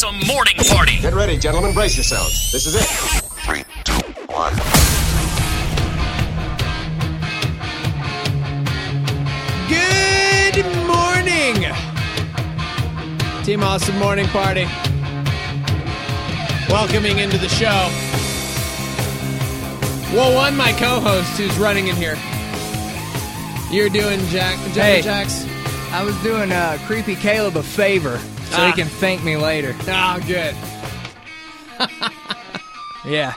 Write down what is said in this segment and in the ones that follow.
Awesome Morning Party. Get ready, gentlemen. Brace yourselves. This is it. 3, 2, 1. Good morning, Team Awesome Morning Party. Welcoming into the show. Well, one, my co-host who's running in here. You're doing Hey. Jacks. I was doing Creepy Caleb a favor so he can thank me later. Oh, good. Yeah.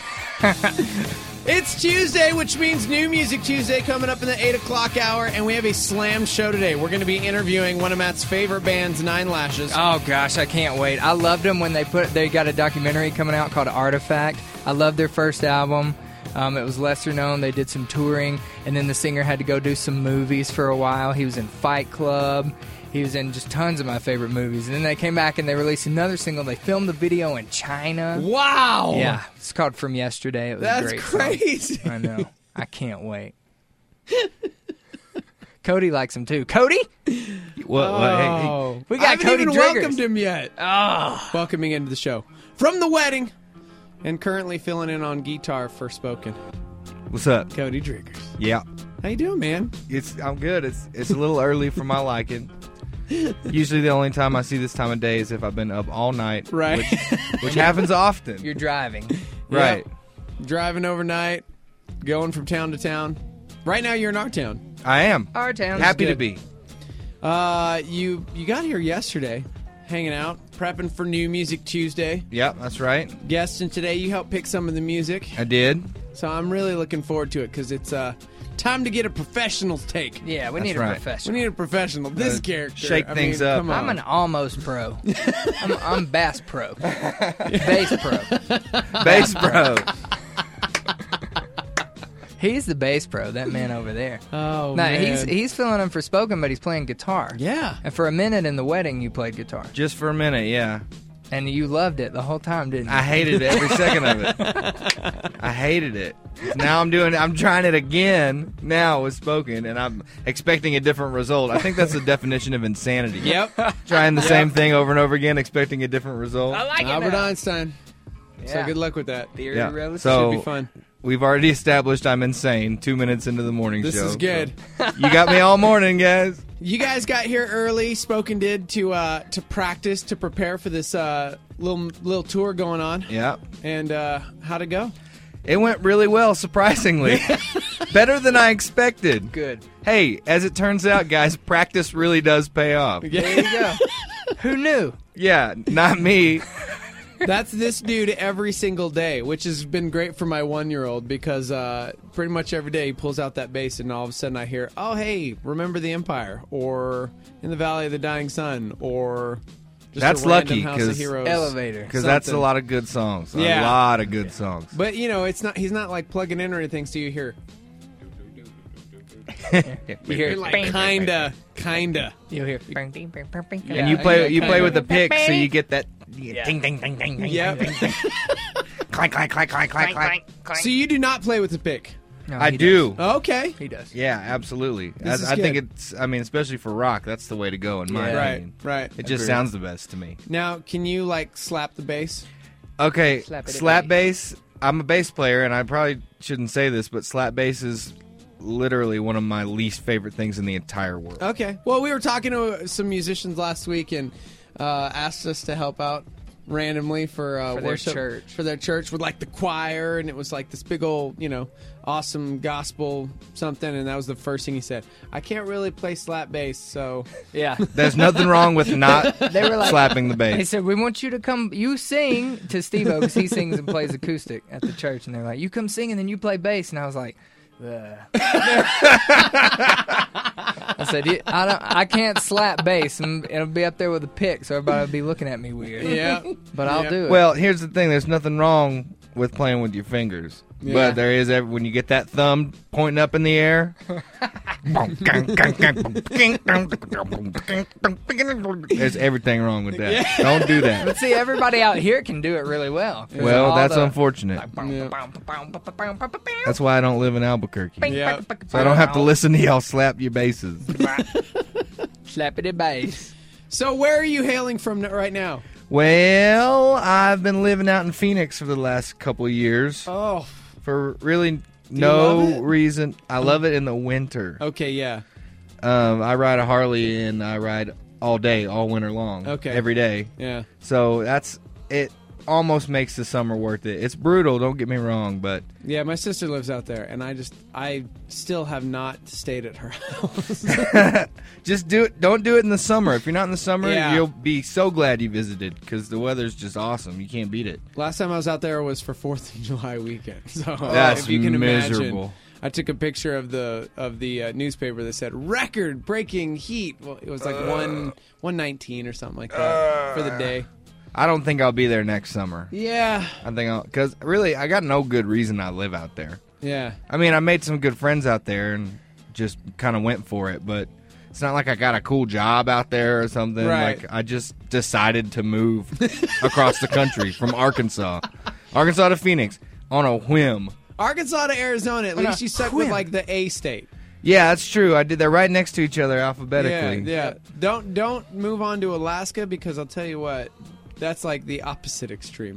It's Tuesday, which means New Music Tuesday coming up in the 8 o'clock hour, and we have a slam show today. We're going to be interviewing one of Matt's favorite bands, Nine Lashes. Oh gosh, I can't wait. I loved them when they got a documentary coming out called Artifact. I loved their first album. It was lesser known. They did some touring, and then the singer had to go do some movies for a while. He was in Fight Club. He was in just tons of my favorite movies. And then they came back and they released another single. They filmed the video in China. Wow! Yeah, it's called From Yesterday. It was That's a great crazy. song. I know. I can't wait. Cody likes him too. Cody? Oh, We got I haven't Cody even Driggers. welcomed him yet. Oh. Welcoming into the show from the wedding, and currently filling in on guitar for Spoken. What's up? Cody Driggers. Yeah, How you doing, man? I'm good. It's a little early for my liking. Usually the only time I see this time of day is if I've been up all night, Right. which happens often. You're driving. Right. Yep. Driving overnight, going from town to town. Right now, you're in our town. I am. Our town. Happy to good. be. You got here yesterday, hanging out, prepping for New Music Tuesday. Yep, that's right. Guests, and today you helped pick some of the music. I did. So I'm really looking forward to it because it's time to get a professional's take. Yeah, we That's need a right. We professional. need a professional. This character. shake things up. Come on. I'm an almost pro. I'm bass pro. Bass pro. Bass Pro. He's the bass pro, that man over there. Oh, No, man. he's filling in for Spoken, but he's playing guitar. Yeah. And for a minute in the wedding, you played guitar. Just for a minute, yeah. And you loved it the whole time, didn't you? I hated every second of it. I hated it. Now I'm trying it again now with Spoken, and I'm expecting a different result. I think that's the definition of insanity. Yep. Trying the same thing over and over again, expecting a different result. I like Albert it now. Einstein. So Yeah. good luck with that. Theory Yeah. relativity. So Should be fun. we've already established I'm insane 2 minutes into the morning This show. is good. So you got me all morning, guys. You guys got here early. Spoken did to practice, to prepare for this little tour going on. Yeah. And how'd it go? It went really well, surprisingly. Better than I expected. Good. Hey, as it turns out, guys, practice really does pay off. There you go. Who knew? Yeah, not me. That's this dude every single day, which has been great for my 1-year-old because pretty much every day he pulls out that bass and all of a sudden I hear, oh, hey, Remember the Empire, or In the Valley of the Dying Sun, or just That's a random lucky, House of 'cause- Heroes. Elevator. Because that's a Something. lot of good songs. Yeah. A lot of good songs. But, you know, he's not like plugging in or anything, so you hear, You hear like, bang, bang, kinda. You'll hear bang, bang, bang, bang, bang. And you play kinda. with the pick, so you get that Ding, ding, ding, ding, ding, Yep. ding, ding. clank, clank, clank, clank, clank, clank. So you do not play with the pick? No, I he do. Okay. does. He does. Yeah, absolutely. This is I think good. it's, especially for rock, that's the way to go, in my Yeah. Right, opinion. right. It just sounds the best to me. Now, can you, like, slap the bass? Okay, Slap it slap away. bass. I'm a bass player, and I probably shouldn't say this, but slap bass is literally one of my least favorite things in the entire world. Okay. Well, we were talking to some musicians last week and asked us to help out randomly for their worship, church. for their church with like the choir, and it was like this big old, awesome gospel something, and that was the first thing he said. I can't really play slap bass, so Yeah. There's nothing wrong with not They were like, slapping the They bass. said, we want you to come, you sing to Steve-O, because he sings and plays acoustic at the church. And they're like, you come sing and then you play bass. And I was like, ugh. I said, I can't slap bass, and it'll be up there with a pick, so everybody will be looking at me weird. yeah. But I'll Yeah. do it. Well, here's the thing. There's nothing wrong with playing with your fingers. Yeah. But there is, when you get that thumb pointing up in the air. There's everything wrong with that. Don't do that. But see, everybody out here can do it really well. 'Cause Well, all that's the- unfortunate. That's why I don't live in Albuquerque. Yeah. So I don't have to listen to y'all slap your basses. Slappity bass. So where are you hailing from right now? Well, I've been living out in Phoenix for the last couple of years Oh, for really love it? reason. I love it in the winter. okay, yeah. I ride a Harley and I ride all day, all winter long. Okay. Every day. Yeah. So that's it. Almost makes the summer worth it. It's brutal, don't get me wrong, but Yeah, my sister lives out there, and I still have not stayed at her house. just do it. Don't do it in the summer. If you're not in the summer, Yeah. you'll be so glad you visited because the weather's just awesome. You can't beat it. Last time I was out there was for 4th of July weekend. So That's if you can imagine, miserable. I took a picture of the newspaper that said record-breaking heat. Well, it was like 119 or something like that for the day. I don't think I'll be there next summer. Yeah, I think because really, I got no good reason I live out there. yeah. I mean, I made some good friends out there and just kind of went for it, but it's not like I got a cool job out there or something. Right. Like I just decided to move across the country from Arkansas to Phoenix on a whim. Arkansas to Arizona, at least you stuck with like the A state. Yeah, that's true. I did. They're right next to each other alphabetically. Yeah. Don't move on to Alaska because I'll tell you what, that's like the opposite extreme.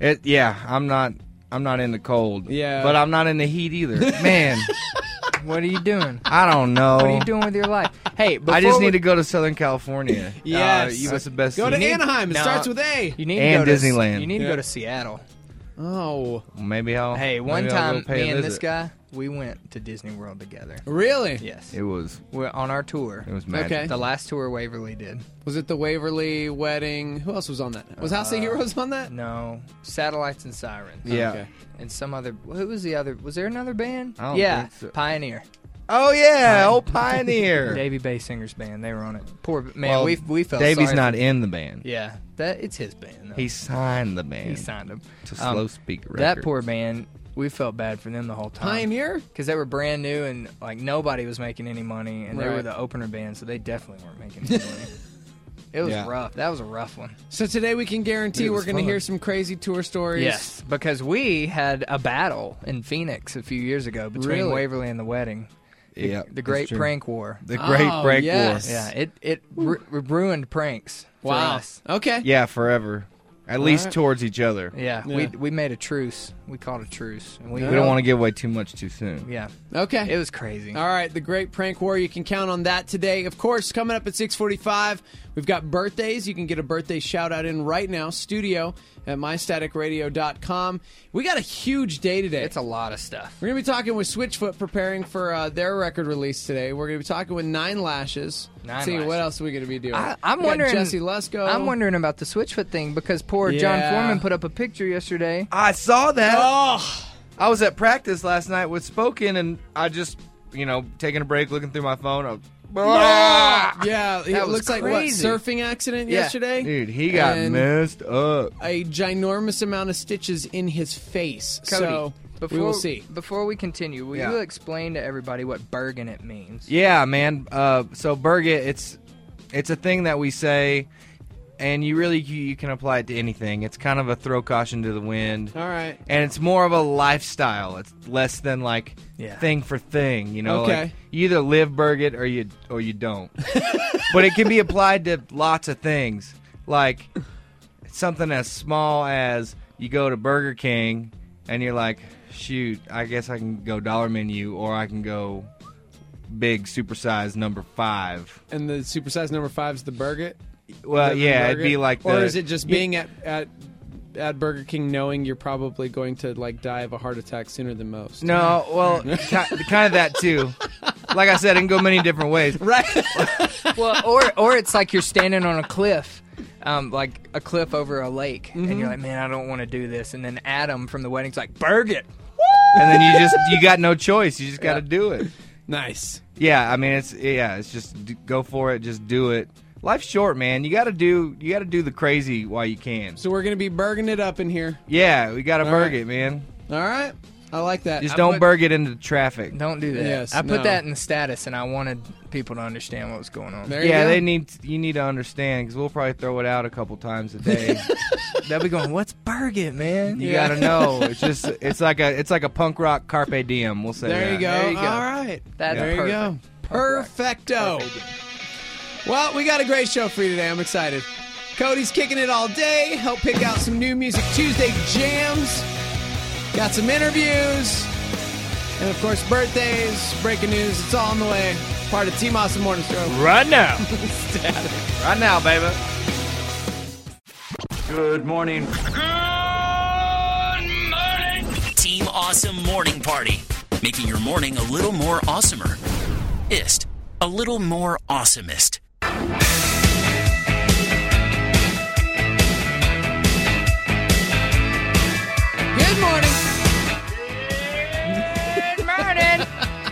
I'm not in the cold. Yeah. But I'm not in the heat either. Man, What are you doing? I don't know. What are you doing with your life? Hey, I just need to to go to Southern California. Yes. You the best. Go to city. Anaheim. It No. starts with A. You need And to go Disneyland. To, you need to Yeah. go to Seattle. Oh, Maybe I'll. Hey, one maybe I'll go time, pay a me and this visit. guy, we went to Disney World together. really? Yes. It was We're on our tour. magic. Okay. The last tour Waverly did. Was it the Waverly wedding? Who else was on that? Was House of Heroes on that? No, Satellites and Sirens. Yeah. Okay. And some other. Who was the other? Was there another band? I don't yeah, think so. Pioneer. Oh yeah, old Pioneer. Davey Baysinger's band. They were on it. Poor man. Well, we felt Davey's sorry not for- in the band. Yeah, it's his band. Though. He signed the band. He signed them. to Slow Speak Records. That poor band. We felt bad for them the whole time. Pioneer? Because they were brand new and like nobody was making any money, and they were Right. the opener band, so they definitely weren't making any money. It was Yeah. rough. That was a rough one. So today we can guarantee It we're was going to fun. hear some crazy tour stories. Yes, because we had a battle in Phoenix a few years ago between Really? Waverly and the Wedding. Yeah, The Great that's true. Prank War. The Great Oh, Prank yes. War. Yeah, it ruined pranks for Wow. us. Okay. Yeah, forever. At least right. towards each other. Yeah, Yeah. we made a truce. We called a truce. And We don't want to give away too much too soon. Yeah, Okay. it was crazy. All right, the Great Prank War. You can count on that today. Of course, coming up at 6:45, we've got birthdays. You can get a birthday shout-out in right now, studio at mystaticradio.com. We got a huge day today. It's a lot of stuff. We're going to be talking with Switchfoot preparing for their record release today. We're going to be talking with Nine Lashes. Nine See, what Lashes. else are we going to be doing? I'm We got wondering. Jesse Lesko. I'm wondering about the Switchfoot thing because poor John Yeah. Foreman put up a picture yesterday. I saw that. Oh, I was at practice last night with Spoken, and I just, taking a break, looking through my phone. yeah. It That was looks like crazy. what, surfing accident Yeah. yesterday? Dude, he got And messed up. a ginormous amount of stitches in his face. Cody, So we will see. Before we continue, will Yeah. you explain to everybody what Bergen means? Yeah, man. So Burget, it's a thing that we say, and you can apply it to anything. It's kind of a throw caution to the wind. All right. And it's more of a lifestyle. It's less than like Yeah. thing for thing, Okay. Like you either live Burget or you don't. But it can be applied to lots of things. Like something as small as you go to Burger King and you're like, shoot, I guess I can go dollar menu or I can go big supersize number 5. And the supersized number 5 is the Burger? Well, The yeah, Burger? it'd be like Or the- is it just being at Burger King knowing you're probably going to like die of a heart attack sooner than most? No, well, kind of that too. Like I said, it can go many different ways. Right. Well, or it's like you're standing on a cliff, like a cliff over a lake, and you're like, man, I don't want to do this. And then Adam from the wedding's like, Bergen. And then you got no choice. You just got to do it. Nice. Yeah, I mean it's just go for it, just do it. Life's short, man. You got to do the crazy while you can. So we're going to be burging it up in here. Yeah, we got to All burg right. it, man. All right. I like that. Just I don't put- burg it into traffic. Don't do that. Yes, I put no. that in the status, and I wanted people to understand what was going on. There you Yeah, go. you need to understand because we'll probably throw it out a couple times a day. They'll be going, what's Bergen, man? You Yeah. got to know. It's like a punk rock carpe diem. We'll say There that. you go. There you go. All right. That's there you go. perfect. Perfecto. Well, we got a great show for you today. I'm excited. Cody's kicking it all day. Help pick out some new Music Tuesday jams. Got some interviews. And, of course, birthdays, breaking news. It's all on the way. Part of Team Awesome Morning Show. Right now. Static. Right now, baby. Good morning. Team Awesome Morning Party. Making your morning a little more awesomer. Ist. A little more awesomest. Good morning. Good morning.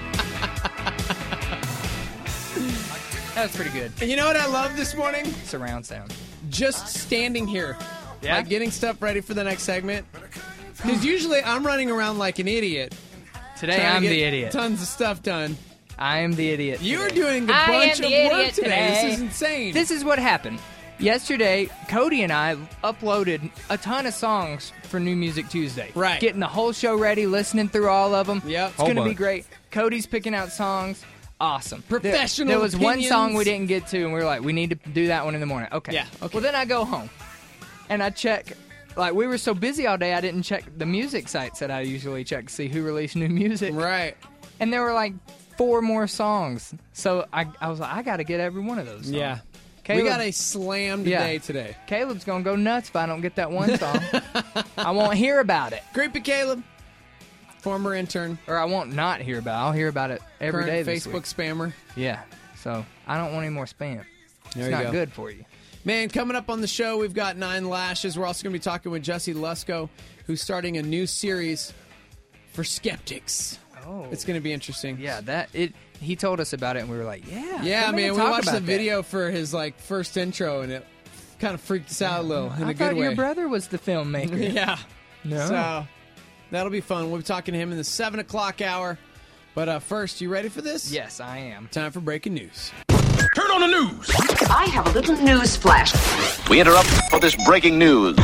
That was pretty good. And you know what I love this morning? Surround sound. Just standing here. Yeah? Like getting stuff ready for the next segment. Because usually I'm running around like an idiot. Today trying to I'm get the idiot. Tons of stuff done. I am the idiot. You're today. doing a I bunch am of the work idiot today. This is insane. This is what happened. Yesterday, Cody and I uploaded a ton of songs for New Music Tuesday. Right. Getting the whole show ready, listening through all of them. Yep. It's Whole going to be bunch. great. Cody's picking out songs. Awesome. Professional There was one opinions. song we didn't get to, and we were like, we need to do that one in the morning. Okay. Yeah, okay. Well, then I go home, and I check. Like, we were so busy all day, I didn't check the music sites that I usually check to see who released new music. Right. And there were like 4 more songs. So I was like, I got to get every one of those songs. Yeah. Caleb, We got a slammed day today. Caleb's going to go nuts if I don't get that one song. I won't hear about it. Creepy Caleb. Former intern. Or I won't not hear about it. I'll hear about it every Current day this Facebook week. spammer. Yeah. So I don't want any more spam. There It's you not go. good for you. Man, coming up on the show, we've got 9 Lashes. We're also going to be talking with Jesse Lusko, who's starting a new series for skeptics. Oh. It's going to be interesting. Yeah, he told us about it, and we were like, yeah. Yeah, come in man, and we talk watched about the that. video for his first intro, and it kind of freaked us out a little in I a good thought way. your brother was the filmmaker. Yeah. No. So that'll be fun. We'll be talking to him in the 7 o'clock hour. But first, you ready for this? Yes, I am. Time for breaking news. Turn on the news. I have a little news flash. We interrupt for this breaking news.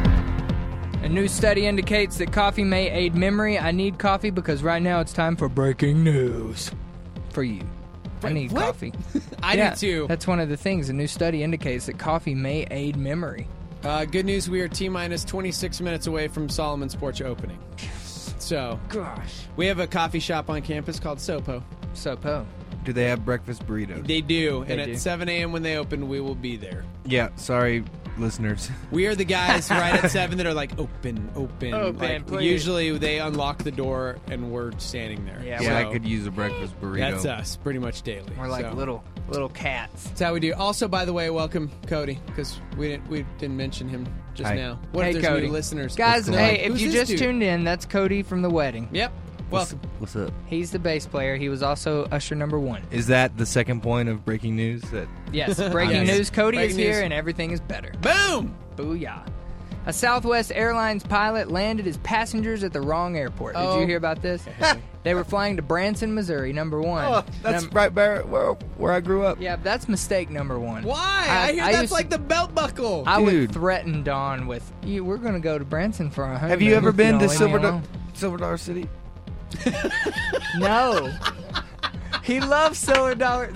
A new study indicates that coffee may aid memory. I need coffee because right now it's time for breaking news. For you. I need what? coffee. I Yeah, do too. That's one of the things. A new study indicates that coffee may aid memory. Good news, we are T-minus 26 minutes away from Solomon's Porch opening. So, Gosh. we have a coffee shop on campus called Sopo. Sopo. Do they have breakfast burritos? They do, and They at do. 7 a.m. when they open, we will be there. Yeah, sorry, listeners. We are the guys right at 7 that are like, open. Open, Like, please. usually they unlock the door and we're standing there. Yeah, Yeah, So, I could use a breakfast burrito. That's us, pretty much daily. We're like So, little cats. That's how we do. Also, by the way, welcome Cody, because we didn't mention him just Hi. now. What Hey, if there's Cody. new listeners? Guys, They're hey, like, if "Who's you this just dude?" tuned in, that's Cody from The Wedding. Yep. Welcome. What's up? He's the bass player. He was also usher number 1. Is that the second point of breaking news? That Yes, breaking Yes. news. Cody Breaking is here news. and everything is better. Boom! Booyah. A Southwest Airlines pilot landed his passengers at the wrong airport. Did Oh. you hear about this? They were flying to Branson, Missouri, number 1. Oh, that's right where I grew up. Yeah, that's mistake number 1. Why? I hear that's used like to- the belt buckle. I would Dude. threaten Dawn with, we're going to go to Branson for our honeymoon. Have you ever been to Don't leave me Silver Dollar City? alone." No. He loves Silver Dollar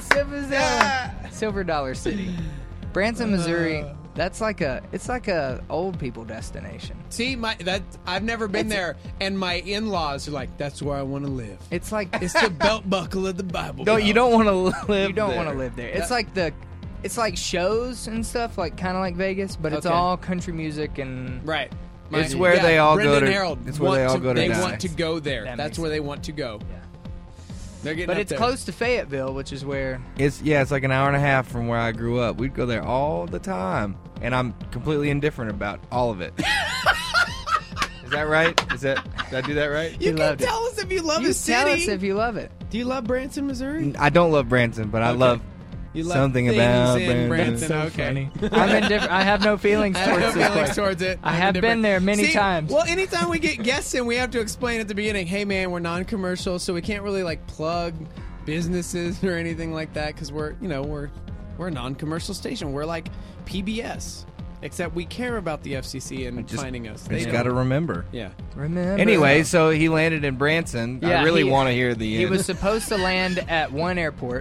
City. Branson, Missouri. That's like it's like a old people destination. See, I've never been there, and my in-laws are like, "That's where I want to live." It's like It's the belt buckle of the Bible. No, you don't want to live. you don't there. want to live there. It's like it's like shows and stuff, like kind of like Vegas, but it's Okay. all country music and Right. It's where they all go Brendan to- and Harold it's where they all go to They die. want to go there. That That's makes where they want to go. Yeah. They're getting But up it's there. close to Fayetteville, which is where It's like an hour and a half from where I grew up. We'd go there all the time, and I'm completely indifferent about all of it. Is that right? Did I do that right? You He can loved it. tell us if you love you the tell city. us if you love it. Do you love Branson, Missouri? I don't love Branson, but I Okay. love You love something things about in Branson. Branson. Okay. I'm indifferent. I have no feelings I have towards no this feelings place. towards it. I I'm have indifferent. been there many See, times. Well, anytime we get guests in, we have to explain at the beginning, hey, man, we're non-commercial, so we can't really, plug businesses or anything like that because we're a non-commercial station. We're like PBS, except we care about the FCC and finding us. I just They got to don't. remember. Yeah. Remember. Anyway, so he landed in Branson. Yeah, I really he- want to hear the He end. was supposed to land at one airport,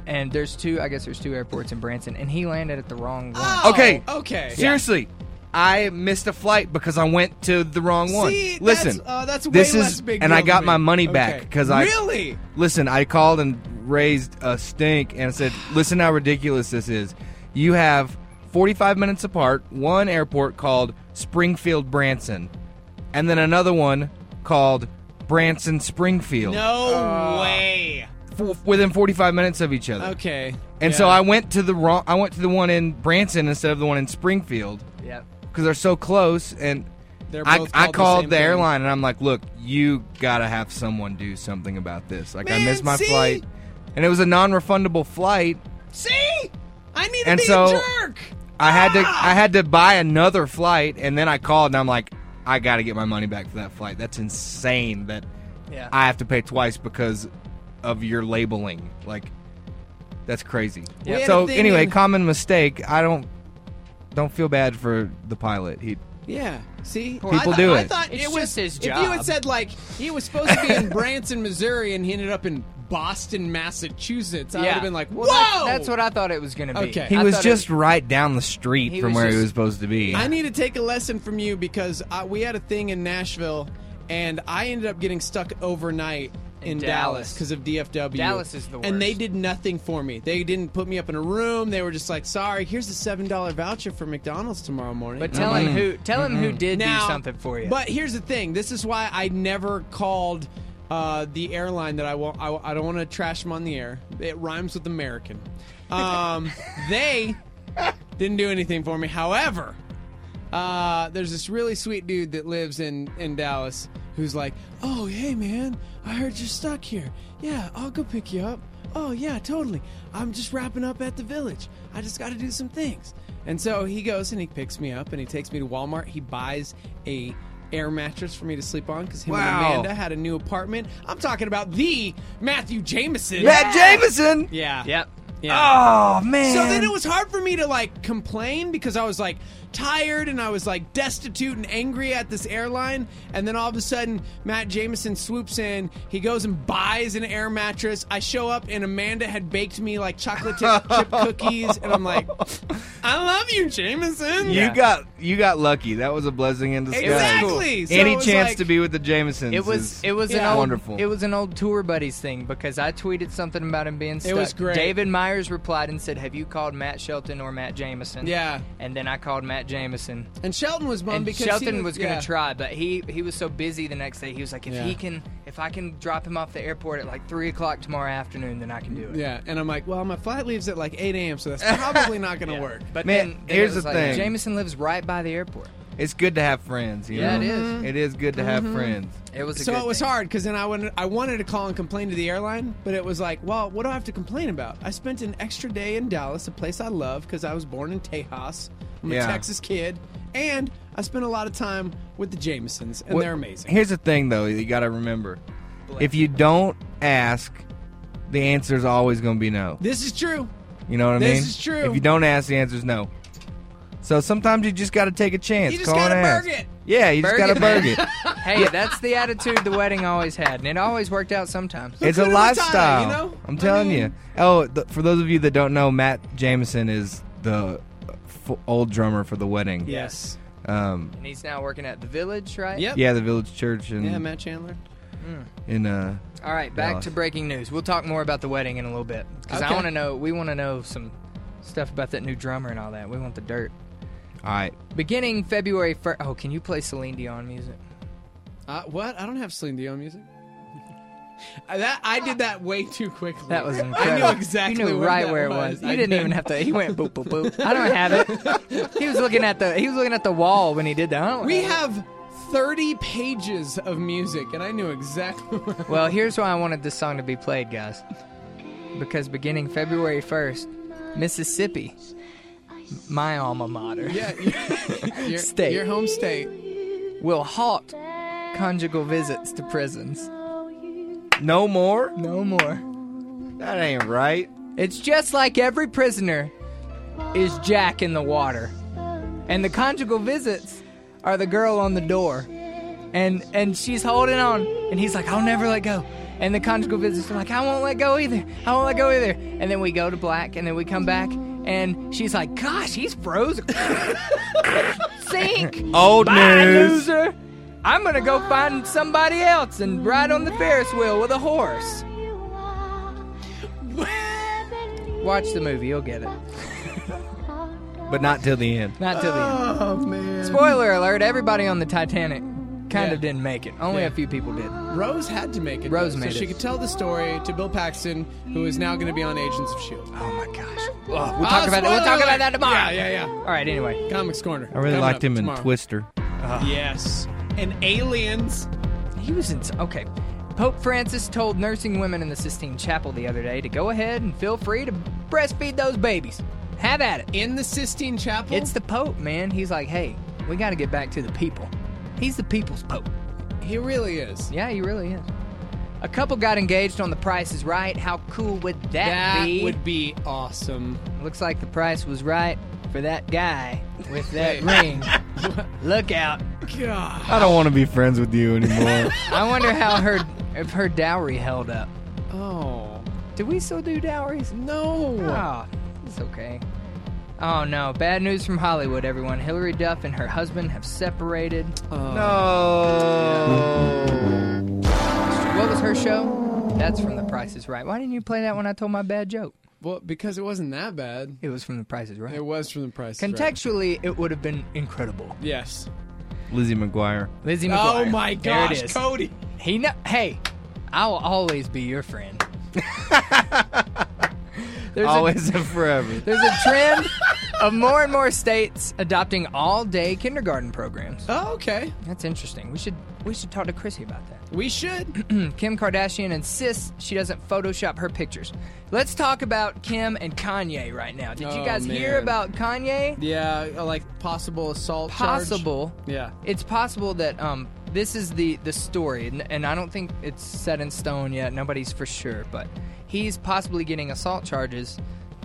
and there's two airports in Branson, and he landed at the wrong one. Oh, Okay. Okay. Seriously, I missed a flight because I went to the wrong one. See, Listen, that's way this less is, big and deal I got for my me. money back Okay. because I Really? Listen, I called and raised a stink and said, "Listen, how ridiculous this is. You have 45 minutes apart, one airport called Springfield Branson, and then another one called Branson Springfield, No way. within 45 minutes of each other." Okay. And Yeah. so I went to the one in Branson instead of the one in Springfield Yep. because they're so close. And They're I both called called the the same thing. airline and I'm like, "Look, you gotta have someone do something about this. Like, I Man, missed my see? flight, and it was a non-refundable flight, See? I need to and be so a jerk. I had to buy another flight, and then I called and I'm like, I gotta get my money back for that flight. That's insane that Yeah. I have to pay twice because of your labeling. Like, that's crazy. We had So a thing anyway, in- common mistake. I don't feel bad for the pilot. Yeah. See? People I thought, do I it. thought It's it was just his If you job. had said like he was supposed to be in Branson, Missouri, and he ended up in Boston, Massachusetts, I would have been like, "Whoa!" Well, that's what I thought it was going to be. Okay. He I was thought just right down the street He from was where he just- was supposed to be. I need to take a lesson from you because we had a thing in Nashville, and I ended up getting stuck overnight in Dallas because of DFW. Dallas is the worst. And they did nothing for me. They didn't put me up in a room. They were just like, "Sorry, here's a $7 voucher for McDonald's tomorrow morning." But tell him who did do something for you. But here's the thing. This is why I never called the airline that I don't want to trash them on the air. It rhymes with American. They didn't do anything for me. However, there's this really sweet dude that lives in Dallas who's like, "Oh, hey, man, I heard you're stuck here. Yeah, I'll go pick you up. Oh, yeah, totally. I'm just wrapping up at the Village. I just got to do some things." And so he goes and he picks me up and he takes me to Walmart. He buys a air mattress for me to sleep on because him and Wow. Amanda had a new apartment. I'm talking about the Matthew Jameson. Matt Jameson. Yeah. Yep. Yeah. Oh man. So then it was hard for me to like complain because I was like tired and I was like destitute and angry at this airline. And then all of a sudden, Matt Jameson swoops in. He goes and buys an air mattress. I show up and Amanda had baked me like chocolate chip cookies, and I'm like, "I love you, Jameson." You got lucky. That was a blessing in disguise. Exactly. So Any it was chance like- to be with the Jamesons? It was Yeah. an old, wonderful. It was an old tour buddies thing because I tweeted something about him being stuck. was great. David Myers replied and said, "Have you called Matt Shelton or Matt Jameson?" Yeah. And then I called Matt Jameson. And Shelton was bummed And because Shelton he was going to yeah. try, but he was so busy the next day. He was like, Yeah. if I can drop him off the airport at like 3:00 tomorrow afternoon, then I can do it. Yeah, and I'm like, well, my flight leaves at like 8 a.m., so that's probably not going to work. But Man, then here's it was the like, thing. Jameson lives right by the airport. It's good to have friends. You Yeah, know? it is. It is good to have friends. It was a So good it was thing. hard because then I wanted to call and complain to the airline, but it was like, well, what do I have to complain about? I spent an extra day in Dallas, a place I love because I was born in Tejas. I'm a Yeah. Texas kid, and I spent a lot of time with the Jamesons, and What- they're amazing. Here's the thing, though. You got to remember, if you don't ask, the answer's always going to be no. This is true. You know what I mean? This is true. If you don't ask, the answer's no. So sometimes you just got to take a chance. You just Call gotta and ask. burg it. Yeah, you just got to burg it. Hey, that's the attitude the wedding always had, and it always worked out sometimes. It's a good of a time, lifestyle. you know? I'm I telling mean- you. Oh, for those of you that don't know, Matt Jameson is the old drummer for the wedding. Yes. And he's now working at the Village, right? Yep. Yeah, the Village Church in Yeah, Matt Chandler. All right, back Dallas. to breaking news. We'll talk more about the wedding in a little bit because Okay. we want to know some stuff about that new drummer and all that. We want the dirt. All right. Beginning February 1st. Oh, can you play Celine Dion music? What? I don't have Celine Dion music. I did that way too quickly. That was I incredible. knew exactly You knew what right that where it was. was. You I didn't did. even have to. He went boop boop boop. I don't have it. He was looking at the wall when he did that. I don't We have it. have 30 pages of music, and I knew exactly where. Well, here's why I wanted this song to be played, guys. Because beginning February 1st, Mississippi, my alma mater, Yeah, your State. your home state. will halt conjugal visits to prisons. No more? No more. That ain't right. It's just like every prisoner is Jack in the water. And the conjugal visits are the girl on the door. And she's holding on. And he's like, I'll never let go. And the conjugal visits are like, I won't let go either. I won't let go either. And then we go to black, and then we come back, and she's like, gosh, he's frozen. Sink. Old Bye, news. loser. I'm going to go find somebody else and ride on the Ferris wheel with a horse. Watch the movie, you'll get it. But not till the end. Not till the end. Oh, man. Spoiler alert, everybody on the Titanic kind of didn't make it. Only Yeah. a few people did. Rose had to make it. Rose though, made so she it. could tell the story to Bill Paxton, who is now going to be on Agents of S.H.I.E.L.D. Oh my gosh. We'll talk about that tomorrow. Yeah. All right, anyway. Comics Corner. I really Coming liked up him in tomorrow. Twister. Yes. And Aliens. He was in... Okay. Pope Francis told nursing women in the Sistine Chapel the other day to go ahead and feel free to breastfeed those babies. Have at it. In the Sistine Chapel? It's the Pope, man. He's like, hey, we got to get back to the people. He's the people's Pope. He really is. Yeah, he really is. A couple got engaged on The Price is Right. How cool would that be? That would be awesome. Looks like the price was right for that guy with that ring. Look out. God. I don't want to be friends with you anymore. I wonder how if her dowry held up. Oh. Do we still do dowries? No. Oh, it's okay. Oh no, bad news from Hollywood, everyone. Hilary Duff and her husband have separated. No. What was her show? That's from The Price is Right. Why didn't you play that when I told my bad joke? Well, because it wasn't that bad. It was from The Price is Right. It was from The Price is Right. Contextually, it would have been incredible. Yes. Lizzie McGuire. Lizzie McGuire. Oh my There it gosh, is. Cody. Hey, I'll always be your friend. Always and forever. There's a trend of more and more states adopting all-day kindergarten programs. Oh, okay. That's interesting. We should talk to Chrissy about that. We should. Kim Kardashian insists she doesn't Photoshop her pictures. Let's talk about Kim and Kanye right now. Did you Oh, guys hear man. about Kanye? Yeah, like possible assault charge. Possible. Yeah. It's possible that this is the story, and I don't think it's set in stone yet. Nobody's for sure, but he's possibly getting assault charges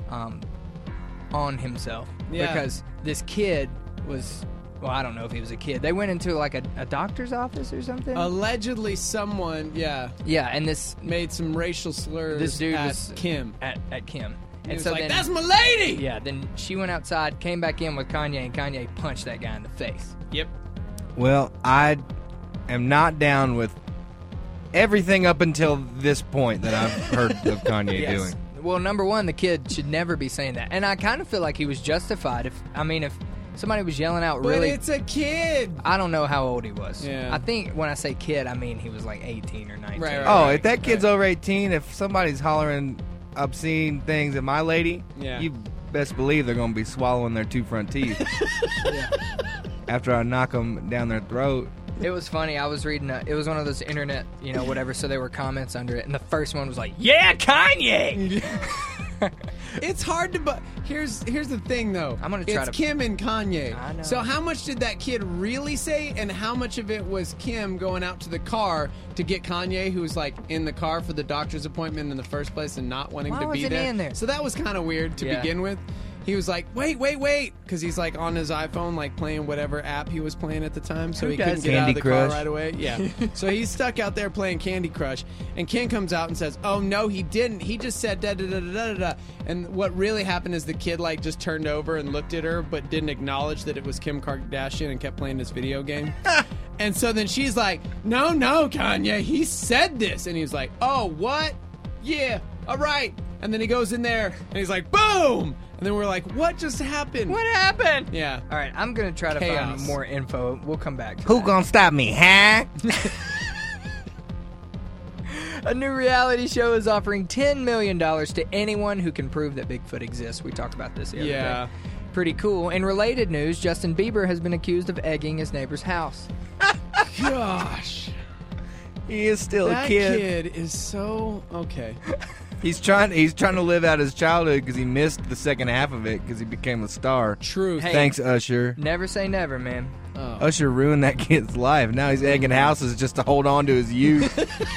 on himself Yeah. because this kid was. Well, I don't know if he was a kid. They went into like a doctor's office or something. Allegedly, someone, Yeah, and this made some racial slurs This dude at was- Kim. at Kim. He was so like, then, "That's my lady." Yeah, then she went outside, came back in with Kanye, and Kanye punched that guy in the face. Yep. Well, I am not down with everything up until this point that I've heard of Kanye Yes. doing. Well, number one, the kid should never be saying that, and I kind of feel like he was justified. If somebody was yelling out, But really, it's a kid. I don't know how old he was. Yeah. I think when I say kid, I mean he was like 18 or 19. Right. Oh, if that kid's over 18, if somebody's hollering obscene things at my lady, Yeah. you best believe they're going to be swallowing their two front teeth. After I knock them down their throat. It was funny. I was reading. It was one of those internet, whatever. So there were comments under it, and the first one was like, "Yeah, Kanye." It's hard to, but here's the thing though. I'm gonna try it's to- Kim and Kanye. I know. So how much did that kid really say, and how much of it was Kim going out to the car to get Kanye, who was like in the car for the doctor's appointment in the first place and not wanting Why to be wasn't he there? in there? So that was kind of weird to Yeah. begin with. He was like, wait, because he's like on his iPhone, like playing whatever app he was playing at the time, so Who he couldn't does get out of the Candy car Crush? right away. Yeah. So he's stuck out there playing Candy Crush, and Kim comes out and says, "Oh no, he didn't. He just said da da da da da da." And what really happened is the kid like just turned over and looked at her, but didn't acknowledge that it was Kim Kardashian and kept playing this video game. And so then she's like, "No, Kanye, he said this," and he's like, "Oh, what? Yeah, all right." And then he goes in there and he's like, "Boom!" And then we're like, "What just happened?" What happened? Yeah. All right, I'm gonna try to Chaos. find more info. We'll come back to Who that. gonna stop me, huh? A new reality show is offering $10 million to anyone who can prove that Bigfoot exists. We talked about this the other Yeah. day. Pretty cool. In related news, Justin Bieber has been accused of egging his neighbor's house. Gosh. He is still That a kid. kid is so okay. He's trying to live out his childhood because he missed the second half of it because he became a star. Truth. Hey. Thanks, Usher. Never say never, man. Usher ruined that kid's life. Now he's egging houses just to hold on to his youth.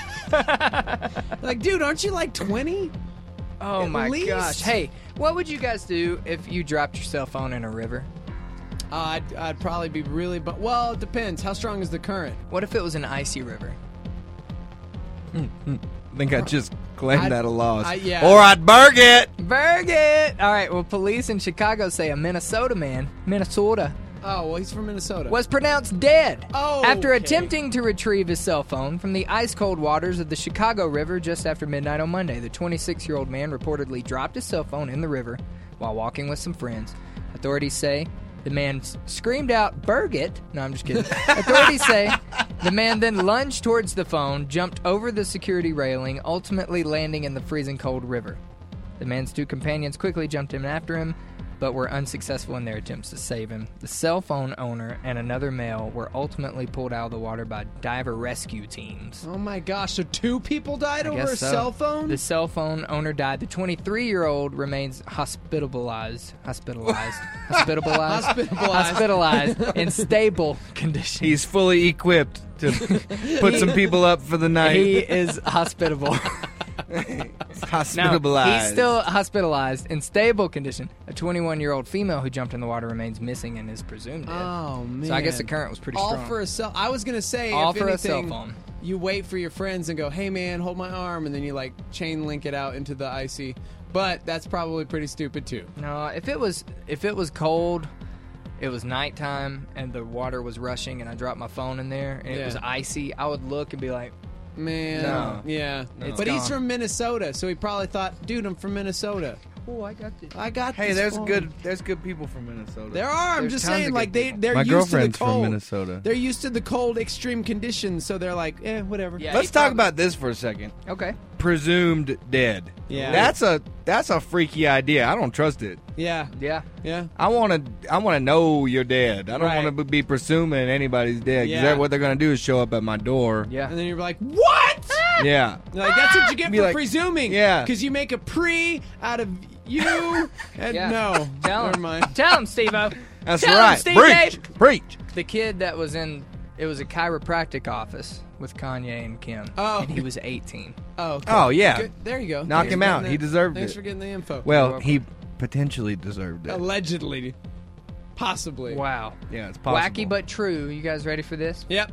Like, dude, aren't you like 20? Oh At my least. gosh. Hey, what would you guys do if you dropped your cell phone in a river? I'd probably be really, but well, it depends. How strong is the current? What if it was an icy river? think I'd just claim that a loss. yeah. Or I'd burg it. Berg it! All right, well, police in Chicago say a Minnesota man, Oh, well, he's from Minnesota. was pronounced dead Oh, after okay. attempting to retrieve his cell phone from the ice-cold waters of the Chicago River just after midnight on Monday. The 26-year-old man reportedly dropped his cell phone in the river while walking with some friends. Authorities say the man screamed out, "Berg it!" No, I'm just kidding. Authorities say the man then lunged towards the phone, jumped over the security railing, ultimately landing in the freezing cold river. The man's two companions quickly jumped in after him, but were unsuccessful in their attempts to save him. The cell phone owner and another male were ultimately pulled out of the water by diver rescue teams. Oh, my gosh. So 2 people died I over guess a so. cell phone? The cell phone owner died. The 23-year-old remains hospitalized in stable condition. He's fully equipped to put some people up for the night. He is hospitable. Hospitalized. He's still hospitalized in stable condition. A 21-year-old female who jumped in the water remains missing and is presumed dead. Oh, man. So I guess the current was pretty All strong. for a cell. I was going to say, All if for a anything, cell phone. you wait for your friends and go, "Hey, man, hold my arm," and then you, like, chain link it out into the icy. But that's probably pretty stupid, too. No, if it was cold, it was nighttime, and the water was rushing, and I dropped my phone in there, and it Yeah. was icy, I would look and be like, Man, No. yeah. It's But he's gone. from Minnesota, so he probably thought, "Dude, I'm from Minnesota. "Oh, I got this." I got Hey, this there's phone." good people from Minnesota. There are. I'm There's just tons saying, of like good people. they're My used to the girlfriend's from cold. Minnesota. They're used to the cold, extreme conditions, so they're like, whatever. Yeah. Let's he talk probably- about this for a second. Okay. Presumed dead. Yeah. That's a freaky idea. I don't trust it. Yeah. Yeah. Yeah. I want to know you're dead. I don't Right. want to be presuming anybody's dead. Because Yeah. what they're going to do is show up at my door. Yeah. And then you're like, "What?" Yeah. You're like, that's what you get Be for like, presuming. yeah. Because you make a pre out of you. And Yeah. no. Tell Never him. mind. Tell him, Steve-O. That's Tell him, right. Steve Preach. Dave. Preach. The kid that was in, it was a chiropractic office with Kanye and Kim. Oh. And he was 18. Oh, okay. Oh, yeah. Good. There you go. Knock Thanks him for out. getting He that- deserved Thanks it. for getting the info. Well, he potentially deserved it. Allegedly. Possibly. Wow. Yeah, it's possible. Wacky but true. You guys ready for this? Yep.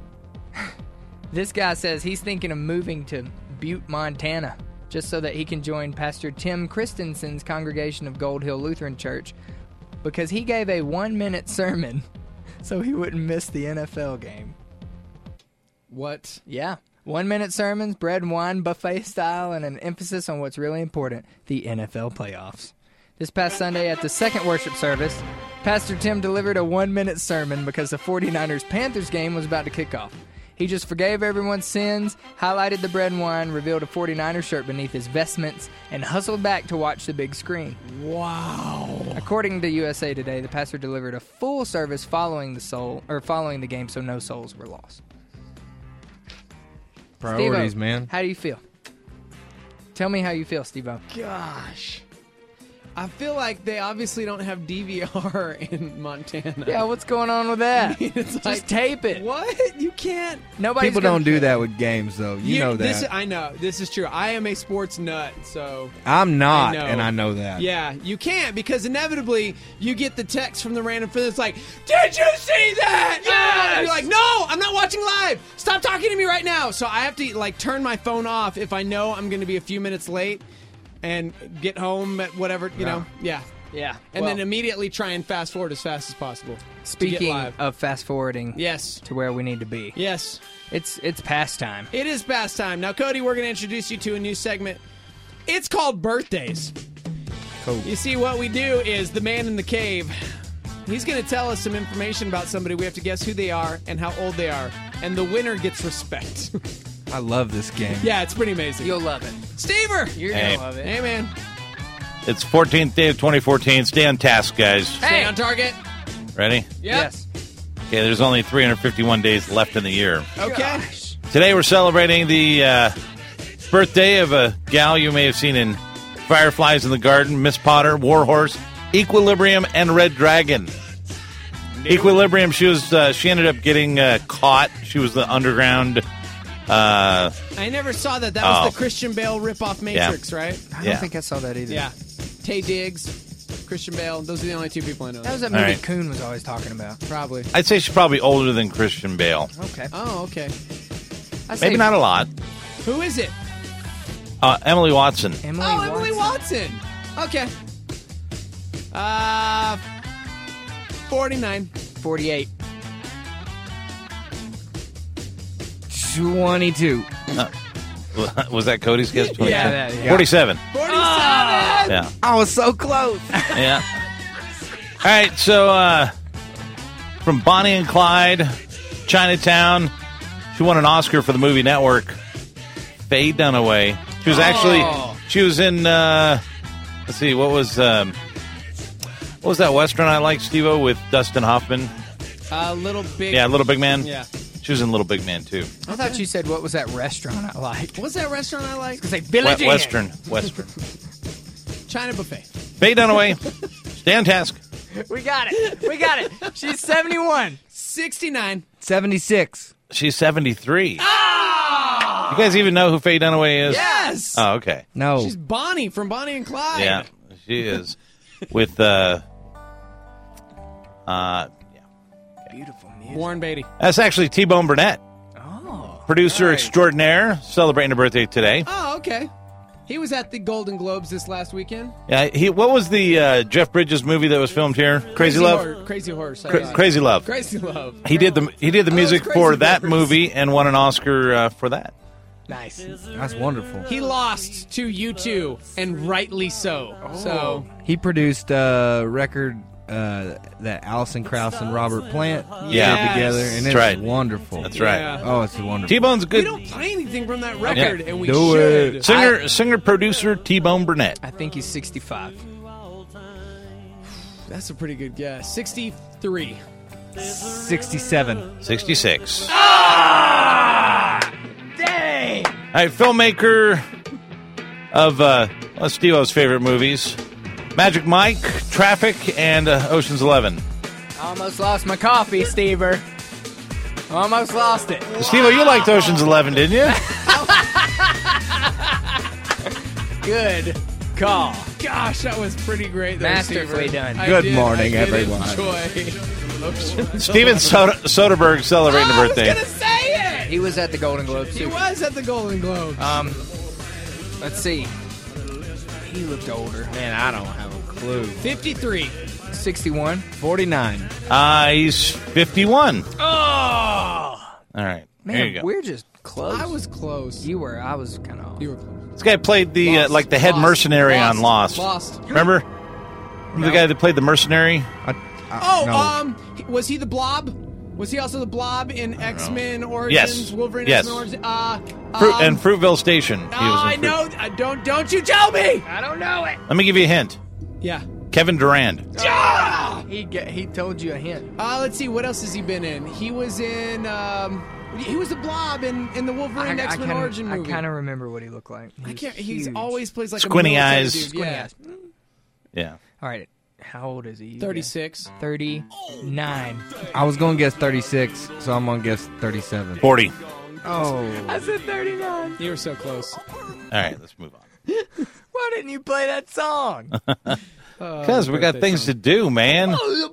This guy says he's thinking of moving to Butte, Montana, just so that he can join Pastor Tim Christensen's congregation of Gold Hill Lutheran Church, because he gave a 1-minute sermon so he wouldn't miss the NFL game. What? Yeah. 1-minute sermons, bread and wine buffet style, and an emphasis on what's really important, the NFL playoffs. This past Sunday at the second worship service, Pastor Tim delivered a 1-minute sermon because the 49ers-Panthers game was about to kick off. He just forgave everyone's sins, highlighted the bread and wine, revealed a 49er shirt beneath his vestments, and hustled back to watch the big screen. Wow. According to USA Today, the pastor delivered a full service following the game, so no souls were lost. Priorities, Steve-O, man. How do you feel? Tell me how you feel, Steve-O. Gosh. I feel like they obviously don't have DVR in Montana. Yeah, what's going on with that? It's Just like, tape it. what? You can't. Nobody's People gonna don't do care. that with games, though. You know that. I know. This is true. I am a sports nut, so. I'm not, I know. and I know that. Yeah, you can't because inevitably you get the text from the random friend that's like, "Did you see that?" Yes! And you're like, "No, I'm not watching live. Stop talking to me right now." So I have to like turn my phone off if I know I'm going to be a few minutes late and get home at whatever, you know. Yeah. Yeah. And well, then immediately try and fast forward as fast as possible. to get speaking live. of fast forwarding Yes. to where we need to be, Yes. it's past time. It is past time. Now, Cody, we're going to introduce you to a new segment. It's called Birthdays. Cool. You see, what we do is the man in the cave. He's going to tell us some information about somebody. We have to guess who they are and how old they are. And the winner gets respect. I love this game. Yeah, it's pretty amazing. You'll love it. Stever! You're Hey. gonna love it. Hey, man. It's 14th day of 2014. Stay on task, guys. Stay on target. Ready? Yep. Yes. Okay, there's only 351 days left in the year. Okay. Today we're celebrating the birthday of a gal you may have seen in Fireflies in the Garden, Miss Potter, Warhorse, Equilibrium, and Red Dragon. Equilibrium, she ended up getting caught. She was the underground. I never saw that. That was Oh. the Christian Bale ripoff Matrix, right? I Yeah. don't think I saw that either. Yeah. Tay Diggs, Christian Bale. Those are the only two people I know. That was that All movie right. Coon was always talking about. Probably. I'd say she's probably older than Christian Bale. Okay. Oh, okay. I say, Maybe not a lot. Who is it? Emily Watson. Emily Watson. Okay. 49. 48. 22. Was that Cody's guess? 22? Yeah. 47. 47. Yeah. I was so close. Yeah. All right, so from Bonnie and Clyde, Chinatown, she won an Oscar for the movie Network. Faye Dunaway. She was actually, she was in, let's see, what was that Western I like, Steve-O, with Dustin Hoffman? Little Big. Yeah, Little Big Man. Yeah. She was in Little Big Man, too. I thought you said, what was that restaurant I liked? What's that restaurant I like? Because they Village Inn. Western. China Buffet. Faye Dunaway, stay on task. We got it. She's 71. 69. 76. She's 73. You guys even know who Faye Dunaway is? Yes. Oh, okay. No. She's Bonnie from Bonnie and Clyde. Yeah, she is. With, Beautiful music. Warren Beatty. that's actually T-Bone Burnett. Producer extraordinaire, celebrating a birthday today. Oh, okay. He was at the Golden Globes this last weekend. Yeah, what was the Jeff Bridges movie that was filmed here? Crazy Love. Crazy Horse. Crazy Love. Crazy Love. He did the music Crazy for that Horse. movie and won an Oscar for that. Nice. That's wonderful. He lost to U2, and rightly so. So He produced a record that Alison Krauss and Robert Plant Yeah. did together, and That's it's right. wonderful. That's right. Yeah. Oh, it's wonderful. T-Bone's we good. don't play anything from that record, and we Do should. it. Singer, producer T-Bone Burnett. I think he's 65. That's a pretty good guess. 63. 67. 66. Dang! All right, filmmaker of Steve-O's favorite movies, Magic Mike, Traffic, and Ocean's 11. Almost lost my coffee, Stever. Almost lost it. Steve-O, you liked Ocean's 11, didn't you? Good call. Gosh, that was pretty great. Though, Masterfully Steve. done. I Good did- morning, I did everyone. Enjoy. Steven Soderbergh celebrating a I was birthday. gonna say it. He was at the Golden Globes, He too. was at the Golden Globes. Let's see. He looked older. Man, I don't have a clue. 53. 61. 49. He's 51. Oh! All right, Man, there you go. we're just close. I was close. You were. I was kind of. You were close. This guy played the Lost. like the head Lost. mercenary on Lost. Lost. Remember the guy that played the mercenary? No. Was he the Blob? Was he also the Blob in X-Men Origins? Yes. Wolverine Yes. X-Men Origins? And Fruitville Station. He was in I Fruit- know. Don't you tell me. I don't know it. Let me give you a hint. Yeah. Kevin Durand. He told you a hint. Let's see. What else has he been in? He was in. He was the Blob in the Wolverine X-Men Origin movie. I kind of remember what he looked like. I can't. He's He's always plays like Squinty a military eyes. Dude. Squinty Yeah. eyes. Yeah. All right. How old is he? 36. 39. I was going to guess 36, so I'm going to guess 37. 40. Oh. I said 39. You were so close. All right, let's move on. Why didn't you play that song? Because we got birthday things song. to do, man.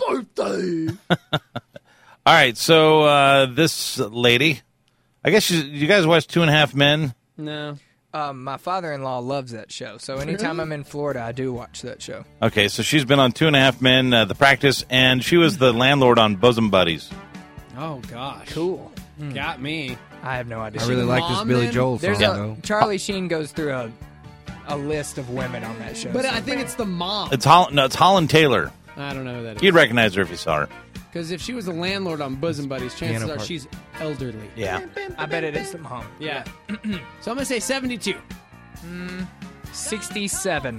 All right, so this lady, I guess you guys watch 2.5 Men. No. My father-in-law loves that show, so anytime I'm in Florida, I do watch that show. Okay, so she's been on 2.5 Men, The Practice, and she was the landlord on Bosom Buddies. Oh gosh. Cool. Got me. I have no idea. I really the like this mom Billy then? Joel song, There's though. Charlie Sheen goes through a list of women on that show. But so- I think it's the mom. It's Holland Taylor. I don't know who that is. You'd recognize her if you saw her. Because if she was the landlord on Bosom Buddies, chances Piano are part. she's elderly. Yeah. I bet it is the mom. Yeah. So I'm gonna say 72. 67.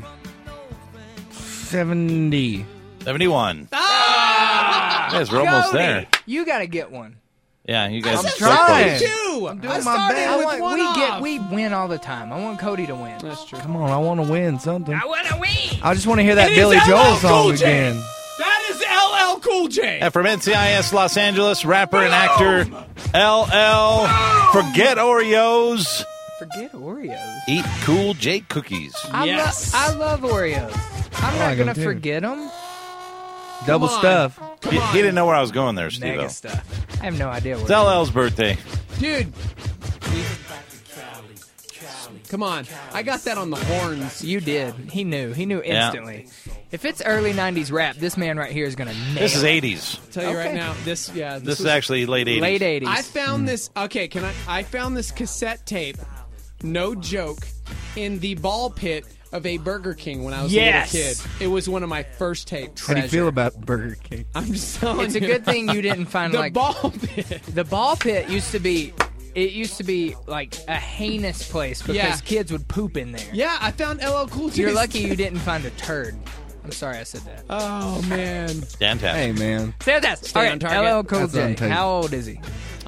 70. 71. You guys were almost Cody, there. You got to get one. Yeah, you guys I'm are so trying. close. Two. I'm doing I my started best. with one off. We win all the time. I want Cody to win. That's true. Come on, I want to win something. I want to win. I just want to hear that It is Billy LL Joel Cool song J. again. That is LL Cool J. And from NCIS Los Angeles, rapper and actor LL. Forget Oreos. Forget Oreos. Eat Cool J cookies. Yes. I love Oreos. I'm not like going 'em to too. forget them. Double on. stuff. He didn't know where I was going there, Steve. Mega stuff. I have no idea what It's LL's birthday. Dude. Come on. I got that on the horns. You did. He knew. He knew Yeah. instantly. If it's early 90s rap, this man right here is going to nail This is it. 80s. Tell you right Okay. now, this This is was- actually late 80s. Late 80s. I found this. Okay, I found this cassette tape. No joke, in the ball pit of a Burger King when I was Yes. a little kid. It was one of my first tapes. How do you feel about Burger King? I'm just telling It's a you. good thing you didn't find The like ball pit. the ball pit used to be. It used to be like a heinous place because Yeah. kids would poop in there. Yeah, I found LL Cool J's. You're lucky you didn't find a turd. I'm sorry I said that. Oh man. Fantastic. Hey, man. Say that. Stay All on right, target. LL Cool That's on J. tape. How old is he?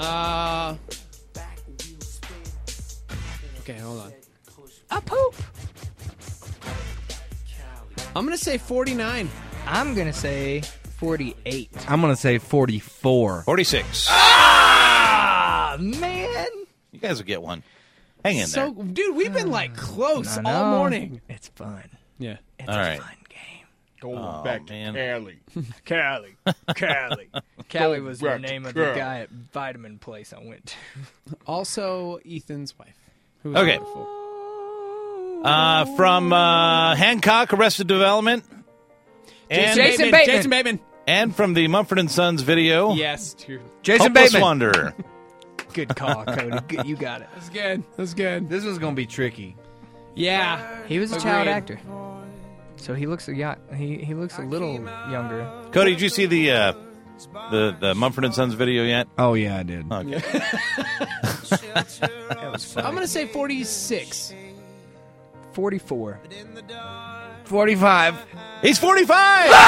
Okay, hold on. A poop. I'm gonna say 49. I'm gonna say 48. I'm going to say 44. 46. Ah, man. You guys will get one. Hang in So, there. dude, we've been like close I all know. morning. It's fun. Yeah. It's All a right. fun game. Oh, man. Callie. Callie was the name of the guy at Vitamin Place I went to. Also, Ethan's wife. Who was Okay. wonderful. From Hancock, Arrested Development. And, Jason Bateman. Jason Bateman. and from the Mumford & Sons video, Yes, dude. Jason Hopeless Bateman. Wanderer. Good call, Cody. Good, you got it. That's good. That's good. This one's going to be tricky. Yeah. He was a child Agreed. actor, so he looks he looks a little younger. Cody, did you see the Mumford & Sons video yet? Oh, yeah, I did. Okay. That was funny. I'm going to say 46. 44. 45. He's 45! He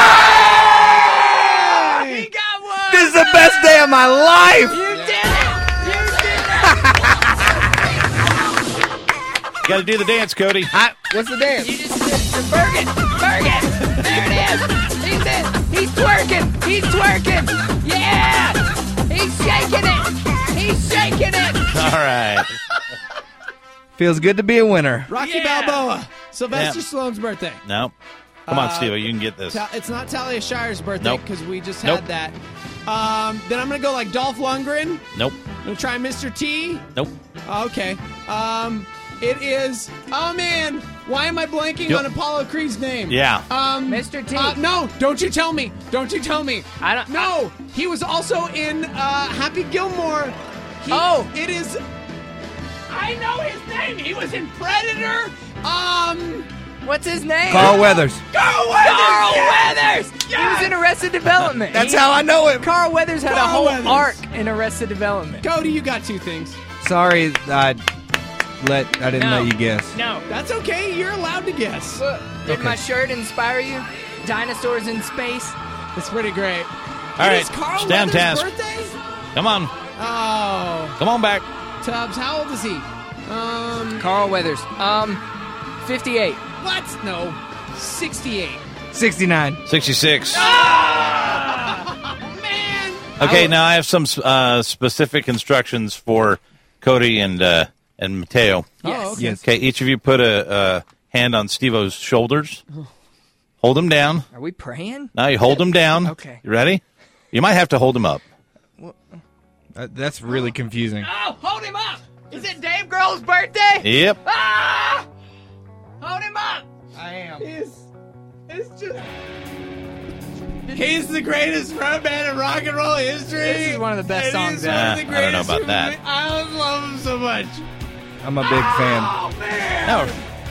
got one. This is the best day of my life. You did it. You did Got to do the dance, Cody. What's the dance? it. You just did the Bergen. Bergen. There it is. He's in. He's twerking. He's twerking. Yeah. He's shaking it. He's shaking it. All right. Feels good to be a winner. Rocky Yeah. Balboa. Sylvester Yeah. Stallone's birthday. No. Come on, Steve. You can get this. It's not Talia Shire's birthday Nope. because we just Nope. had that. Then I'm going to go like Dolph Lundgren. Nope. I'm going to try Mr. T. Nope. Okay. It is. Oh man, why am I blanking Yep. on Apollo Creed's name? Yeah. Mr. T. No, don't you tell me. Don't you tell me. I don't- No, he was also in Happy Gilmore. It is. I know his name. He was in Predator. What's his name? Carl Weathers. Carl Weathers. Carl Yes! Weathers. He was in Arrested Development. That's how I know him. Carl Weathers had a Carl whole Weathers. arc in Arrested Development. Cody, you got two things. Sorry, I didn't No. let you guess. No. That's okay. You're allowed to guess. Look, did my shirt inspire you? Dinosaurs in space. It's pretty great. All right. It's Carl Stay on Weathers' task. birthday. Come on. Oh, Come on back. Tubbs, how old is he? Carl Weathers. 58. What? No, 68. 69. 66. Man. Okay, now I have some specific instructions for Cody and Mateo. Yes. Oh, okay. Yes. Okay, each of you put a hand on Steve-O's shoulders. Hold him down. Are we praying? Now you hold him down. Okay. You ready? You might have to hold him up. That's really confusing. Oh, hold him up! Is it Dave Grohl's birthday? Yep. Ah! Hold him up! I am. It's just. He's the greatest frontman in rock and roll history. This is one of the best And songs he's one ever. of the I don't know greatest about that. human- I love him so much. I'm a big fan. Oh man. No.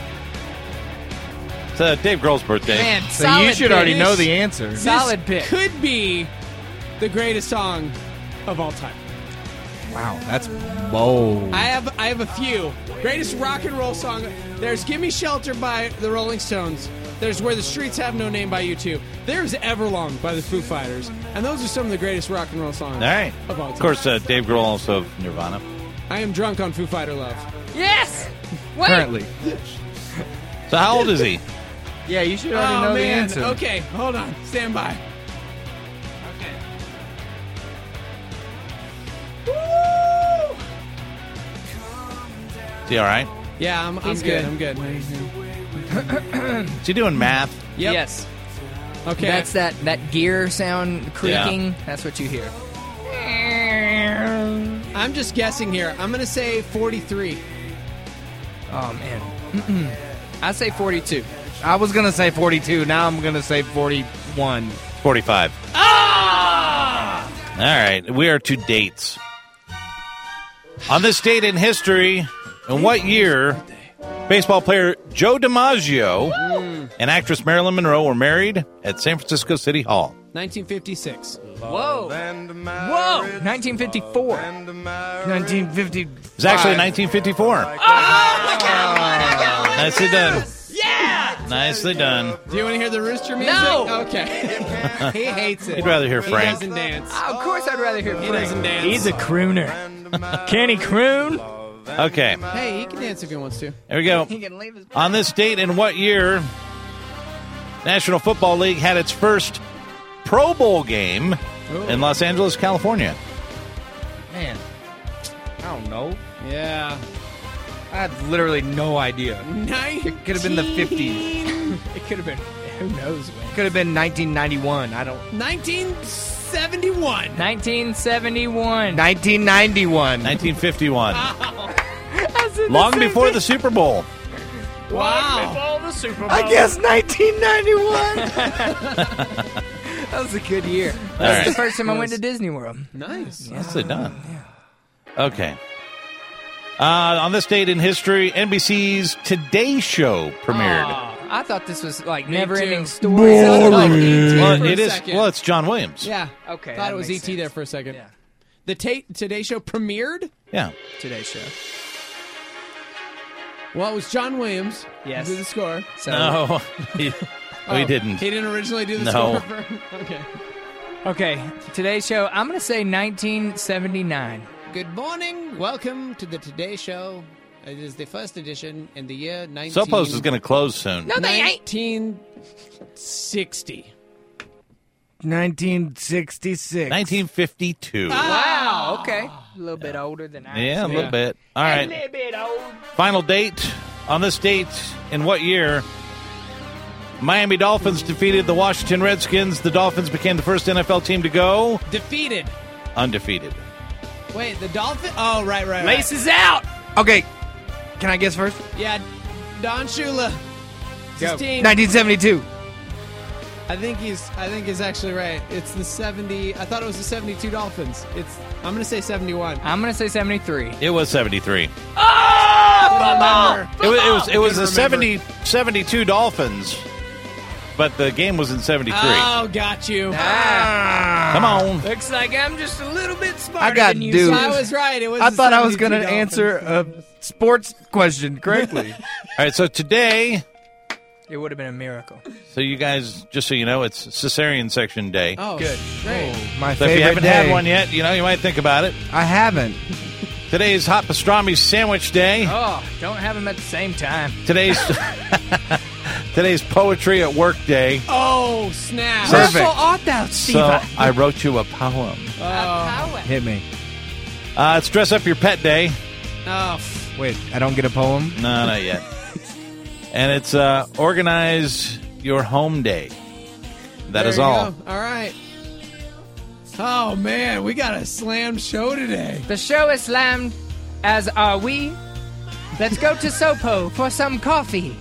It's Dave Grohl's birthday. Man, So solid you should pick. already know the answer. Solid This pick. could be the greatest song of all time. Wow, that's bold. I have a few. Greatest rock and roll song. There's Gimme Shelter by the Rolling Stones. There's Where the Streets Have No Name by U2. There's Everlong by the Foo Fighters. And those are some of the greatest rock and roll songs All right. of all time. Of course, Dave Grohl also of Nirvana. I am drunk on Foo Fighter love. Yes! Wait! Currently. So how old is he? Yeah, you should already know the man. answer. Okay, hold on. Stand by. Okay. Woo! Is he all right? Yeah, I'm He's good. good. I'm good. Is he doing math? Yep. Yes. Okay. That's that gear sound creaking. That's what you hear. I'm just guessing here. I'm going to say 43. Oh, man. I say 42. I was going to say 42. Now I'm going to say 41. 45. Ah! All right. We are to dates. On this date in history, in what year baseball player Joe DiMaggio and actress Marilyn Monroe were married at San Francisco City Hall? 1956. Whoa. 1954. 1950. It's actually 1954. Nicely done. Yeah! Nicely done. Do you want to hear the rooster music? No! Okay. He hates it. He'd rather hear He Frank. doesn't dance. Of course I'd rather hear He Frank. doesn't dance. He's a crooner. Can he croon? Okay. Hey, he can dance if he wants to. There we go. He can leave his... On this date in what year National Football League had its first Pro Bowl game in Los Angeles, California? Man, I don't know. Yeah. I had literally no idea. It could have been the 50s. It could have been... Who knows when? Could have been 1991. I don't. 1971. 1971. 1991. 1951. Long before the Super Bowl. Wow. the Super Bowl. I guess 1991. That was a good year. All That's right. the first time I went to Disney World. Nice. Nicely done. Okay. On this date in history, NBC's Today Show premiered. I thought this was like Me never-ending too. story. Sounded like E.T. Well, for a it is. second. Well, it's John Williams. Yeah. Okay, Thought that it was makes E.T. there sense. for a second. Yeah. The Today Show premiered? Yeah. Today Show. Well, it was John Williams. Yes. Who did the score. So, No, we didn't. He didn't originally do the No. score. Okay. Okay, Today Show. I'm going to say 1979. Good morning. Welcome to the Today Show. It is the first edition in the year Soappost is going to close soon. No, they ain't. 1960. 1966. 1952. Wow. Okay. A little bit older than I. Yeah, a am. little bit. All A right. little bit old. Final date. On this date, in what year Miami Dolphins defeated the Washington Redskins? The Dolphins became the first NFL team to go Defeated. undefeated. Wait, the Dolphin? Oh, right. Laces out. Okay, can I guess first? Yeah, Don Shula. It's his Go. team. 1972. I think he's actually right. It's the 70. I thought it was the 72 Dolphins. I'm going to say 71. I'm going to say 73. It was 73. Remember. It was the Couldn't 72 Dolphins, but the game was in 73. Oh, got you. Come on. Looks like I'm just a little bit smarter I got than you. duped. So I was right. It was. I the thought I was 72 going to Dolphins. answer a sports question correctly. All right, so today, It would have been a miracle. so you guys, just so you know, it's cesarean section day. Oh, Good. Great. My So if favorite you haven't day. had one yet, you might think about it. I haven't. Today is hot pastrami sandwich day. Oh, don't have them at the same time. Today's today's poetry at work day. Oh, snap. Perfect. Wherefore art thou, Steve? So I wrote you a poem. Hit me. It's dress up your pet day. Oh, Wait, I don't get a poem? No, not yet. And it's organize your home day. That there is you all. go. All right. Oh, man. We got a slam show today. The show is slammed, as are we. Let's go to Sopo for some coffee.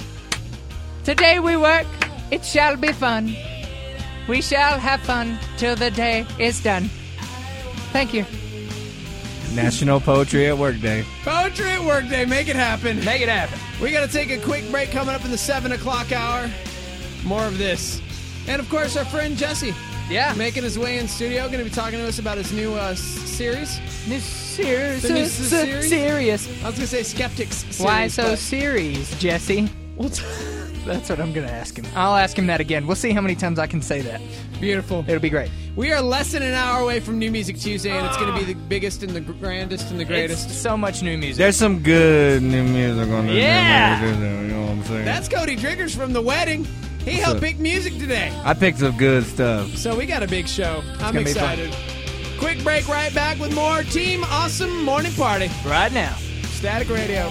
Today we work, it shall be fun. We shall have fun till the day is done. Thank you. National Poetry at Work Day. Poetry at Work Day. Make it happen. Make it happen. We got to take a quick break coming up in the 7 o'clock hour. More of this. And, of course, our friend Jesse. Yeah. Making his way in studio. Going to be talking to us about his new series. Serious. The new series? Serious. I was going to say Skeptics series. Why so but- serious, Jesse? Well, That's what I'm going to ask him. I'll ask him that again. We'll see how many times I can say that. beautiful. It'll be great. We are less than an hour away from New Music Tuesday, and it's going to be the biggest and the grandest and the greatest. It's so much new music. There's some good new music on there. Yeah. You know what I'm saying? That's Cody Driggers from The Wedding. He helped up? pick music today. I picked some good stuff. So we got a big show. I'm gonna be fun. excited. Quick break, right back with more Team Awesome Morning Party. right now. Static Radio.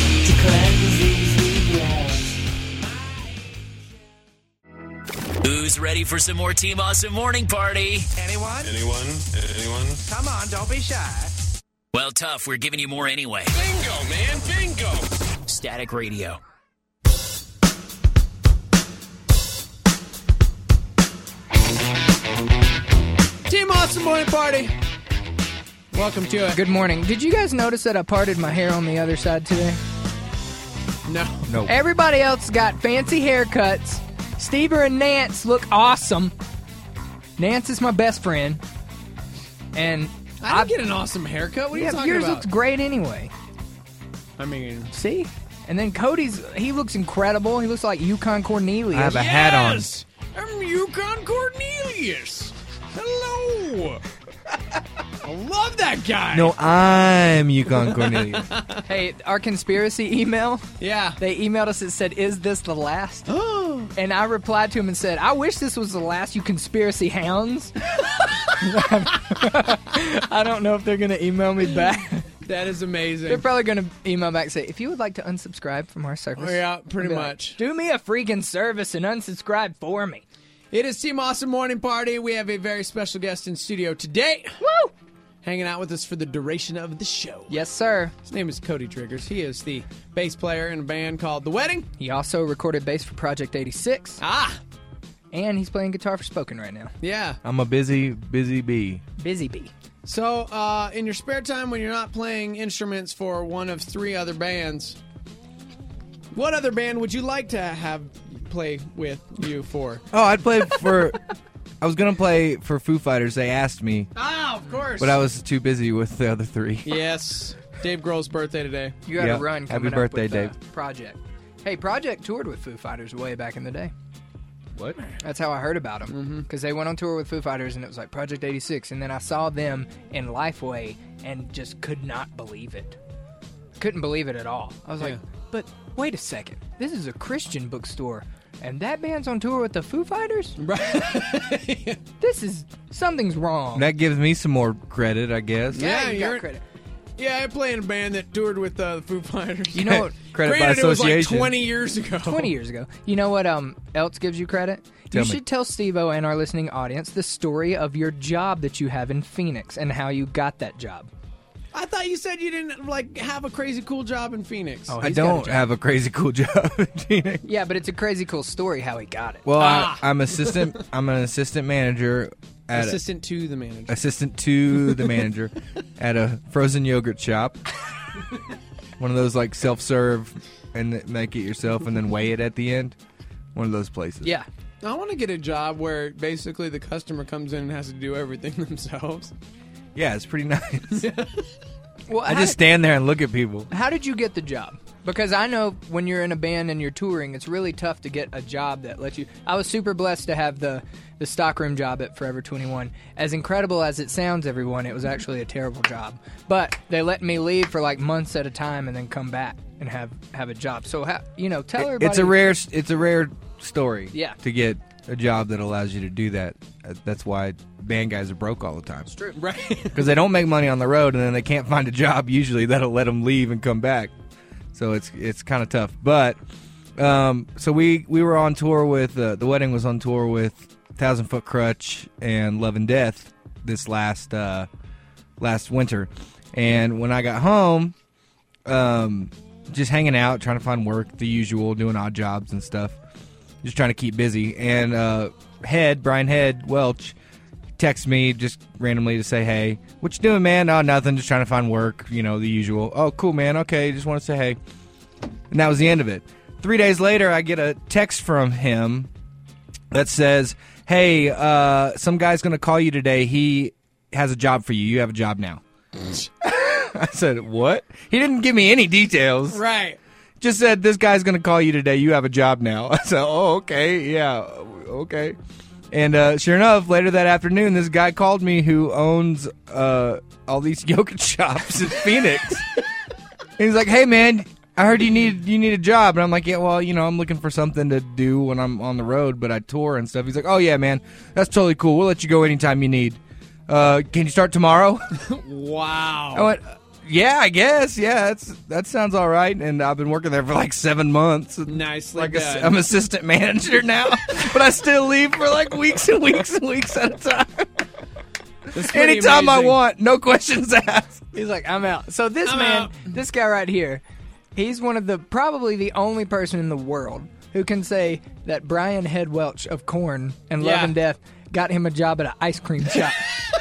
Who's Who's ready for some more Team Awesome Morning Party? Anyone? Come on, don't be shy. Well, tough. We're giving you more anyway. Bingo, man, bingo. Static Radio. Team Awesome Morning Party. Welcome to it. Good morning. Did you guys notice that I parted my hair on the other side today? No. Everybody else got fancy haircuts. Stever and Nance look awesome. Nance is my best friend. And I didn't get an awesome haircut. What are you talking yours about? looks great anyway. I mean, See? And then Cody's, he looks incredible. He looks like Yukon Cornelius. I have a hat on. yes! I'm Yukon Cornelius. Hello. I love that guy. No, I'm Yukon Cornelius. Hey, our conspiracy email, Yeah. they emailed us and said, "Is this the last?" And I replied to him and said, "I wish this was the last, you conspiracy hounds." I don't know if they're going to email me back. That is amazing. They're probably going to email back and say, "If you would like to unsubscribe from our service." Oh, yeah, pretty I'll be like, much. do me a freaking service and unsubscribe for me. It is Team Awesome Morning Party. We have a very special guest in studio today. Woo! Hanging out with us for the duration of the show. Yes, sir. His name is Cody Triggers. He is the bass player in a band called The Wedding. He also recorded bass for Project 86, Ah, and he's playing guitar for Spoken right now. yeah. I'm a busy bee. Busy bee. So, in your spare time when you're not playing instruments for one of three other bands, what other band would you like to have play with you for? Oh, I'd play for... I was going to play for Foo Fighters. They asked me, Ah, of course. but I was too busy with the other three. Yes. Dave Grohl's birthday today. You got Yeah. a run Happy coming birthday, up with Dave. Project. Hey, Project toured with Foo Fighters way back in the day. What? That's how I heard about them. Because they went on tour with Foo Fighters, and it was like Project 86. And then I saw them in Lifeway and just could not believe it. Couldn't believe it at all. I was like, Yeah. but wait a second. This is a Christian bookstore, and that band's on tour with the Foo Fighters? Something's wrong. That gives me some more credit, I guess. Yeah, you got you're- credit. Yeah, I play in a band that toured with the Foo Fighters. You know what? Credit by Granted, it was like association. 20 years ago. 20 years ago. You know what else gives you credit? Tell You me. should tell Steve-O and our listening audience the story of your job that you have in Phoenix and how you got that job. I thought you said you didn't have a crazy cool job in Phoenix. Oh, I he's got a don't job. have a crazy cool job in Phoenix. Yeah, but it's a crazy cool story how he got it. Well, Ah. I'm an assistant manager at Assistant to the manager. assistant to the manager at a frozen yogurt shop. One of those like self-serve and make it yourself and then weigh it at the end. One of those places. Yeah. I want to get a job where basically the customer comes in and has to do everything themselves. Yeah, it's pretty nice. Well, I just stand there and look at people. How did you get the job? Because I know when you're in a band and you're touring, it's really tough to get a job that lets you. I was super blessed to have the stockroom job at Forever 21. As incredible as it sounds, everyone, it was actually a terrible job. But they let me leave for like months at a time and then come back and have a job. So tell everybody. It's a rare story. Yeah. To get a job that allows you to do that. That's why band guys are broke all the time. It's true. Right. Because they don't make money on the road, and then they can't find a job. Usually, that'll let them leave and come back. So it's kind of tough. But so we were on tour with the Wedding was on tour with 1,000 Foot Crutch and Love and Death this last winter. And when I got home, just hanging out, trying to find work, the usual, doing odd jobs and stuff, just trying to keep busy. And Brian Head Welch texts me just randomly to say, hey, what you doing, man? Oh, nothing, just trying to find work, the usual. Oh, cool, man, okay, just want to say hey. And that was the end of it. 3 days later, I get a text from him that says, hey, some guy's going to call you today. He has a job for you. You have a job now. I said, what? He didn't give me any details. Right. Just said, this guy's going to call you today. You have a job now. I said, oh, okay, yeah, okay. And sure enough, later that afternoon, this guy called me who owns all these yogurt shops in Phoenix. And he's like, hey, man, I heard you need a job. And I'm like, yeah, well, I'm looking for something to do when I'm on the road, but I tour and stuff. He's like, oh, yeah, man, that's totally cool. We'll let you go anytime you need. Can you start tomorrow? Wow. I went, Yeah, I guess. Yeah, that sounds all right. And I've been working there for like 7 months. Nicely done. I'm assistant manager now, but I still leave for like weeks and weeks and weeks at a time. That's pretty Anytime I amazing. want, no questions asked. He's like, I'm out. So this I'm man, out. this guy right here, he's probably the only person in the world who can say that Brian Head Welch of Korn and Love Yeah. and Death got him a job at an ice cream shop.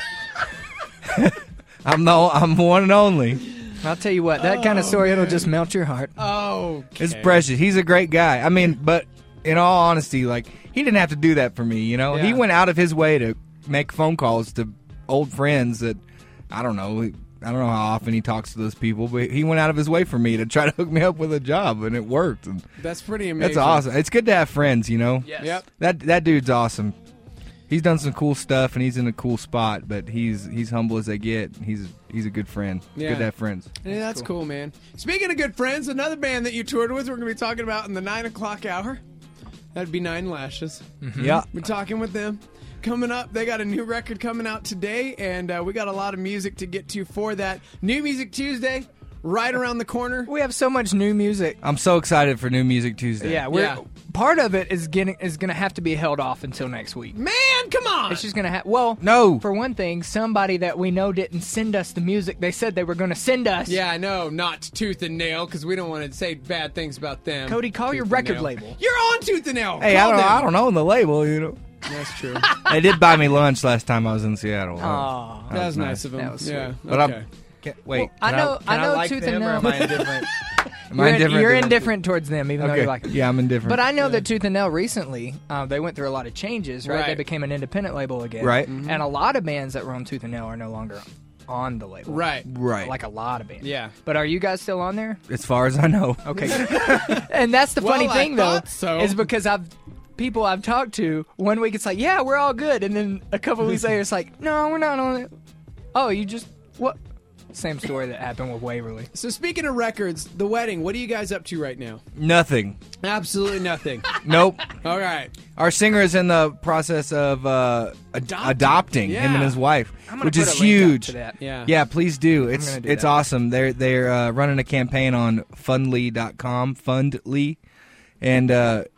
I'm one and only. I'll tell you what, that kind of story, it'll just melt your heart. Oh, It's precious. He's a great guy. I mean, but in all honesty, like, he didn't have to do that for me, you know? Yeah. He went out of his way to make phone calls to old friends that, I don't know how often he talks to those people, but he went out of his way for me to try to hook me up with a job, and it worked. And that's pretty amazing. that's awesome. It's good to have friends, you know? Yes. Yep. That dude's awesome. He's done some cool stuff, and he's in a cool spot, but he's humble as they get. He's a good friend. It's Yeah. good to have friends. Yeah, that's cool, man. Speaking of good friends, another band that you toured with, we're going to be talking about in the 9 o'clock hour. That'd be Nine Lashes. Yeah. We're talking with them. Coming up, they got a new record coming out today, and we got a lot of music to get to for that. New Music Tuesday, right around the corner. We have so much new music. I'm so excited for New Music Tuesday. Yeah, part of it is going to have to be held off until next week. Man, come on! It's just going to have. Well, No. For one thing, somebody that we know didn't send us the music they said they were going to send us. Yeah, I know, not Tooth and Nail, because we don't want to say bad things about them. Cody, call your Tooth and record Nail. label. You're on Tooth and Nail. Hey, Call them. I don't know the label, you know. That's true. They did buy me lunch last time I was in Seattle. Aw. That was nice of them. That was sweet. Yeah. But okay. Wait, I know like Tooth them, and or Nail. am I indifferent? Am I You're, indifferent? you're to them? indifferent towards them, even though Okay. you like them. Yeah, I'm indifferent. But I know that Tooth and Nail recently, they went through a lot of changes, right? Right. They became an independent label again. Right. And a lot of bands that were on Tooth and Nail are no longer on the label. Right. Right. Like a lot of bands. Yeah. But are you guys still on there? As far as I know. Okay. and that's the funny Well, I thing, though, thought so. is because people I've talked to, 1 week it's like, yeah, we're all good. And then a couple weeks later, it's like, no, we're not on it. Oh, you just, what? Same story that happened with Waverly. So speaking of records, The Wedding, what are you guys up to right now? Nothing. Absolutely nothing. Nope. All right. Our singer is in the process of adopting him and Yeah. his wife, I'm gonna which put is a link up huge. to that. Yeah. Yeah, please do. It's gonna do it's that. awesome. They're running a campaign on Fundly.com, Fundly, and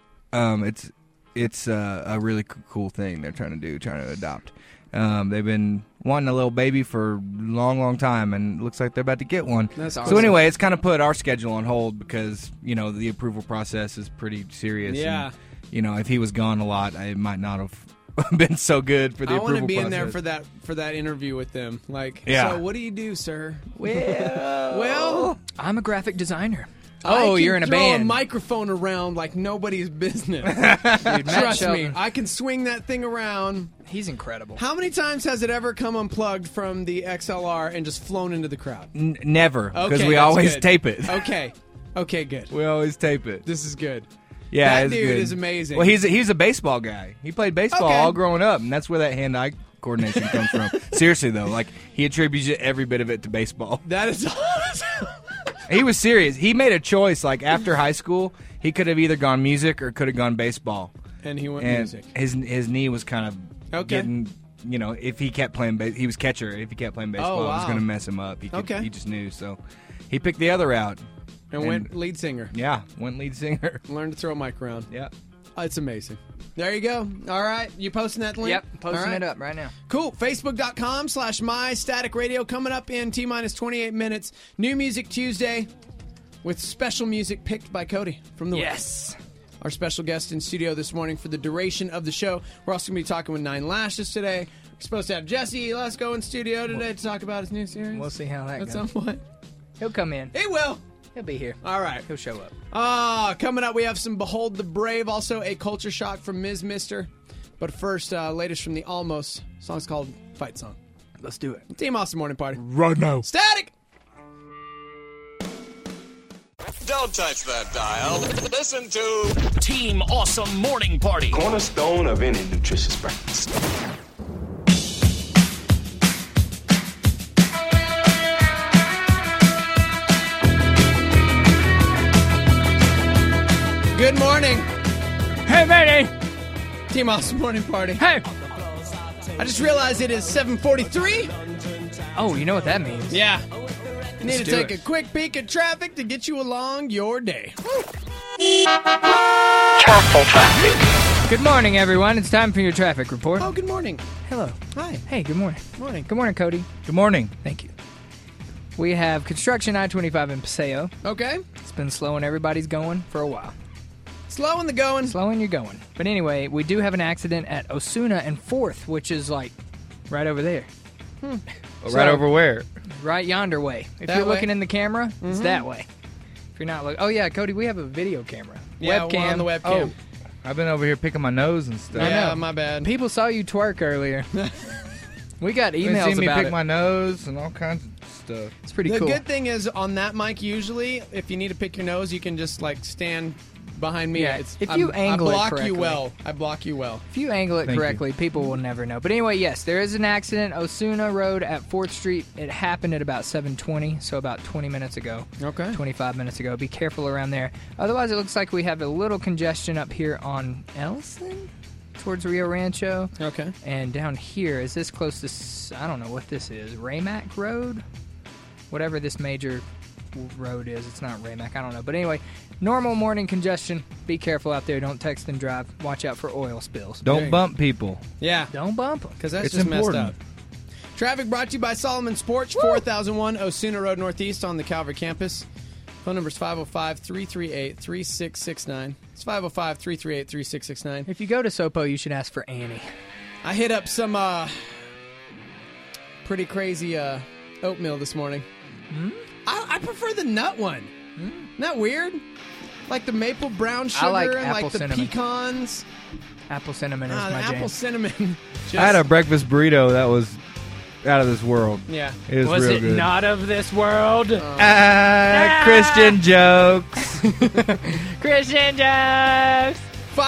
it's a really cool thing they're trying to adopt. They've been wanting a little baby for a long time, and it looks like they're about to get one. That's So awesome. anyway, it's kind of put our schedule on hold because the approval process is pretty serious. Yeah. And, if he was gone a lot, it might not have been so good for the I approval want to be process. in there for that interview with them. Like, Yeah. so what do you do, sir? Well, I'm a graphic designer. I Oh, can you're in a throw band. a microphone around like nobody's business. Dude, Matt Trust me, Shelton, I can swing that thing around. he's incredible. How many times has it ever come unplugged from the XLR and just flown into the crowd? Never, because Okay, we that's always good. tape it. Okay, good. We always tape it. This is good. Yeah, That it's dude good. is amazing. Well, he's a baseball guy. He played baseball Okay. all growing up, and that's where that hand-eye coordination comes from. Seriously though, like he attributes every bit of it to baseball. That is awesome. He was serious. He made a choice. Like after high school, he could have either gone music or could have gone baseball. And he went And music. his knee was kind of Okay. getting. If he kept playing, he was catcher. If he kept playing baseball, it was wow. going to mess him up. Okay. He just knew. So he picked the other route. And went lead singer. Yeah, went lead singer. Learned to throw a mic around. Yeah. Oh, it's amazing. There you go. All right. You posting that link? Yep, posting All right. it up right now. Cool. Facebook.com/MyStaticRadio coming up in T-minus 28 minutes. New Music Tuesday with special music picked by Cody from the Yes. Our special guest in studio this morning for the duration of the show. We're also going to be talking with Nine Lashes today. We're supposed to have Jesse Lesko in studio today to talk about his new series. We'll see how that At goes. some point. He'll come in. He will. He'll be here. All right. He'll show up. Coming up, we have some Behold the Brave, also a culture shock from Ms. Mister. But first, latest from the Almost. Song's called Fight Song. Let's do it. Team Awesome Morning Party. Right now. Static! Don't touch that dial. Listen to Team Awesome Morning Party. Cornerstone of any nutritious breakfast. Good morning. Hey, matey. Team Awesome Morning Party. Hey. I just realized it is 7:43. Oh, you know what that means? Yeah. You need to do take it. a quick peek at traffic to get you along your day. Good morning, everyone. It's time for your traffic report. Oh, good morning. Hello. Hi. Hey, good morning. Morning. Good morning, Cody. Good morning. Thank you. We have construction I-25 in Paseo. Okay. It's been slowing everybody's going for a while. Slowing the going. Slowing you're going. But anyway, we do have an accident at Osuna and 4th, which is like right over there. Right over where? Right yonder way. If That you're way? looking in the camera, it's that way. If you're not looking... Oh, yeah, Cody, we have a video camera. Yeah, webcam. we're on the webcam. I've been over here picking my nose and stuff. Yeah, know. my bad. People saw you twerk earlier. We got They've emails seen me about pick it. my nose and all kinds of stuff. It's pretty The cool. good thing is on that mic, usually, if you need to pick your nose, you can just like stand behind me. Yeah, if you angle it I block correctly. you well. I block you well. If you angle it Thank correctly, people will never know. But anyway, yes, there is an accident. Osuna Road at 4th Street. It happened at about 7:20, so about 20 minutes ago. Okay. 25 minutes ago. Be careful around there. Otherwise, it looks like we have a little congestion up here on Ellison towards Rio Rancho. Okay. And down here, is this close to, I don't know what this is, Raymac Road? Whatever this major road is. It's not Raymac. I don't know. But anyway, normal morning congestion. Be careful out there. Don't text and drive. Watch out for oil spills. Don't bump people. Yeah. Don't bump them. Because that's It's just important. messed up. Traffic brought to you by Solomon Sports, 4001 Osuna Road Northeast on the Calvary campus. Phone number is 505-338-3669. It's 505-338-3669. If you go to Sopo, you should ask for Annie. I hit up some pretty crazy oatmeal this morning. I prefer the nut one. Isn't that weird? Like the maple brown sugar like and apple like the cinnamon. pecans. Apple cinnamon is The my apple jam. cinnamon. Just, I had a breakfast burrito that was out of this world. Yeah. It was real good. of this world? Christian jokes. Christian jokes!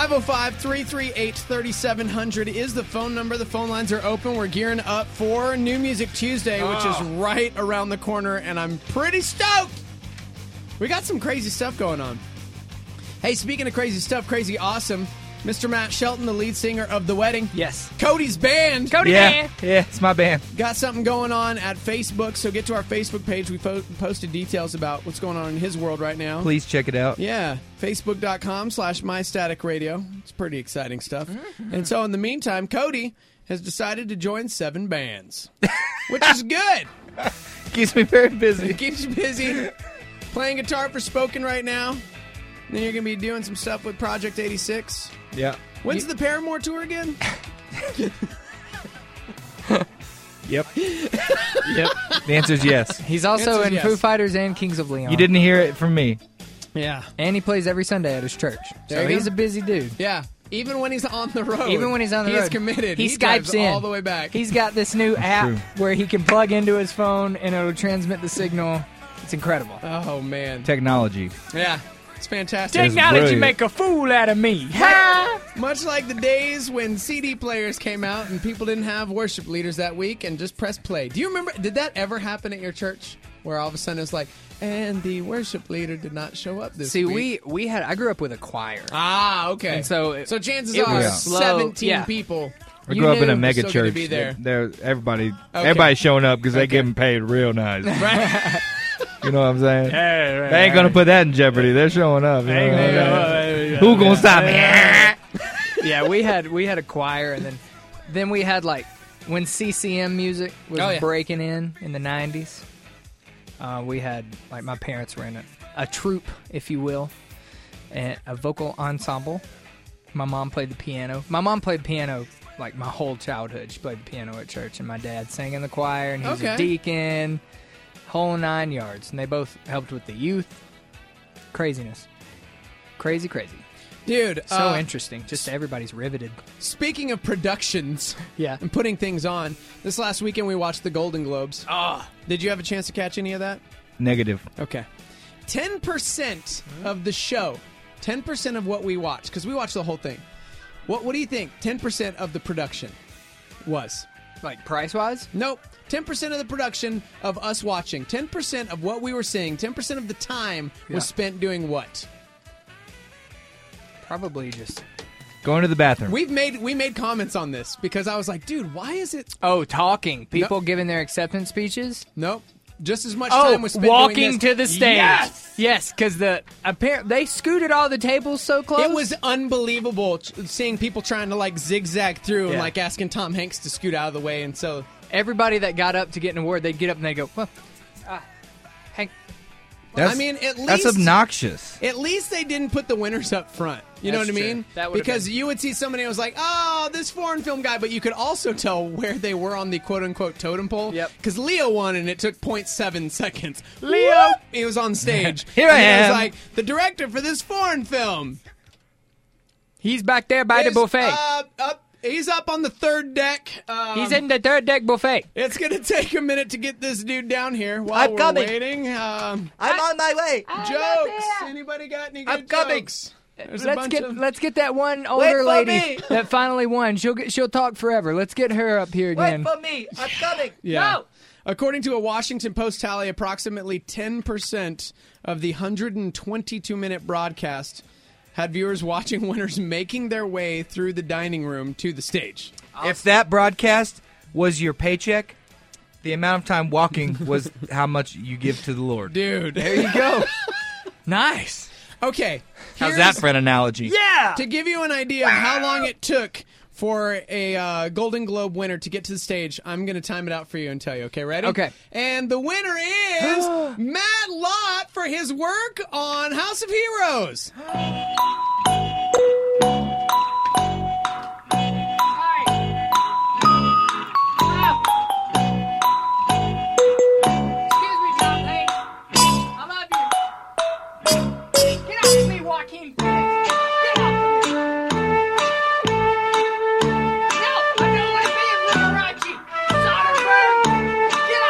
505-338-3700 is the phone number. The phone lines are open. We're gearing up for New Music Tuesday, which is right around the corner, and I'm pretty stoked. We got some crazy stuff going on. Hey, speaking of crazy stuff, crazy awesome, Mr. Matt Shelton, the lead singer of The Wedding. Yes. Cody's band. Cody Yeah, man! yeah, it's my band. Got something going on at Facebook, so get to our Facebook page. We posted details about what's going on in his world right now. Please check it out. Yeah, Facebook.com/MyStaticRadio. It's pretty exciting stuff. And so in the meantime, Cody has decided to join 7 bands, which is good. Keeps me very busy. It keeps you busy. Playing guitar for Spoken right now. Then you're going to be doing some stuff with Project 86. Yeah. When's the Paramore tour again? Yep. The answer is yes. He's also Answer's in yes. Foo Fighters and Kings of Leon. You didn't hear it from me. Yeah. And he plays every Sunday at his church. There So you go. he's a busy dude. Yeah. Even when he's on the road. Even when he's on the he road. is committed. He drives Skypes in. all the way back. He's got this new app true. where he can plug into his phone and it'll transmit the signal. It's incredible. Oh, man. Technology. Yeah. It's fantastic. Technology brilliant. make a fool out of me. Much like the days when CD players came out and people didn't have worship leaders that week and just press play. Do you remember? Did that ever happen at your church? Where all of a sudden it's like, and the worship leader did not show up this See, week. we had. I grew up with a choir. Ah, okay. And so chances it are was slow. 17 Yeah. people. I You grew up in knew a it was mega still gonna church. be there. Everybody's showing up because they get them paid real nice. Right? You know what I'm saying? They ain't gonna put that in jeopardy. They're showing up. You know what I'm saying? Who gonna stop me? Yeah, we had a choir, and then we had like when CCM music was Oh, yeah. breaking in the 90s. We had like my parents were in a troupe, if you will, and a vocal ensemble. My mom played the piano. My mom played piano like my whole childhood. She played the piano at church, and my dad sang in the choir, and he was Okay. a deacon, whole 9 yards. And they both helped with the youth. Craziness, crazy. Dude, So interesting. Just everybody's riveted. speaking of productions Yeah. and putting things on, this last weekend we watched the Golden Globes. Did you have a chance to catch any of that? Negative. Okay. 10% of the show, 10% of what we watched, because we watched the whole thing. What do you think 10% of the production was? Like price wise? Nope. 10% of the production of us watching, 10% of what we were seeing, 10% of the time was spent doing what? Probably just Going to the bathroom. We made comments on this because I was like, dude, why is it? talking. People giving their acceptance speeches. Nope. just as much time was spent walking doing this. to the stage. Yes, because they scooted all the tables so close. It was unbelievable seeing people trying to like zigzag through and Yeah. like asking Tom Hanks to scoot out of the way, and so everybody that got up to get an award, they'd get up and they'd go, well, Hank. That's, I mean, at least that's obnoxious. At least they didn't put the winners up front. You know That's what I true. mean? That would've because been- you would see somebody who was like, oh, this foreign film guy, but you could also tell where they were on the quote-unquote totem pole. Yep. Because Leo won, and it took 0.7 seconds. Leo! Whoop! He was on stage. Here I and am. It was like, the director for this foreign film. He's back there by the is, buffet. He's up on the third deck. He's in the third deck buffet. It's going to take a minute to get this dude down here while I'm we're coming. waiting. I'm on my way. Jokes. Anybody got any good I'm coming. jokes? There's a bunch of... Let's get that one Wait older for lady me. that finally won. She'll talk forever. Let's get her up here again. me. I'm coming. Yeah. No. According to a Washington Post tally, approximately 10% of the 122-minute broadcast had viewers watching winners making their way through the dining room to the stage. If that broadcast was your paycheck, the amount of time walking was how much you give to the Lord. Dude. There you go. Nice. Okay. How's that for an analogy? Yeah. To give you an idea of how long it took for a Golden Globe winner to get to the stage, I'm going to time it out for you and tell you. Okay, ready? Okay. And the winner is Matt Lott for his work on House of Heroes. Excuse me, John Payne. I love you. Get off me, Joaquin Phoenix. Get off me. No, I don't want to be in Liberace. Soderbergh. Get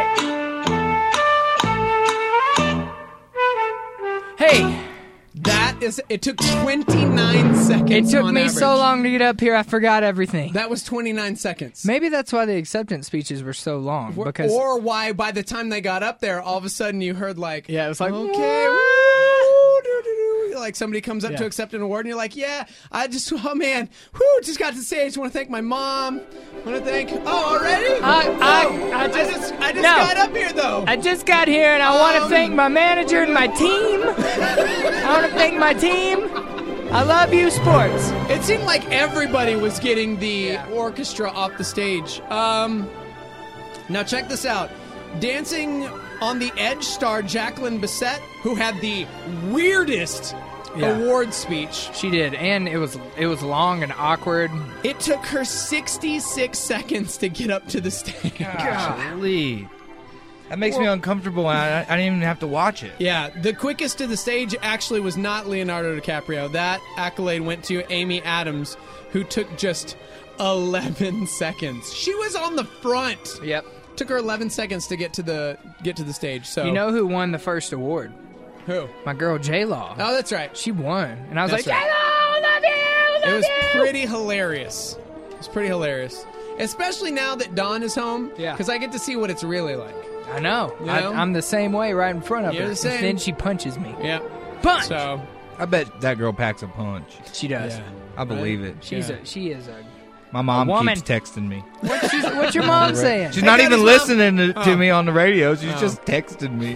off of me. Hey, It took 29 seconds. it took on me average. so long to get up here, I forgot everything. That was 29 seconds. Maybe that's why the acceptance speeches were so long. Because Or why by the time they got up there, all of a sudden you heard like, yeah, it was like, okay, woo, doo-doo-doo. Like somebody comes up Yeah. to accept an award and you're like, yeah, I just, oh man, whoo, just got to say, I just want to thank my mom. Want to thank, already? I just I just no. got up here though. I just got here and I want to thank my manager and my team. I want to thank my team. I love you, sports. It seemed like everybody was getting the orchestra off the stage. Now check this out. Dancing on the Edge star Jacqueline Bisset, who had the weirdest award speech. She did, and it was long and awkward. It took her 66 seconds to get up to the stage. Golly. That makes me uncomfortable, and I didn't even have to watch it. Yeah, the quickest to the stage actually was not Leonardo DiCaprio. That accolade went to Amy Adams, who took just 11 seconds. She was on the front. Yep. Took her 11 seconds to get to the stage. So You know who won the first award? who? My girl J-Law. Oh, that's right. She won, and I was That's like, right. J-Law, love you, It love was you. pretty hilarious. It was pretty hilarious, especially now that Dawn is home. Yeah. because I get to see what it's really like. I know. You know? I'm the same way right in front of You're her. the same. And then she punches me. Yeah. Punch. So I bet that girl packs a punch. She does. yeah. I believe it. She is a. My mom woman. keeps texting me. What's your mom saying? She's not Daddy's even mom. listening to Oh. me on the radio. She's just texting me.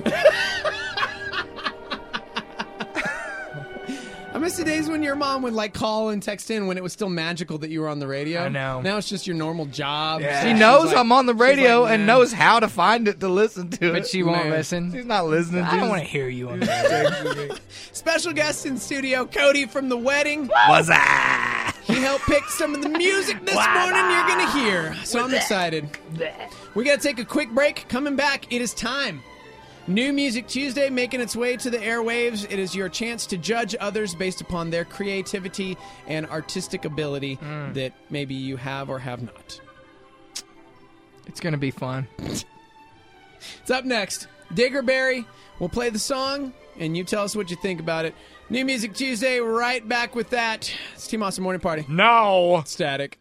I miss the days when your mom would like call and text in when it was still magical that you were on the radio. I know. Now it's just your normal job. Yeah. She She's knows like- I'm on the radio like, and "Nah." knows how to find it to listen to it. But she won't Man. listen. She's not listening. I don't want to hear you on the radio. Special guest in studio, Cody from The Wedding. What's that? He helped pick some of the music this morning you're going to hear. So I'm excited. We got to take a quick break. Coming back, it is time. New Music Tuesday making its way to the airwaves. It is your chance to judge others based upon their creativity and artistic ability that maybe you have or have not. It's going to be fun. It's up next. Diggerberry will play the song, and you tell us what you think about it. New Music Tuesday, right back with that. It's Team Awesome Morning Party. No. Static.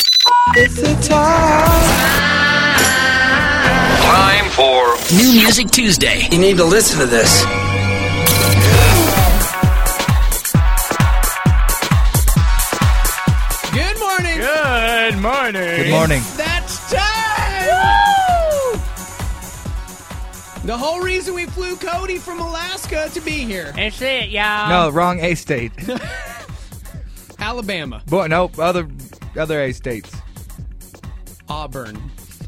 Time for New Music Tuesday. You need to listen to this. Good morning. Good morning. Good morning. That's time. The whole reason we flew Cody from Alaska to be here. That's it, y'all. No, wrong A state. Alabama. Boy, no, other A states. Auburn.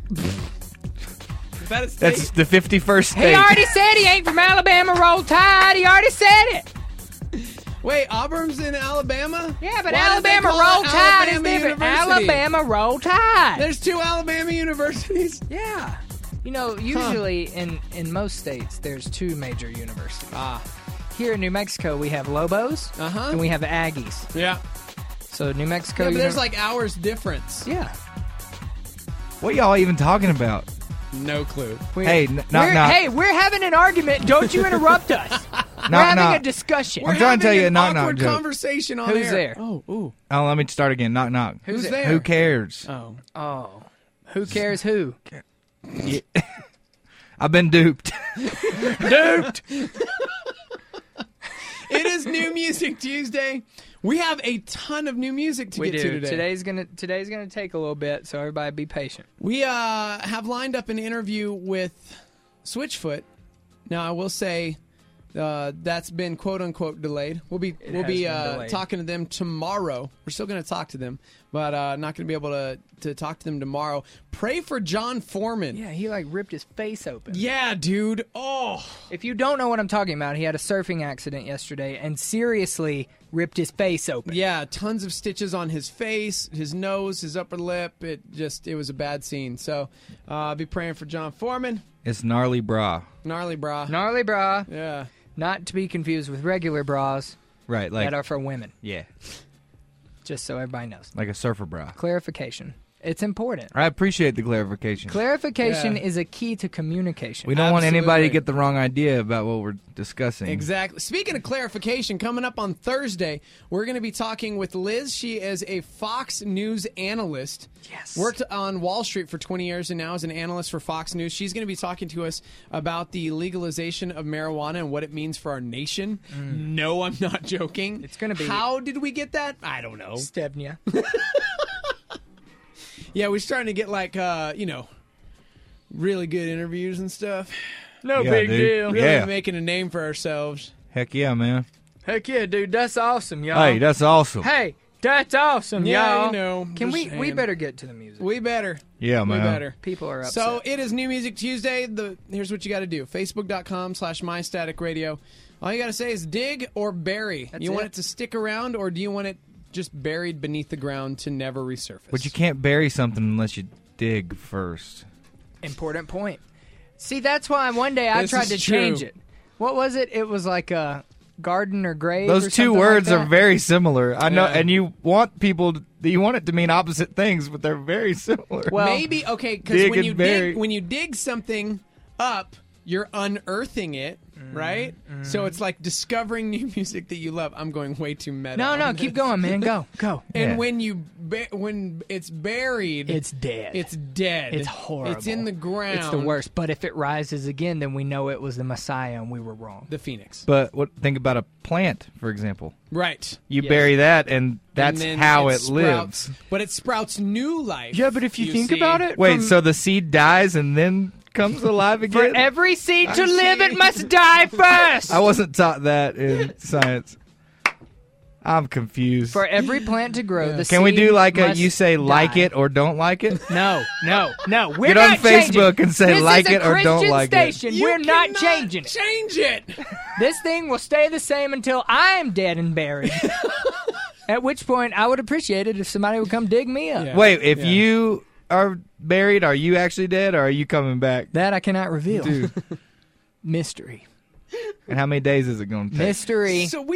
Is that a state? That's the 51st state. He already said he ain't from Alabama. Roll Tide. He already said it. Wait, Auburn's in Alabama? Yeah, but Why did they Alabama call it Roll Tide is Alabama different. University? Alabama Roll Tide. There's 2 Alabama universities? Yeah. You know, usually in most states, there's 2 major universities. Here in New Mexico, we have Lobos and we have Aggies. Yeah. So New Mexico... Yeah, but there's like hours difference. Yeah. What y'all even talking about? No clue. Hey, knock. Hey, we're having an argument. Don't you interrupt us. We're having a discussion. I'm trying to tell you a knock awkward joke. conversation on Who's air. there? Oh, ooh. Oh, let me start again. Knock, knock. Who's there? Who cares? Oh. Who cares who? Yeah. I've been duped. Duped. It is New Music Tuesday. We have a ton of new music to get to today. Today's gonna take a little bit, so everybody be patient. We have lined up an interview with Switchfoot. Now, I will say that's been quote unquote delayed. We'll be delayed. talking to them tomorrow. We're still going to talk to them, but not going to be able to talk to them tomorrow. Pray for John Foreman. Yeah, he like ripped his face open. Yeah, dude. Oh. If you don't know what I'm talking about, he had a surfing accident yesterday and seriously ripped his face open. Yeah, tons of stitches on his face, his nose, his upper lip. It was a bad scene. So be praying for John Foreman. It's gnarly bra. Gnarly bra. Gnarly bra. Yeah. Not to be confused with regular bras Right, like that are for women. yeah, Just so everybody knows. like a surfer bra. Clarification. It's important. I appreciate the clarification. Clarification Yeah. is a key to communication. We don't want anybody Absolutely. to get the wrong idea about what we're discussing. Exactly. Speaking of clarification, coming up on Thursday, we're going to be talking with Liz. She is a Fox News analyst. Yes. Worked on Wall Street for 20 years and now is an analyst for Fox News. She's going to be talking to us about the legalization of marijuana and what it means for our nation. No, I'm not joking. It's gonna be- How did we get that? I don't know. Stevnia. Yeah, we're starting to get really good interviews and stuff. No Yeah, big dude. deal. Really Yeah. making a name for ourselves. Heck yeah, man. Heck yeah, dude. That's awesome, y'all. Hey, that's awesome. Hey, that's awesome, Yeah, y'all. you know, Can just we saying. better get to the music. We better. Yeah, We man. better. People are upset. So it is New Music Tuesday. Here's what you got to do. Facebook.com/MyStaticRadio. All you got to say is dig or bury. That's you want it. it to stick around, or do you want it just buried beneath the ground to never resurface? But you can't bury something unless you dig first. Important point. See, that's why one day I This tried is to true. change it. What was it? It was like a garden or grave. Those or two something words like are that. very similar. I know, Yeah. and you want it to mean opposite things, but they're very similar. Well, Maybe okay, because dig when and you bury. when you dig something up, you're unearthing it, right? So it's like discovering new music that you love. I'm going way too meta. No, on keep this. going, man. Go. And Yeah. when it's buried, It's dead. It's dead. It's horrible. It's in the ground. It's the worst. But if it rises again, then we know it was the Messiah and we were wrong. The Phoenix. But think about a plant, for example. Right. You Yes. bury that, and that's And then how it sprouts, lives. But it sprouts new life. Yeah, but if you think see. about it, Wait, so the seed dies and then comes alive for again? every seed to I live, see. it must die first. I wasn't taught that in science. I'm confused. For every plant to grow, the Can we seed do like a must you say like die. it or don't like it? No. We're Get on not changing. Facebook and say This like is a it or don't Christian like it. station. You We're not cannot changing it. Change it. This thing will stay the same until I am dead and buried. At which point, I would appreciate it if somebody would come dig me up. Yeah. Wait, if Yeah. you are buried, are you actually dead or are you coming back? That I cannot reveal. Dude. Mystery. And how many days is it going to take? Mystery. So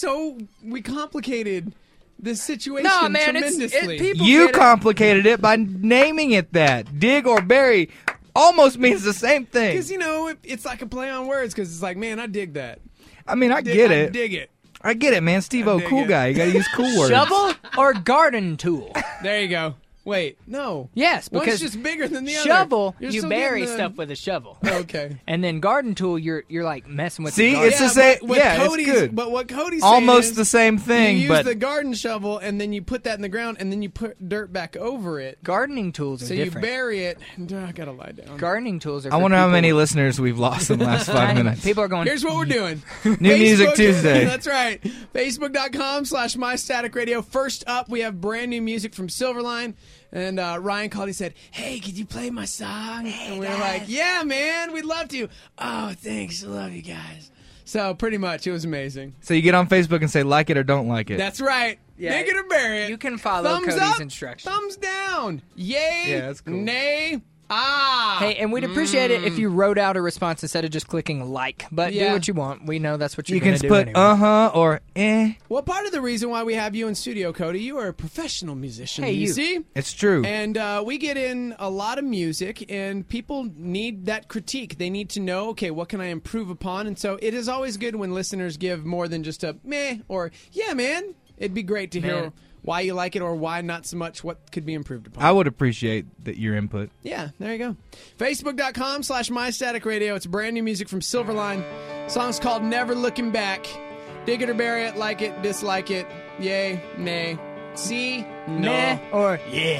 we complicated this situation No, man, tremendously. people You get it. complicated it by naming it that. Dig or bury almost means the same thing. Because it's like a play on words. Because it's like, man, I dig that. I mean, I get I it. dig it. I get it, man. Steve-O, dig cool it. guy. You got to use cool words. Shovel or garden tool? There you go. Wait, no. Yes, One's because just bigger than the other. shovel, You're you still bury getting the- stuff with a shovel. Okay. And then garden tool, you're like messing with See, the garden. it's the same. But what Yeah, it's Cody's, good. But what Cody's Almost saying is the same thing, you use but the garden shovel and then you put that in the ground and then you put dirt back over it. Gardening tools are So different. you bury it. I gotta lie down. Gardening tools are. I for wonder how people- many listeners we've lost in the last 5 minutes. People are going. Here's what we're doing. New Music Facebook- Tuesday. That's right. Facebook.com/MyStaticRadio. First up, we have brand new music from Silverline. And Ryan called. He said, "Hey, could you play my song?" And we were like, "Yeah, man, we'd love to." Oh, thanks. I love you guys. So pretty much, it was amazing. So you get on Facebook and say like it or don't like it. That's right. Yeah, Make it or bury it. you can follow Thumbs Cody's up, instructions. Thumbs down. Yay. Yeah, that's cool. Nay. Ah. Hey, and we'd appreciate it if you wrote out a response instead of just clicking like. But do Yeah. what you want. We know that's what you're You going can to do put anyway. or eh. Well, part of the reason why we have you in studio, Cody, you are a professional musician. Hey, you. see? It's true. And we get in a lot of music, and people need that critique. They need to know, okay, what can I improve upon? And so it is always good when listeners give more than just a meh or, yeah, man. It'd be great to hear Man. why you like it or why not so much, what could be improved upon. I would appreciate your input. Yeah, there you go. Facebook.com/MyStaticRadio. It's brand new music from Silverline. Song's called Never Looking Back. Dig it or bury it, like it, dislike it, yay, nay, see, no. Meh or yeah.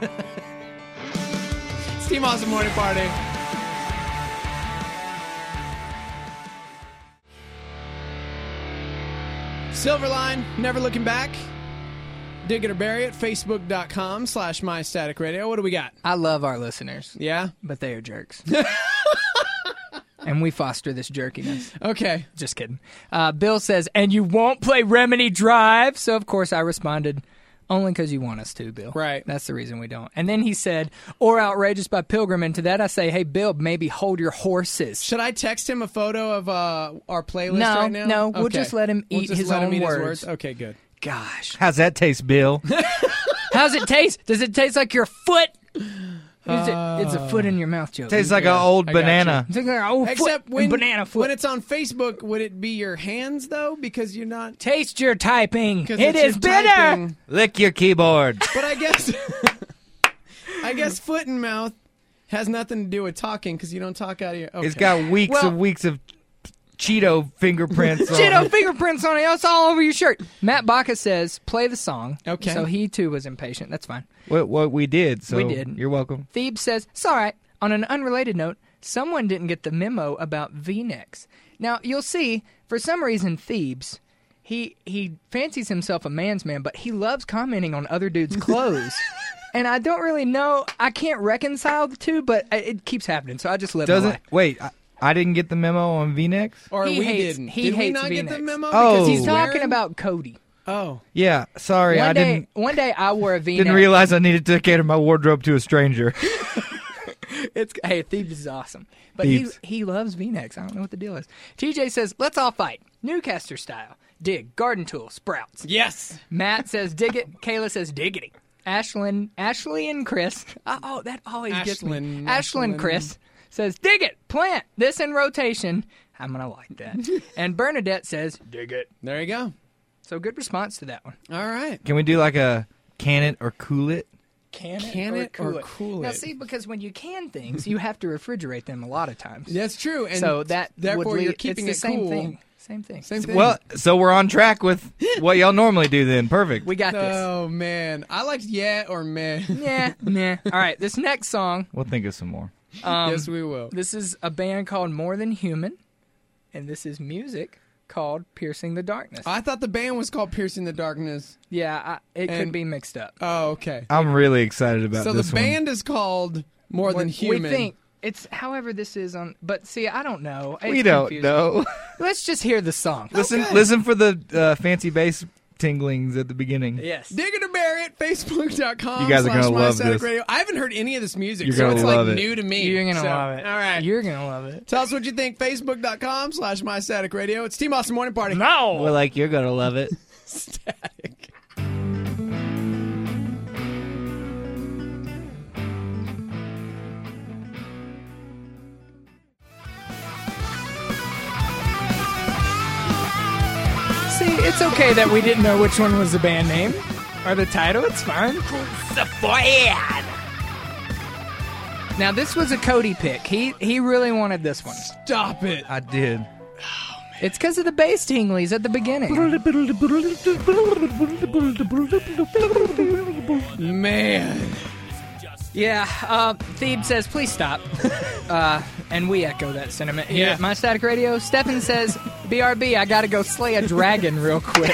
It's Team Awesome Morning Party. Silverline, Never Looking Back. Dig it or bury it. Facebook.com/MyStaticRadio. What do we got? I love our listeners, Yeah? but they are jerks. And we foster this jerkiness. Okay. Just kidding. Bill says, and you won't play Remedy Drive? So, of course, I responded, only because you want us to, Bill. Right. That's the reason we don't. And then he said, or Outrageous by Pilgrim. And to that I say, hey, Bill, maybe hold your horses. Should I text him a photo of our playlist No, right now? no, we'll Okay. just let him We'll eat just his let him own eat his words. Okay, good. Gosh. How's that taste, Bill? How's it taste? Does it taste like your foot? It's a foot in your mouth, Joe. Tastes like an old I got banana. It's like an old Except foot when and banana foot. when it's on Facebook, would it be your hands though? Because you're not. Taste your typing. 'Cause It it's is your bitter. typing. Lick your keyboard. But I guess foot and mouth has nothing to do with talking because you don't talk out of your. Okay. It's got weeks Well- and weeks of Cheeto fingerprints on Cheeto it. fingerprints on it. It's all over your shirt. Matt Baca says, play the song. Okay. So he, too, was impatient. That's fine. What we did, so We did. you're welcome. Thebes says, it's all right. On an unrelated note, someone didn't get the memo about V-necks. Now, you'll see, for some reason, Thebes, he fancies himself a man's man, but he loves commenting on other dudes' clothes. And I don't really know. I can't reconcile the two, but it keeps happening, so I just live my Doesn't life. wait? I didn't get the memo on V-necks. Or He we hates- didn't. he Did we hates not get the V-necks. memo? Oh. Because He's talking wearing- about Cody. Oh. Yeah, sorry, I One day I wore a V-neck. didn't realize I needed to cater my wardrobe to a stranger. Hey, Thebes is awesome, but Thebes. he loves V-necks. I don't know what the deal is. TJ says, "Let's all fight, Newcaster style. Dig, garden tool, sprouts." Yes. Matt says, "Dig it." Kayla says, "Diggity." Ashley and Chris. Oh, that always gets me. Ashlyn. Ashlyn Chris says, "Dig it, plant this in rotation." I'm gonna like that. And Bernadette says, "Dig it." There you go. So good response to that one. All right. Can we do like a can it or cool it? Can it or cool Now, it? see, because when you can things, you have to refrigerate them a lot of times. That's true. And So that therefore would lead, you're keeping it's the it same cool. thing. Same thing. Same thing. Well, so we're on track with what y'all normally do then. Perfect. We got this. Oh man, I liked yeah or meh. Yeah, nah. All right, this next song. We'll think of some more. Yes, we will. This is a band called More Than Human, and this is music called Piercing the Darkness. I thought the band was called Piercing the Darkness. Yeah, it could And- be mixed up. Oh, okay. I'm really excited about So this the band is called More Than Human. We think it's, however, this is on. But see, I don't know. one. We It's don't confusing. know. Let's just hear the song. Listen for the fancy bass tinglings at the beginning. Yes. Dig it or bury it, Facebook.com. You guys are gonna love /MyStatic this. Radio. I haven't heard any of this music, You're so gonna it's love like it. new to me. You're gonna So, love it. All right. You're gonna love it. Tell us what you think. Facebook.com /MyStatic Radio. It's Team Austin Morning Party. No. Well, like you're gonna love it. Static. See, it's okay that we didn't know which one was the band name. Or the title, it's fine. Now, this was a Cody pick. He really wanted this one. Stop it. I did. It's because of the bass tinglies at the beginning. Man. Yeah, Thebe says, please stop. And we echo that sentiment here Yeah. at My Static Radio. Stefan says, BRB, I gotta go slay a dragon real quick.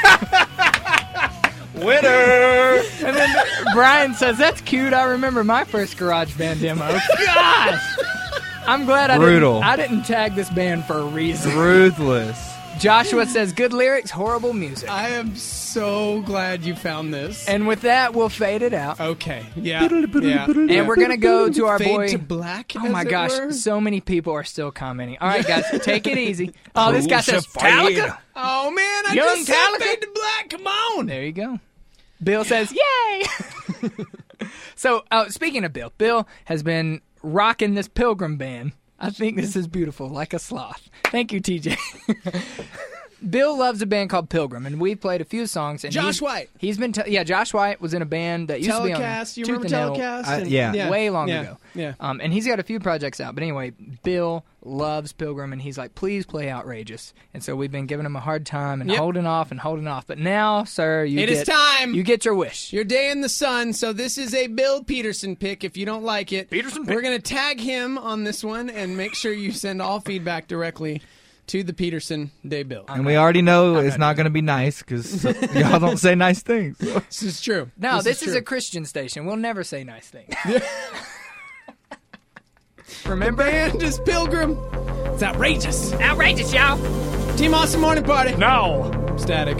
Winner! And then Brian says, that's cute. I remember my first GarageBand demo. Gosh! I'm glad Brutal. I didn't tag this band for a reason. Ruthless. Joshua says, good lyrics, horrible music. I am so glad you found this. And with that, we'll fade it out. Okay. Yeah. And we're going to go to our Fade boy. to black, Oh as my it gosh, were. so many people are still commenting. All right, guys, take it easy. Oh, this guy says, Metallica. Oh, man. I Young just said Metallica? fade to black. Come on. There you go. Bill says, yay! So, speaking of Bill has been rocking this Pilgrim band. I think this is beautiful, like a sloth. Thank you, TJ. Bill loves a band called Pilgrim, and we've played a few songs. And Josh White. He's been, Josh White was in a band that used Telecast. to You be on remember Tooth and Nail Telecast? yeah. way long Yeah. ago. Yeah. And he's got a few projects out. But anyway, Bill loves Pilgrim, and he's like, please play Outrageous. And so we've been giving him a hard time and Yep. holding off. But now, sir, It is time. You get your wish. Your day in the sun. So this is a Bill Peterson pick. If you don't like it, we're going to tag him on this one and make sure you send all feedback directly to the Peterson Day Bill. And we already know it's not going to be nice because y'all don't say nice things. This is true. No, this is true. a Christian station. We'll never say nice things. The Remember? band is Pilgrim. It's outrageous. Outrageous, y'all. Team Awesome Morning Party. No. Static.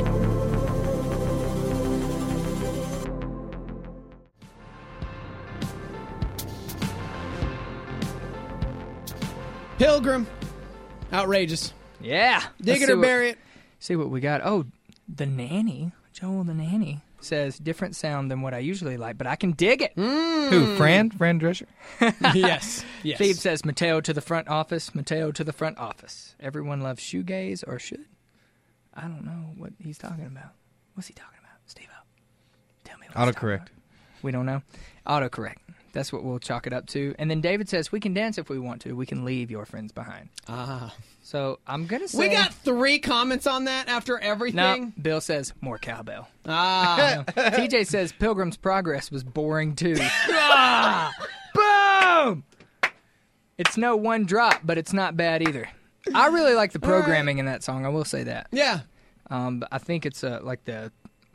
Pilgrim. Outrageous. Yeah. Dig it or bury it. See what we got. Oh, the nanny, Joel the nanny, says different sound than what I usually like, but I can dig it. Who? Fran Drescher? Yes. Yes. Steve says Mateo to the front office. Mateo to the front office. Everyone loves shoegaze or should. I don't know what he's talking about. What's he talking about? Steve up. Tell me what he's talking Autocorrect. about. We don't know. Autocorrect. That's what we'll chalk it up to. And then David says we can dance if we want to. We can leave your friends behind. Ah. So I'm going to say... We got 3 comments on that after everything. No, Bill says more cowbell. Ah. TJ says Pilgrim's Progress was boring too. Ah! Boom! It's no one drop, but it's not bad either. I really like the programming in that song. I will say that. Yeah. But I think it's like the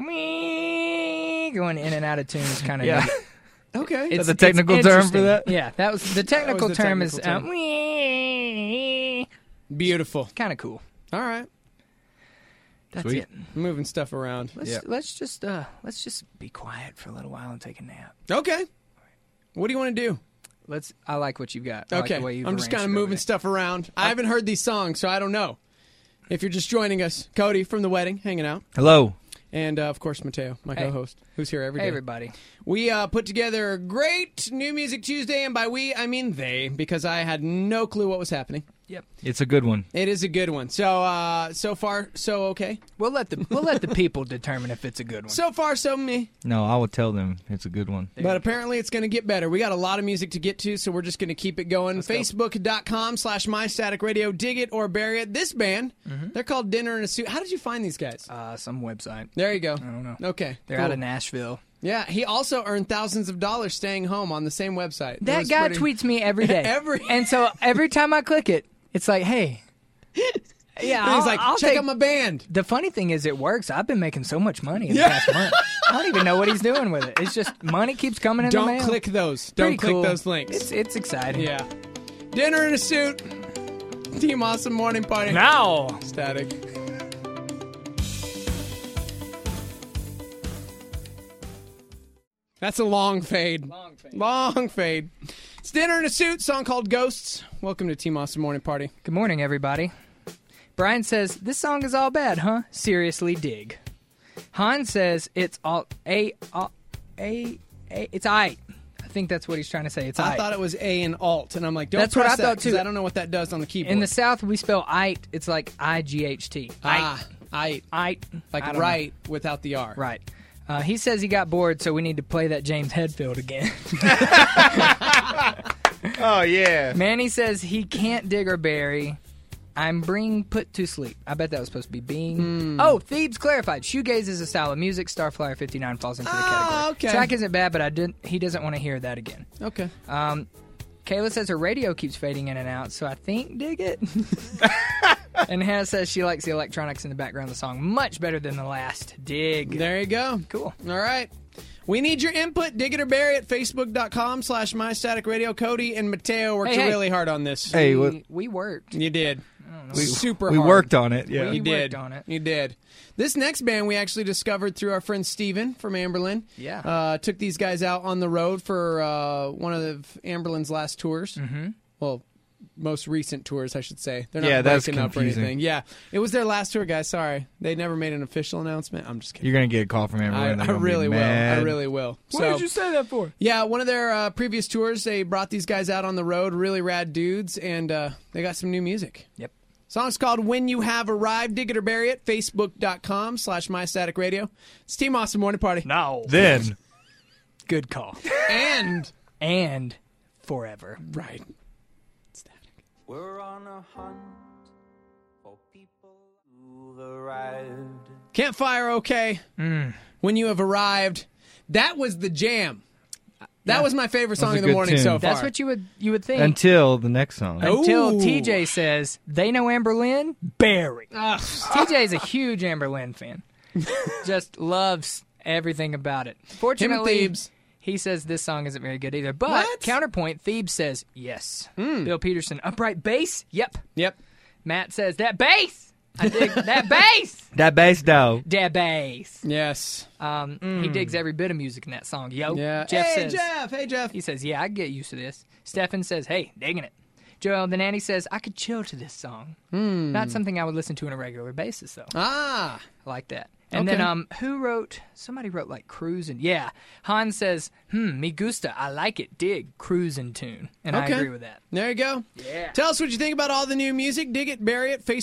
going in and out of tunes kind of. Yeah. Okay. It's a technical term for interesting. that? Yeah, that was the technical the term. technical Is Beautiful. kind of cool. All right. That's Sweet. it. Moving stuff around. Let's just be quiet for a little while and take a nap. Okay. What do you want to do? I like what you've got. I like Okay. the way you've I'm just arranged kind of it over moving there. stuff around. I haven't heard these songs, so I don't know. If you're just joining us, Cody from The Wedding, hanging out. Hello. And, of course, Mateo, my Hey. co-host, who's here every day. Hey, everybody. We put together a great New Music Tuesday, and by we, I mean they, because I had no clue what was happening. Yep. It's a good one. It is a good one. So, so far, so okay. We'll let the people determine if it's a good one. So far, so me. No, I will tell them it's a good one. But apparently it's going to get better. We got a lot of music to get to, so we're just going to keep it going. Facebook.com/MyStaticRadio. Dig it or bury it. This band, they're called Dinner in a Suit. How did you find these guys? Some website. There you go. I don't know. Okay. They're cool. out of Nashville. Yeah, he also earned thousands of dollars staying home on the same website. It That was guy pretty- tweets me every day. And so every time I click it, it's like, hey. Yeah, And he's like, I'll check take out my band. The funny thing is, it works. I've been making so much money in the past month. I don't even know what he's doing with it. It's just money keeps coming in the Don't mail. click those. Pretty Don't click cool. those links. It's exciting. Yeah. Dinner in a Suit. Team Awesome Morning Party. Now. Static. That's a long fade. Long fade. It's Dinner in a Suit, song called Ghosts. Welcome to Team Awesome Morning Party. Good morning, everybody. Brian says, this song is all bad, huh? Seriously, dig. Han says, it's all it's aight. I think that's what he's trying to say. It's I aight. thought it was A and Alt, and I'm like, don't That's what press I that, thought, 'cause too. I don't know what that does on the keyboard. In the South, we spell aight. It's like I-G-H-T. aight. Aight. Like I don't know. right without the R. Right. He says he got bored, so we need to play that James Hetfield again. Oh, yeah. Manny says he can't dig or bury. I'm being put to sleep. I bet that was supposed to be being. Oh, Thebes clarified. Shoegaze is a style of music. Starflyer 59 falls into the category. Okay. Track isn't bad, but he doesn't want to hear that again. Okay. Kayla says her radio keeps fading in and out, so I think dig it. And Hannah says she likes the electronics in the background of the song much better than the last. Dig. There you go. Cool. All right. We need your input. Dig it or bury it. Facebook.com/MyStaticRadio. Cody and Mateo worked really hard on this. Hey, we worked. You did. Super we hard. worked on it. Yeah. We You did. worked on it. You did. This next band we actually discovered through our friend Steven from Amberlin. Yeah. Took these guys out on the road for one of Amberlin's last tours. Mm-hmm. Well, most recent tours, I should say. They're not that's breaking up or confusing. anything. Yeah. It was their last tour, guys. Sorry. They never made an official announcement. I'm just kidding. You're going to get a call from everyone. I really will. I really will. What did you say that for? Yeah, one of their previous tours, they brought these guys out on the road, really rad dudes, and they got some new music. Yep. Song's called When You Have Arrived. Dig it or bury it. Facebook.com/MyStaticRadio. It's Team Awesome Morning Party. No. Then. Good call. And forever. right. We're on a hunt for people who've arrived. Campfire, okay. When You Have Arrived. That was the jam. That was my favorite song a in the good morning tune. so far. That's what you would think. Until the next song. Until Ooh. TJ says, they know Amberlyn? Barry. TJ is a huge Amberlyn fan. Just loves everything about it. Him and Fortunately, Thebes. he says this song isn't very good either. But, What? counterpoint, Thebes says, yes. Bill Peterson, upright bass? Yep. Yep. Matt says, that bass! I dig that bass! That bass, though. That bass. Yes. He digs every bit of music in that song. Yo. Yeah. Jeff Hey, says, Jeff. Hey, Jeff. he says, yeah, I can get used to this. Stefan says, hey, digging it. Joel the Nanny says, I could chill to this song. Not something I would listen to on a regular basis, though. Ah. I like that. And Okay. then somebody wrote like cruising. Yeah. Han says, me gusta, I like it, dig, cruising tune. And I Okay. agree with that. There you go. Yeah. Tell us what you think about all the new music. Dig it, bury it.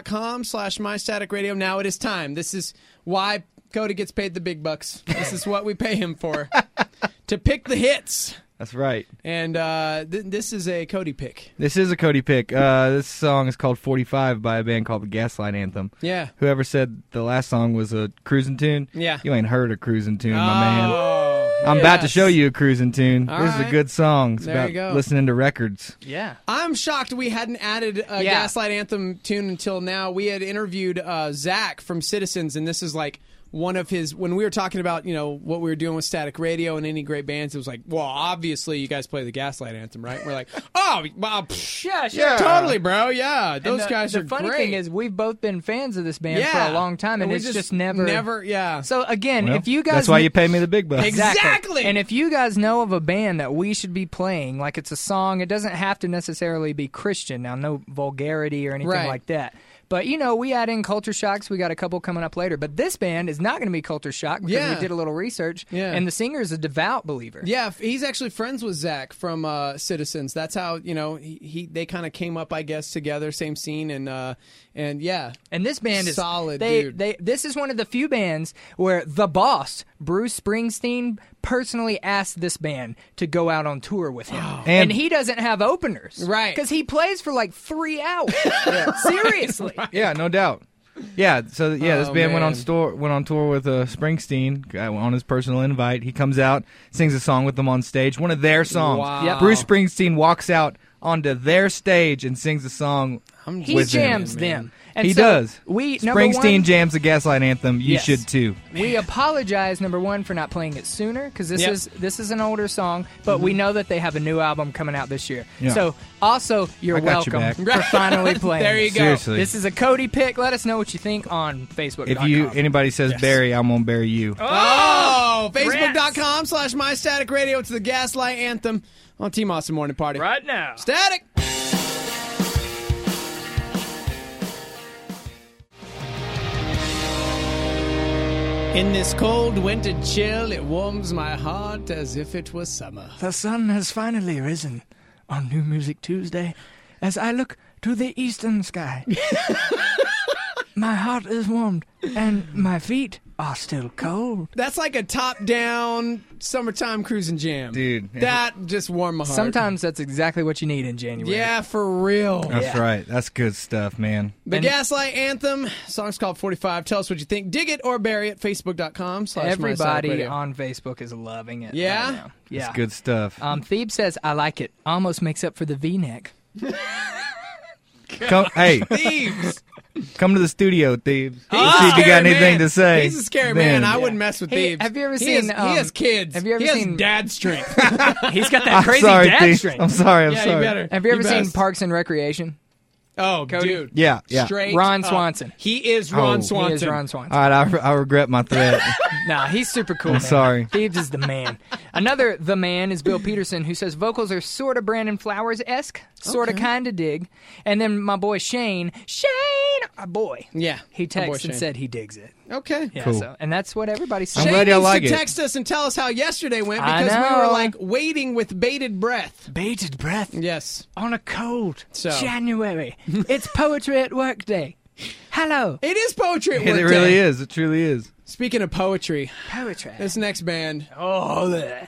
Facebook.com/MyStaticRadio. Now it is time. This is why Cody gets paid the big bucks. This is what we pay him for. To pick the hits. That's right. And this is a Cody pick. This is a Cody pick. This song is called 45 by a band called the Gaslight Anthem. Yeah. Whoever said the last song was a cruising tune, Yeah. you ain't heard a cruising tune, my man. Oh, I'm about to yes. show you a cruising tune. All This is right. a good song. It's There about you go. listening to records. Yeah. I'm shocked we hadn't added a Yeah. Gaslight Anthem tune until now. We had interviewed Zach from Citizens, and this is like one of his, when we were talking about, what we were doing with Static Radio and any great bands, it was like, well, obviously you guys play the Gaslight Anthem, right? We're like, oh, well, Yeah, sure. totally, bro. Yeah, And those guys are The funny great. thing is, we've both been fans of this band yeah. for a long time, and we it's just never. yeah. So again, Well, if you guys, that's why you pay me the big bucks. Exactly. And if you guys know of a band that we should be playing, like it's a song, it doesn't have to necessarily be Christian. Now, no vulgarity or anything Right. like that. But, we add in Culture Shocks. We got a couple coming up later. But this band is not going to be Culture Shock because Yeah. we did a little research. Yeah. And the singer is a devout believer. Yeah, he's actually friends with Zach from Citizens. That's how they kind of came up, I guess, together, same scene, and yeah. And this band is Solid, dude. This is one of the few bands where the boss, Bruce Springsteen, personally asked this band to go out on tour with him. And he doesn't have openers. Right. Because he plays for like 3 hours. Seriously. Yeah, no doubt. Yeah, so this Oh, band went man. on tour with Springsteen on his personal invite. He comes out, sings a song with them on stage, one of their songs. Wow. Yep. Bruce Springsteen walks out onto their stage and sings a song. He with jams them. them. And He so does. Number Springsteen one, jams the Gaslight Anthem. You Yes. should too. we apologize, number one, for not playing it sooner because Yep. this is an older song, but we know that they have a new album coming out this year. Yeah. So also, you're I got you welcome back. for finally playing. There you it. go. Seriously. This is a Cody pick. Let us know what you think on Facebook. If anybody says bury, I'm gonna bury you. Oh, Facebook.com/MyStaticRadio. It's the Gaslight Anthem on Team Awesome Morning Party. right now. Static. In this cold winter chill, it warms my heart as if it was summer. The sun has finally risen on New Music Tuesday as I look to the eastern sky. My heart is warmed and my feet are still cold. That's like a top-down summertime cruising jam. Dude. That just warmed my heart. Sometimes that's exactly what you need in January. Yeah, for real. That's right. That's good stuff, man. The Gaslight Anthem. Song's called 45. Tell us what you think. Dig it or bury it. Facebook.com/MySonic Everybody Radio. on Facebook is loving it. Yeah? Right now. Yeah. That's good stuff. Thebe says, I like it. Almost makes up for the V-neck. Hey, Thieves. come to the studio, Thebes. See He's a if you got scary anything man. to say. He's a scary Then. man. I wouldn't mess with Hey, Thieves. have you ever he seen, Has, he has kids. have you ever he has seen- dad strength. He's got that I'm crazy sorry, dad Thebes. strength. I'm sorry. I'm yeah, sorry. you better. Have you ever seen best. Parks and Recreation? Oh, Cody? dude. Yeah, yeah. Straight Ron up. Swanson. He is Ron Oh. Swanson. He is Ron Swanson. All right, I regret my threat. Nah, he's super cool. I'm man. sorry. Thebes is the man. Another the man is Bill Peterson, who says vocals are sort of Brandon Flowers-esque, sort of kind of dig. And then my boy Shane, our boy, Yeah. he my boy texted and Shane. said he digs it. Okay. Yeah, Cool. so, and that's what everybody's I'm saying. glad Shane y'all needs like to it. text us and tell us how yesterday went I because we know. were like waiting with bated breath. Bated breath Yes. on a cold So. January. It's Poetry at Work Day. Hello. It is poetry at It work really day. is. It truly is. Speaking of poetry, Poetry. this next band. Oh, bleh.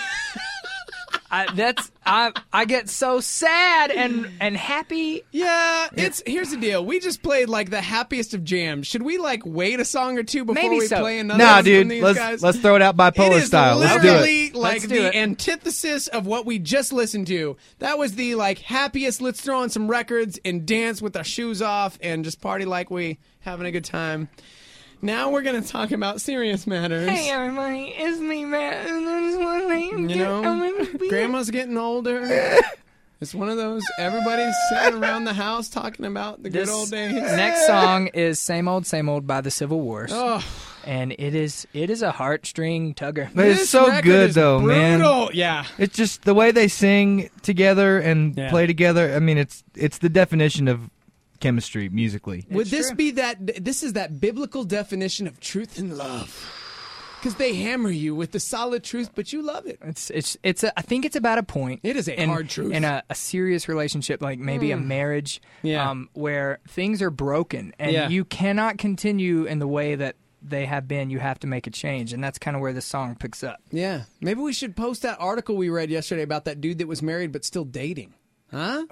I get so sad and happy. Yeah, here's the deal. We just played like the happiest of jams. Should we like wait a song or two before Maybe we so. play another Nah, one dude. from these guys? Let's throw it out bipolar It is style. Let's do literally it. like Let's do the it. antithesis of what we just listened to. That was the like happiest. Let's throw on some records and dance with our shoes off and just party like we having a good time. Now we're gonna talk about serious matters. Hey everybody, it's me, man. You know, Grandma's getting older. It's one of those. Everybody's sitting around the house talking about the good old days. Next song is Same Old by the Civil Wars. Oh, And it is a heartstring tugger. But it's this so record good is though, man. brutal. Yeah. It's just the way they sing together and Yeah. play together. I mean, it's the definition of chemistry musically. Would this true. be that? This is that biblical definition of truth and love. Because they hammer you with the solid truth, but you love it. I think it's about a point. It is a hard truth. in a serious relationship, like maybe a marriage, Yeah. where things are broken and Yeah. you cannot continue in the way that they have been. You have to make a change, and that's kind of where the song picks up. Yeah. Maybe we should post that article we read yesterday about that dude that was married but still dating. Huh?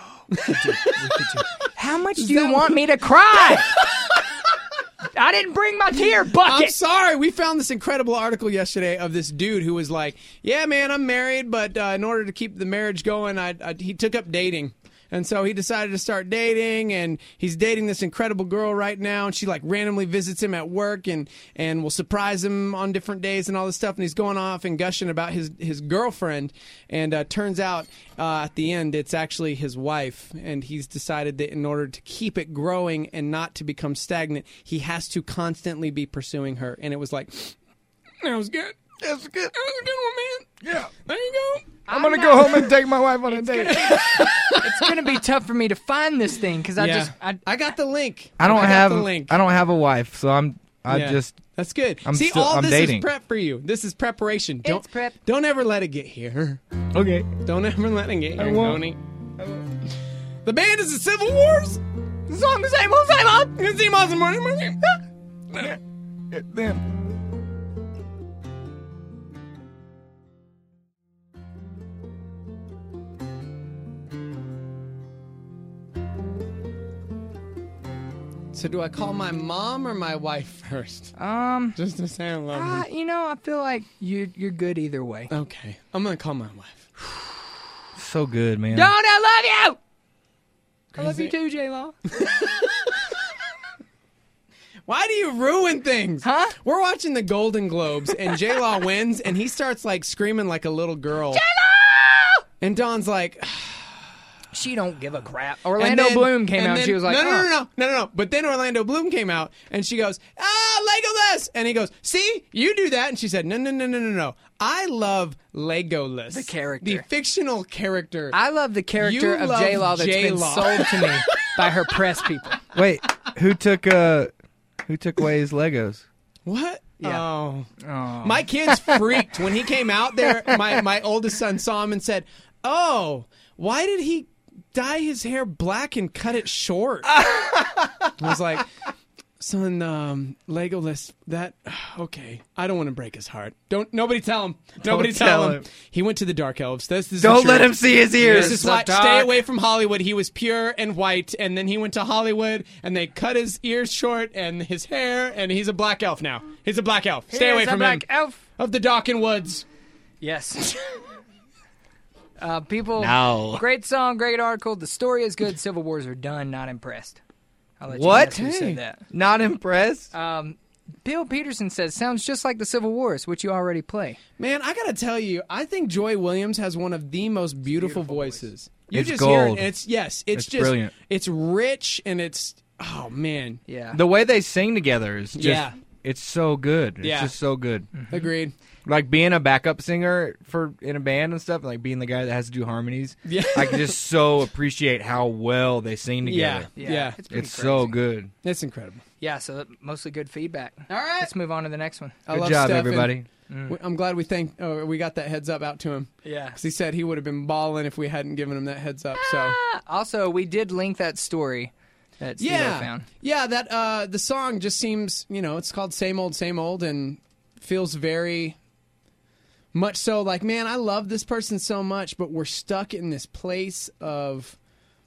How much do you want me to cry? I didn't bring my tear I'm bucket. sorry. We found this incredible article yesterday of this dude who was like, yeah, man, I'm married, but in order to keep the marriage going, he took up dating. And so he decided to start dating, and he's dating this incredible girl right now, and she like randomly visits him at work and will surprise him on different days and all this stuff, and he's going off and gushing about his girlfriend, and turns out at the end it's actually his wife, and he's decided that in order to keep it growing and not to become stagnant, he has to constantly be pursuing her. And it was like, that was good. That's good. That was a good one, man. Yeah. There you go. I'm gonna go home and take my wife on a date. It's going to be tough for me to find this thing because I got the link. I don't got have the link. I don't have a wife, so Yeah. just That's good. I'm See, still- all I'm this dating. is prep for you. This is preparation. It's prep. Don't ever let it get here. okay. Don't ever let it get I here, won't. Tony. The band is the Civil Wars. The song the same old. It's the awesome morning. Damn. So do I call my mom or my wife first? Just to say I love her. I feel like you're good either way. Okay. I'm going to call my wife. So good, man. Don't I love you? I love you Crazy. too, J-Law. Why do you ruin things? Huh? We're watching the Golden Globes, and J-Law wins, and he starts, like, screaming like a little girl. J-Law! And Dawn's like... She don't give a crap. And Orlando then- Bloom came and out then- and she was like, no. But then Orlando Bloom came out and she goes, Legolas. And he goes, see, you do that. And she said, no. I love Legolas. The character. The fictional character. I love the character You of love J-Law that's been J-Law. sold to me by her press people. Wait, who took away his Legos? What? Yeah. Oh. Oh. My kids freaked when he came out there. My oldest son saw him and said, oh, why did he dye his hair black and cut it short? I was like, Son, Legolas, that, okay. I don't want to break his heart. Nobody tell him. Nobody Don't tell tell him. him. He went to the Dark Elves. This is Don't the let truth. him see his ears. This is why, stay away from Hollywood. He was pure and white, and then he went to Hollywood, and they cut his ears short and his hair, and he's a black elf now. He's a black elf. Stay away from him. Elf. Of the Darken Woods. Yes. People. No. Great song, great article. The story is good. Civil Wars are done. Not impressed. I'll let What? you guess who said that. Not impressed? Bill Peterson says, sounds just like the Civil Wars, which you already play. Man, I gotta tell you, I think Joy Williams has one of the most beautiful voices. You It's just gold. hear it, and it's It's just brilliant. It's rich, and it's oh man, Yeah. The way they sing together is just, Yeah. it's so good. It's Yeah. just so good. agreed. Like being a backup singer in a band and stuff, like being the guy that has to do harmonies. Yeah. I can just so appreciate how well they sing together. Yeah. It's pretty It's crazy. so good. It's incredible. Yeah, so mostly good feedback. All right. Let's move on to the next one. I Good love job, Steph, everybody. and I'm glad we got that heads up out to him. Yeah. 'Cause he said he would have been balling if we hadn't given him that heads up. So Also, we did link that story that Steve found. yeah, that the song just seems, it's called Same Old, and feels very much so like, man, I love this person so much, but we're stuck in this place of,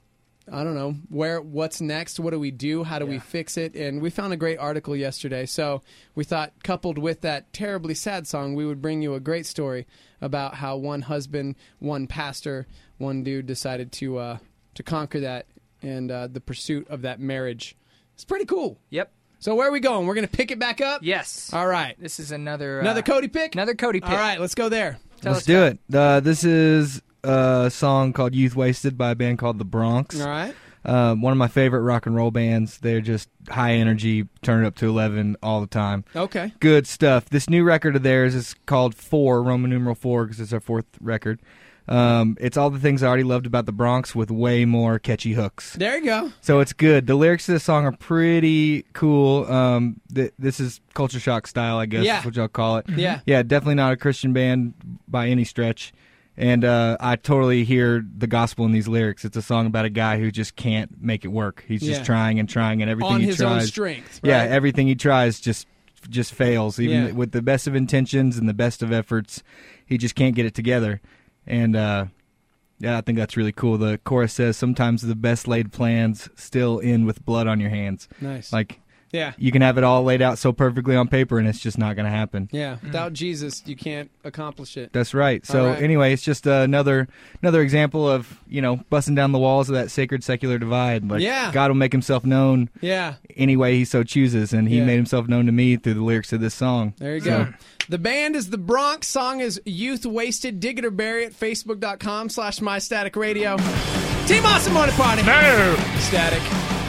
I don't know, what's next? What do we do? How do we fix it? And we found a great article yesterday. So we thought, coupled with that terribly sad song, we would bring you a great story about how one husband, one pastor, one dude decided to conquer that and the pursuit of that marriage. It's pretty cool. Yep. So where are we going? We're going to pick it back up? Yes. All right. This is another Cody pick? Another Cody pick. All right, let's go there. Let's do it. This is a song called Youth Wasted by a band called The Bronx. All right. One of my favorite rock and roll bands. They're just high energy, turn it up to 11 all the time. Okay. Good stuff. This new record of theirs is called 4, Roman numeral 4, because it's our 4th record. It's all the things I already loved about the Bronx with way more catchy hooks. There you go. So it's good. The lyrics to the song are pretty cool. This is culture shock style, I guess, Yeah. is what y'all call it. Yeah. Yeah, definitely not a Christian band by any stretch. And I totally hear the gospel in these lyrics. It's a song about a guy who just can't make it work. He's Yeah. just trying and trying, and everything On he his tries. own strength. Yeah, right? everything he tries just fails. Even Yeah. with the best of intentions and the best of efforts, he just can't get it together. And yeah, I think that's really cool. The chorus says, "Sometimes the best laid plans still end with blood on your hands." Nice. Like, Yeah. you can have it all laid out so perfectly on paper, and it's just not going to happen. Yeah. Without Jesus, you can't accomplish it. That's right. So All right. anyway, it's just another example of busting down the walls of that sacred secular divide. Like, Yeah. God will make Himself known Yeah. any way He so chooses, and He Yeah. made Himself known to me through the lyrics of this song. There you go. The band is The Bronx. Song is Youth Wasted. Dig it or bury it. Facebook.com/MyStaticRadio. Team Awesome Morning Party. No. Static.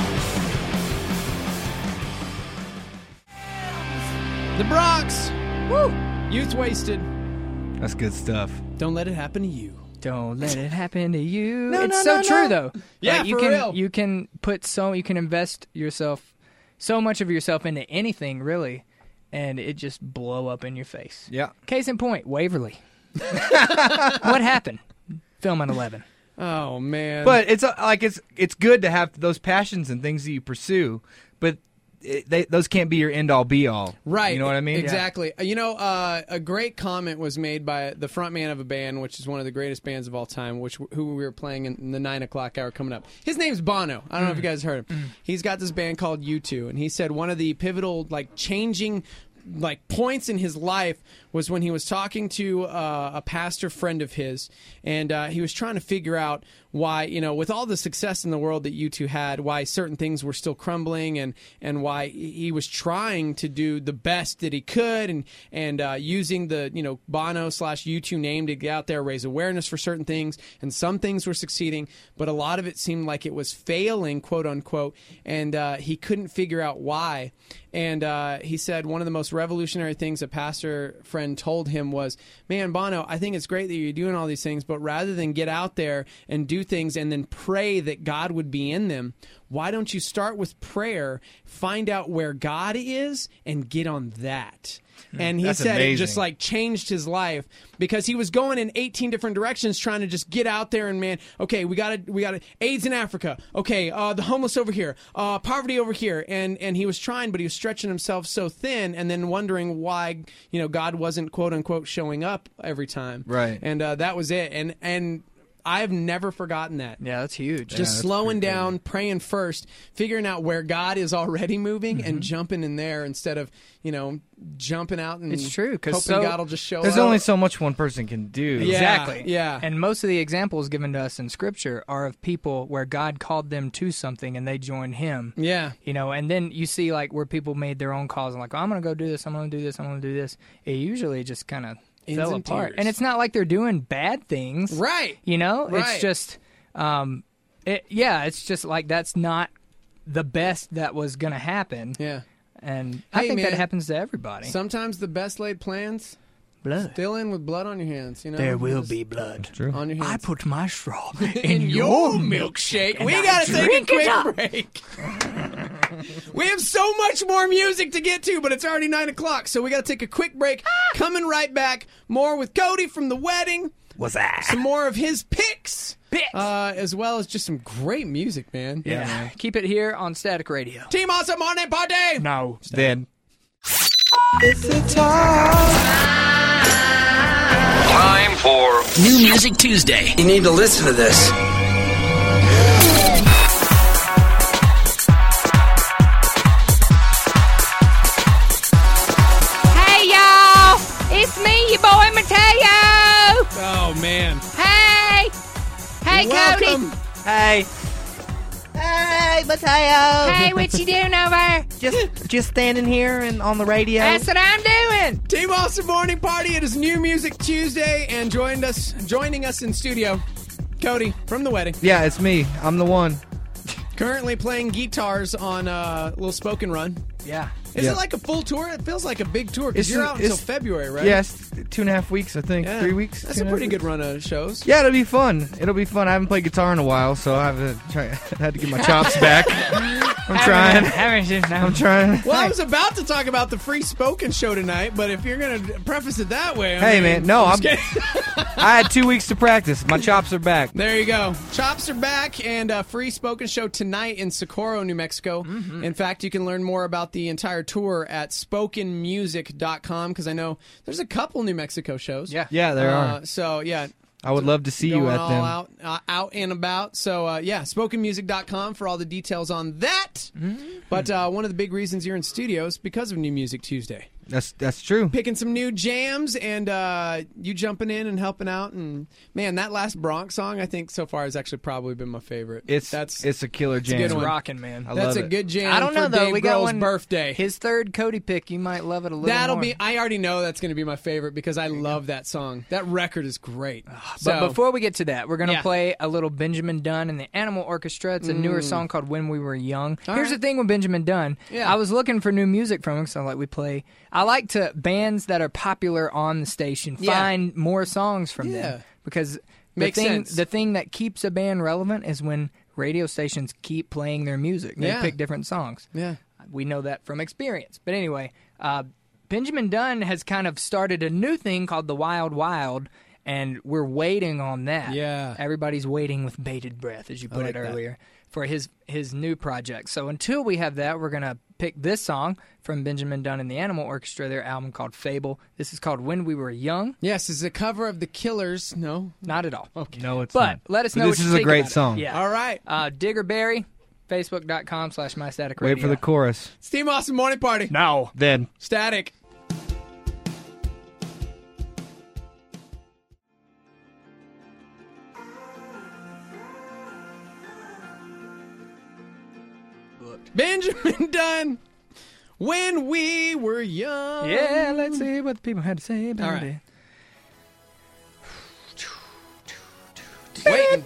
The Bronx. Woo. Youth Wasted. That's good stuff. Don't let it happen to you. Don't let it happen to you. No, it's no, so no, true no. though. Yeah, you for can real. you can invest yourself so much of yourself into anything really, and it just blow up in your face. Yeah. Case in point, Waverly. What happened? Film on 11. Oh man. But it's good to have those passions and things that you pursue, but those can't be your end all be all. Right. You know what I mean? Exactly. A great comment was made by the front man of a band, which is one of the greatest bands of all time, who we were playing in the 9 o'clock hour coming up. His name's Bono. I don't know if you guys heard him. He's got this band called U2, and he said one of the pivotal, changing points in his life was when he was talking to a pastor friend of his, and he was trying to figure out why, with all the success in the world that U2 had, why certain things were still crumbling, and why he was trying to do the best that he could, and using the Bono/U2 name to get out there, raise awareness for certain things, and some things were succeeding, but a lot of it seemed like it was failing, quote unquote, and he couldn't figure out why. And he said one of the most revolutionary things a pastor friend told him was, man, Bono, I think it's great that you're doing all these things, but rather than get out there and do do things and then pray that God would be in them. Why don't you start with prayer, find out where God is, and get on that? And he That's said amazing. it just like changed his life because he was going in 18 different directions trying to just get out there and, man, okay, we got AIDS in Africa. Okay, the homeless over here, poverty over here. And he was trying, but he was stretching himself so thin and then wondering why, God wasn't quote unquote showing up every time. Right. And that was it. And I've never forgotten that. Yeah, that's huge. Just slowing down, praying first, figuring out where God is already moving and jumping in there instead of, jumping out and It's true, 'cause hoping so- God will just show There's up. only so much one person can do. Yeah, Exactly. yeah. And most of the examples given to us in Scripture are of people where God called them to something and they joined Him. Yeah. And then you see like where people made their own calls and like, I'm going to go do this, I'm going to do this, I'm going to do this. It usually just kind of fell and apart. tears. And it's not like they're doing bad things. Right. It's Right. just, it's just like that's not the best that was going to happen. Yeah. And I Hey, think man, that happens to everybody. Sometimes the best laid plans Blood. still in with blood on your hands. There will Just be blood. True. on your I hands. put my straw in your milkshake. We I gotta take a drink it up. quick break. We have so much more music to get to, but it's already 9 o'clock, so we gotta take a quick break. Coming right back, more with Cody from The Wedding. What's that? Some more of his picks. Picks. As well as just some great music, man. Yeah. Keep it here on Static Radio. Team Awesome Morning Party! No. Then Time for New Music Tuesday. You need to listen to this. Hey y'all, it's me, your boy Mateo. Oh, man. Hey, Welcome. Cody. hey, Hey, Mateo. Hey, what you doing over? Just standing here and on the radio. That's what I'm doing. Team Awesome Morning Party. It is New Music Tuesday, and joining us in studio, Cody from The Wedding. yeah, it's me. I'm the one. Currently playing guitars on a little Spoken Run. Yeah. Is Yeah. it like a full tour? It feels like a big tour because It's- you're out until it's- February, right? Yes, 2.5 weeks, I think. Yeah. 3 weeks. That's a 2.5 pretty weeks. good run of shows. Yeah, it'll be fun. It'll be fun. I haven't played guitar in a while, so I have to had to get my chops back. I'm trying. I'm trying. Well, I was about to talk about the Free Spoken show tonight, but if you're going to preface it that way, Hey, man, no, I'm just kidding. I had 2 weeks to practice. My chops are back. There you go. Chops are back, and Free Spoken show tonight in Socorro, New Mexico. Mm-hmm. In fact, you can learn more about the entire tour at spokenmusic.com because I know there's a couple New Mexico shows. Yeah. Yeah, there are. So, yeah. I would love to see Going you at all them. out and about. So, spokenmusic.com for all the details on that. Mm-hmm. But one of the big reasons you're in studio is because of New Music Tuesday. That's true. Picking some new jams and you jumping in and helping out. And, man, that last Bronx song, I think, so far has actually probably been my favorite. It's a killer jam. good It's one. rocking, man. I That's love a it. good jam I don't know, for though. Dave We got Grohl's one birthday. His third Cody pick, you might love it a little That'll more. be. I already know that's going to be my favorite because I love that song. That record is great. But before we get to that, we're going to Yeah. play a little Benjamin Dunn and the Animal Orchestra. It's a newer song called When We Were Young. All Here's right. the thing with Benjamin Dunn. Yeah. I was looking for new music from him, so I like to bands that are popular on the station Yeah. find more songs from Yeah. them because Makes sense. the thing that keeps a band relevant is when radio stations keep playing their music. They Yeah. pick different songs. yeah. We know that from experience. But anyway, Benjamin Dunn has kind of started a new thing called the Wild Wild, and we're waiting on that. Yeah. Everybody's waiting with bated breath, as you put like it that. earlier, for his new project. So until we have that, we're going to pick this song from Benjamin Dunn and the Animal Orchestra, their album called Fable. This is called When We Were Young. Yes, it's a cover of The Killers. No. Not at all. Okay. No, it's But not. let us But know this what you is a think great about it. song. Yeah. All right. Diggerberry, Facebook.com/MyStaticRadio. Wait for the chorus. It's Team Awesome Morning Party. No. Then. Static. Benjamin Dunn. When we were young. Yeah, let's see what the people had to say about All right. it. Waiting.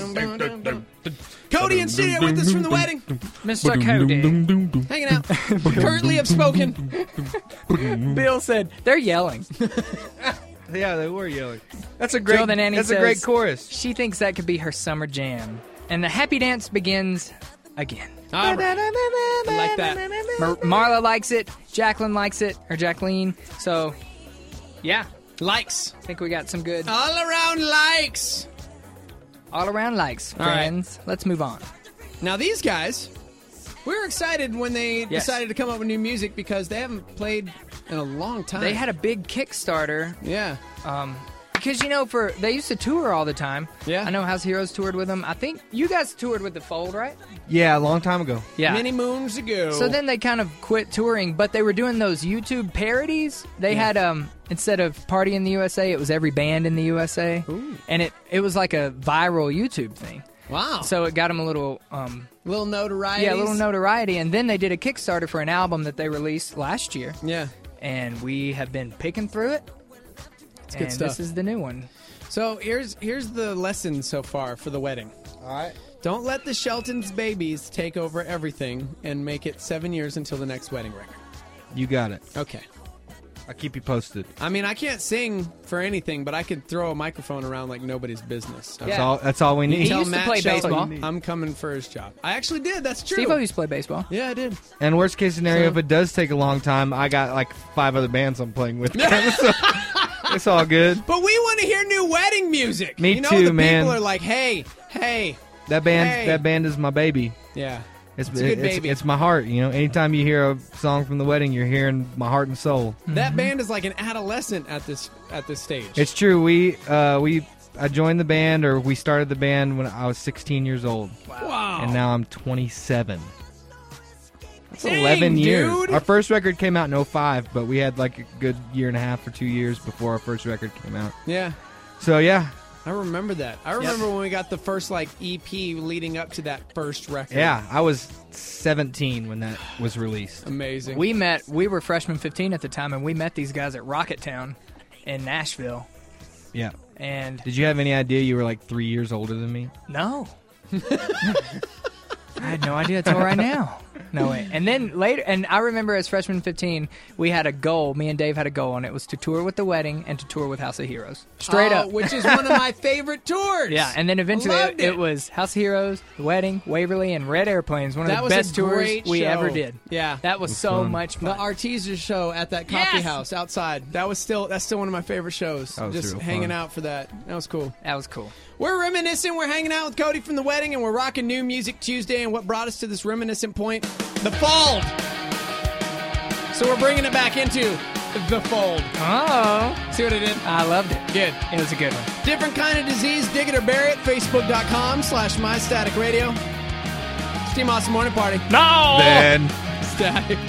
Cody in studio with us from The Wedding. Mr. Cody. Hanging out. Currently have spoken. Bill said, they're yelling. Yeah, they were yelling. That's a great. Jill the Nanny That's says a great chorus. She thinks that could be her summer jam. And the happy dance begins again. All right. I like that. Marla likes it. Jacqueline likes it. Or Jacqueline. So, yeah. Likes. I think we got some good All around likes. all around likes, All right. friends. Let's move on. Now, these guys, we were excited when they Yes. decided to come up with new music because they haven't played in a long time. They had a big Kickstarter. Yeah. Because, they used to tour all the time. Yeah. I know House Heroes toured with them. I think you guys toured with The Fold, right? Yeah, a long time ago. Yeah. Many moons ago. So then they kind of quit touring, but they were doing those YouTube parodies. They had instead of Party in the USA, it was Every Band in the USA. Ooh. And it was like a viral YouTube thing. Wow. So it got them a little little notoriety. yeah, a little notoriety, and then they did a Kickstarter for an album that they released last year. Yeah. And we have been picking through it. It's good stuff. This is the new one. So here's the lesson so far for the wedding. All right. Don't let the Shelton's babies take over everything and make it 7 years until the next wedding record. You got it. Okay. I'll keep you posted. I mean, I can't sing for anything, but I could throw a microphone around like nobody's business. That's all we need. He Tell used to Matt play Shelton baseball. I'm coming for his job. I actually did. That's true. Steve-O used to play baseball. Yeah, I did. And worst case scenario, So- if it does take a long time, I got like 5 other bands I'm playing with. So, it's all good. But we want to hear new wedding music. Me you know, too, the man. People are like, hey. That band, Hey. that band is my baby. Yeah. It's a good baby. It's my heart. Anytime you hear a song from the wedding, you're hearing my heart and soul. That band is like an adolescent at this stage. It's true. I joined the band, or we started the band when I was 16 years old, wow. and now I'm 27. That's Dang, 11 years. dude. Our first record came out in 2005, but we had like a good year and a half or 2 years before our first record came out. Yeah. So yeah, I remember that. I remember when we got the first like EP leading up to that first record. yeah. I was 17 when that was released. Amazing. We were freshman 15 at the time, and we met these guys at Rocket Town in Nashville. Yeah. And Did you have any idea you were like 3 years older than me? no. I had no idea until right now. No way. And then later, and I remember as freshman 15, we had a goal. Me and Dave had a goal, and it was to tour with The Wedding and to tour with House of Heroes. Straight up. Which is one of my favorite tours. Yeah, and then eventually Loved it was House of Heroes, The Wedding, Waverly, and Red Airplanes. One of That the was a best tours great we show. ever did. Yeah. That was so fun. much The fun. Artesia show at that coffee Yes! house outside. That's still one of my favorite shows. That was Just real hanging fun. out for that. That was cool. That was cool. We're reminiscing. We're hanging out with Cody from The Wedding, and we're rocking New Music Tuesday. And what brought us to this reminiscent point? The Fold. So we're bringing it back into The Fold. Oh, See what I did? I loved it. Good. It was a good one. Different kind of disease. Dig it or bury it. Facebook.com/MyStaticRadio. It's Team Awesome Morning Party. No! Then Static.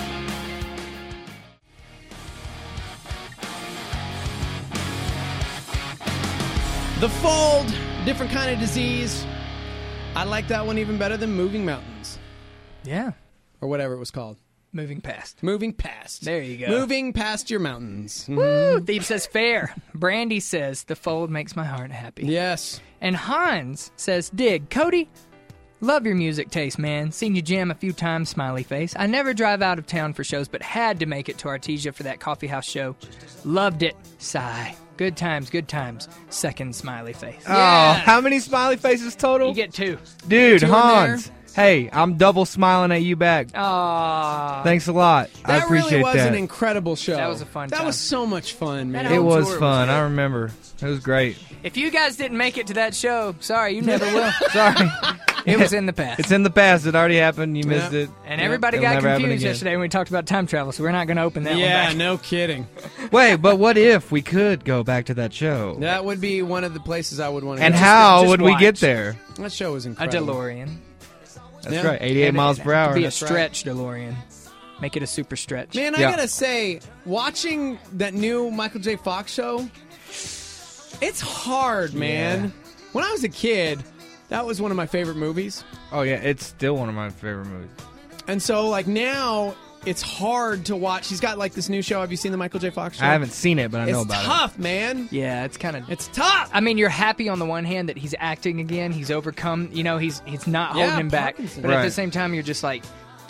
The Fold, different kind of disease. I like that one even better than Moving Mountains. Yeah. Or whatever it was called. Moving past. Moving past. There you go. Moving past your mountains. Woo! Thief says fair. Brandy says the fold makes my heart happy. Yes. And Hans says, dig. Cody, love your music taste, man. Seen you jam a few times, smiley face. I never drive out of town for shows, but had to make it to Artesia for that coffee house show. Loved it. Sigh. Good times, good times. Second smiley face. Oh, how many smiley faces total? You get two. Dude, Two in Hans. Hey, I'm double smiling at you back. Aww. Thanks a lot. I That appreciate really was that. an incredible show. That was a fun That time. was so much fun, man. That It home was tour fun. was I remember. It was great. If you guys didn't make it to that show, sorry, you never will. Sorry. It was in the past. It's in the past. It already happened. You missed Yeah. it. And everybody It'll got never happen confused again. yesterday when we talked about time travel, so we're not going to open that one Yeah, back. no kidding. Wait, but what if we could go back to that show? That would be one of the places I would want to And go. how just would we get watch. there? That show was A incredible. DeLorean. That's Yeah. right. 88 And miles it per hour. could be a That's right. stretch DeLorean. Make it a super stretch. Man, I Yeah. gotta say, watching that new Michael J. Fox show, it's hard, man. Yeah. When I was a kid, that was one of my favorite movies. Oh, yeah. It's still one of my favorite movies. And so, like, now it's hard to watch. He's got, like, this new show. Have you seen the Michael J. Fox show? I haven't seen it, but I know It's about tough, man. Yeah, it's kind of... It's tough. I mean, you're happy on the one hand that he's acting again. He's overcome. You know, he's not Yeah, holding him back. Parkinson's. But at the Right. same time, you're just like,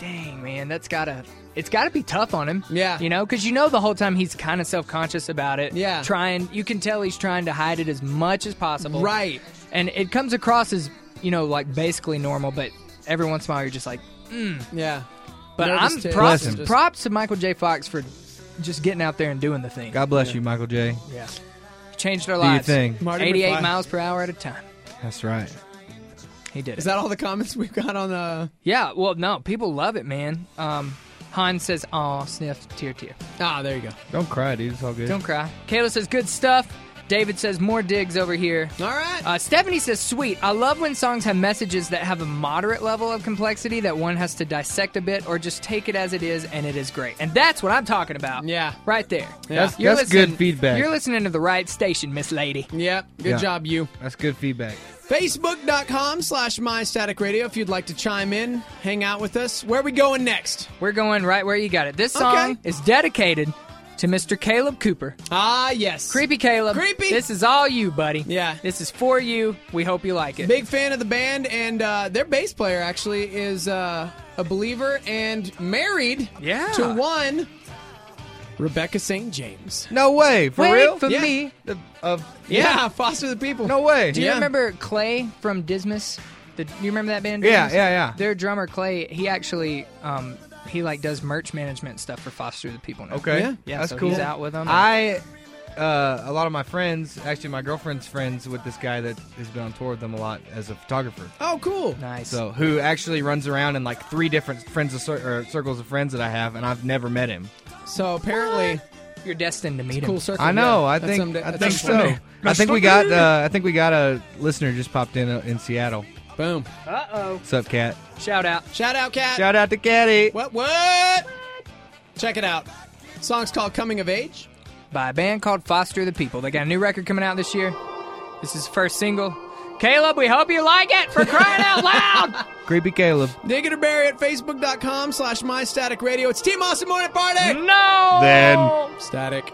dang, man, it's gotta be tough on him. Yeah. You know, because the whole time he's kind of self-conscious about it. Yeah. You can tell he's trying to hide it as much as possible. Right. And it comes across as, like basically normal, but every once in a while you're just like, Yeah. But Nervous too. props to Michael J. Fox for just getting out there and doing the thing. God bless you, Michael J. Yeah. Changed our Do your lives. thing. Marty 88 McFly. miles per hour at a time. That's right. He did it. Is that all the comments we've got on the... Yeah, well, no, people love it, man. Hans says, aw, sniff, tear. Ah, there you go. Don't cry, dude. It's all good. Don't cry. Kayla says, good stuff. David says, more digs over here. All right. Stephanie says, sweet. I love when songs have messages that have a moderate level of complexity that one has to dissect a bit or just take it as it is, and it is great. And that's what I'm talking about. Yeah. Right there. Yeah. That's good feedback. You're listening to the right station, Miss Lady. Yeah. Good job, you. That's good feedback. Facebook.com/MyStaticRadio if you'd like to chime in, hang out with us. Where are we going next? We're going right where you got it. This song is dedicated to Mr. Caleb Cooper. Ah, yes. Creepy Caleb. Creepy. This is all you, buddy. Yeah. This is for you. We hope you like it. Big fan of the band, and their bass player actually is a believer and married to one Rebecca St. James. No way. For Wait real? for Yeah. me. Yeah, Foster the People. No way. Do you Yeah. remember Clay from Dismas? You remember that band? Yeah, Dismas? yeah. Their drummer Clay, he actually he does merch management stuff for Foster the People now. Okay. Yeah, That's so cool. he's out with them. A lot of my friends, actually my girlfriend's friends with this guy that has been on tour with them a lot as a photographer. Oh, cool. Nice. So, who actually runs around in like 3 different circles of friends that I have, and I've never met him. So apparently, you're destined to meet him. cool circle. I know. Yeah. I That's think. someday- I that's think someday. so. I think we got. I think we got a listener just popped in Seattle. Boom. Uh-oh. What's up, Cat? Shout out. Shout out, Cat. Shout out to Catty. What? Check it out. Song's called Coming of Age. By a band called Foster the People. They got a new record coming out this year. This is the first single. Caleb, we hope you like it, for crying out loud! Creepy Caleb. Dig it or bury it, Facebook.com/MyStaticRadio. It's Team Awesome Morning Party! No! Then. Static.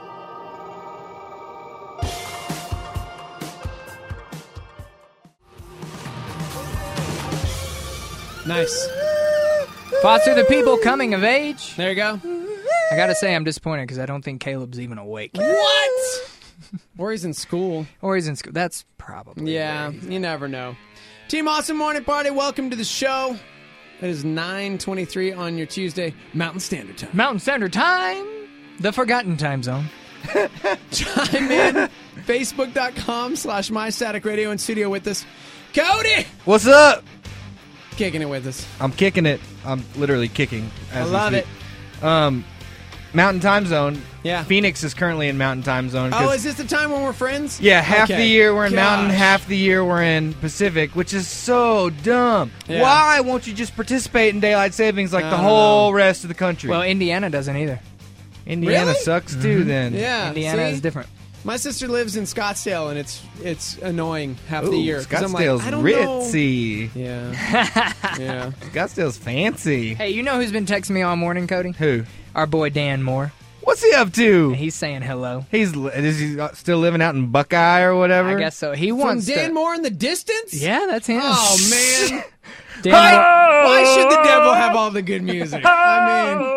Nice. Foster the People, Coming of Age. There you go. I gotta say, I'm disappointed because I don't think Caleb's even awake. What? Or he's in school. Or he's in school. That's probably. Yeah, you never know. Team Awesome Morning Party, welcome to the show. It is 9:23 on your Tuesday, Mountain Standard Time. Mountain Standard Time, the forgotten time zone. Chime in, Facebook.com/MyStaticRadio in studio with us. Cody! What's up? Kicking it with us. I'm kicking it. I'm literally kicking. I love it. Mountain Time Zone. Yeah. Phoenix is currently in Mountain Time Zone. Oh, is this the time when we're friends? Yeah, half Okay. the year we're in Mountain, Gosh. half the year we're in Pacific, which is so dumb. Yeah. Why won't you just participate in daylight savings like I the don't whole rest of the country? Well, Indiana doesn't either. Indiana Really? sucks too. Then Yeah. Indiana see? is different. My sister lives in Scottsdale, and it's annoying half the Ooh, year. 'cause I'm like, Scottsdale's I don't know. ritzy. Yeah. Yeah. Scottsdale's fancy. Hey, you know who's been texting me all morning, Cody? Who? Our boy Dan Moore. What's he up to? He's saying hello. Is he still living out in Buckeye or whatever? I guess so. He From wants Dan to. Moore in the distance? Yeah, that's him. Oh, man. Dan Why should the devil have all the good music? I mean,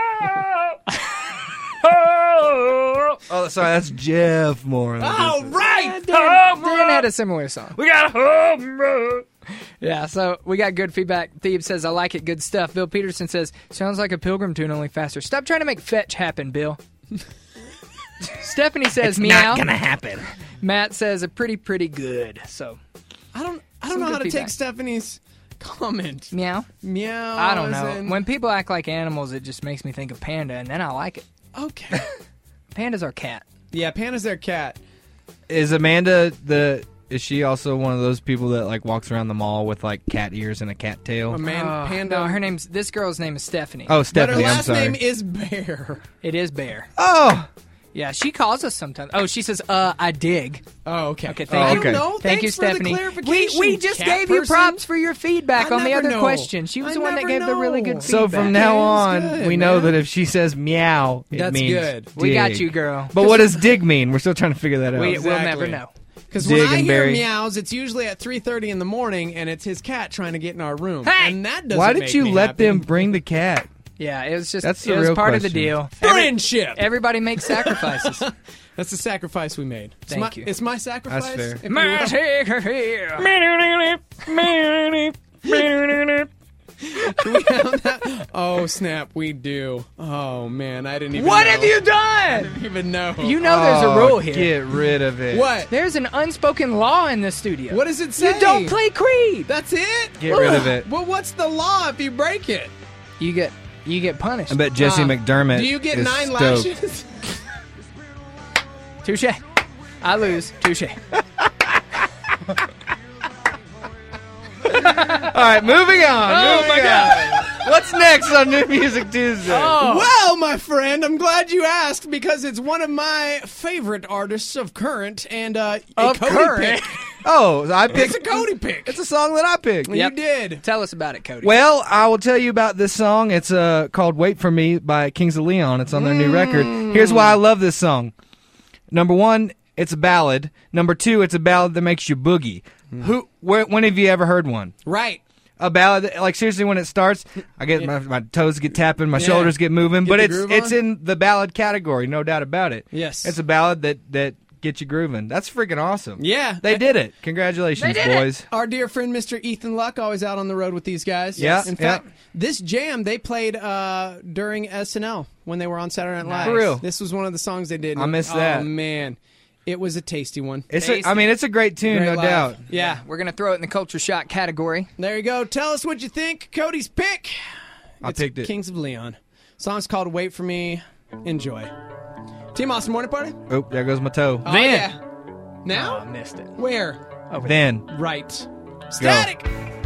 Oh, sorry, that's Jeff Moore. oh, right. Dan had a similar song. We got home run. Yeah, so we got good feedback. Thebe says, I like it, good stuff. Bill Peterson says, sounds like a Pilgrim tune, only faster. Stop trying to make fetch happen, Bill. Stephanie says, meow. Not gonna happen. Matt says, a pretty good. So, I don't Some know good how to feedback. take Stephanie's comment. meow. Meow. I don't as know. in- When people act like animals, it just makes me think of Panda, and then I like it. Okay. Panda's our cat. Yeah, Panda's their cat. Is Amanda Is she also one of those people that like walks around the mall with like cat ears and a cat tail? Panda. No, this girl's name is Stephanie. Oh, But her Stephanie. I'm last sorry. name is Bear. It is Bear. Oh. Yeah, she calls us sometimes. Oh, she says, I dig. Oh, okay. Okay, thank you. okay. No, Thank you, thanks for the Stephanie. clarification, We just cat gave you person. props for your feedback I on the never other know. question. She was I the one that never gave the really know. good So feedback. from now on, Okay, that's good, we know man. that if she says meow, it That's means good. We got dig. you, girl. But what does dig mean? We're still trying to figure that out. We'll never Exactly. know. Because when I hear Barry. meows, it's usually at 3:30 in the morning, and it's his cat trying to get in our room. Hey! And that doesn't Why did make you me let happy. them bring the cat? Yeah, it was just That's the it was real part of the question. deal. Friendship. Everybody makes sacrifices. That's the sacrifice we made. Thank you. It's my sacrifice. That's fair. if you will. Do we have that? Oh, snap, we do. Oh, man, I didn't even What know. have you I done? didn't even know. You know there's a rule here. Get rid of it. What? There's an unspoken law in the studio. What does it say? You don't play Creed. That's it? Get rid of it. Well, what's the law if you break it? You get punished. I bet Jesse McDermott. Do you get is 9 stoked. lashes? Touche. I lose. Touche. All right, moving on. Oh, my God. What's next on New Music Tuesday? Oh. Well, my friend, I'm glad you asked because it's one of my favorite artists of current and a Of Cody current? pick. Oh, I It's picked. a Cody pick. It's a song that I picked. You did. Tell us about it, Cody. Well, I will tell you about this song. It's called "Wait for Me" by Kings of Leon. It's on their new record. Here's why I love this song. Number one, it's a ballad. Number two, it's a ballad that makes you boogie. When have you ever heard one? Right. A ballad that, like, seriously, when it starts, I get my toes get tapping, my shoulders get moving, Get but the it's groove it's on? in the ballad category, no doubt about it. Yes. It's a ballad that gets you grooving. That's freaking awesome. Yeah. They did it. Congratulations, They did it. boys. Our dear friend Mr. Ethan Luck, always out on the road with these guys. Yeah, In yeah. fact, this jam they played during SNL when they were on Saturday Night Live. For real. This was one of the songs they did. I missed that. Oh, man. It was a tasty one. It's a great tune, Great no live. doubt. Yeah. We're going to throw it in the culture shock category. There you go. Tell us what you think. Cody's pick. I picked it. Kings of Leon. Song's called Wait For Me. Enjoy. Team Austin Morning Party? Oh, there goes my toe. Oh, Then. yeah. Now? Oh, I missed it. Where? Then. Right. Static.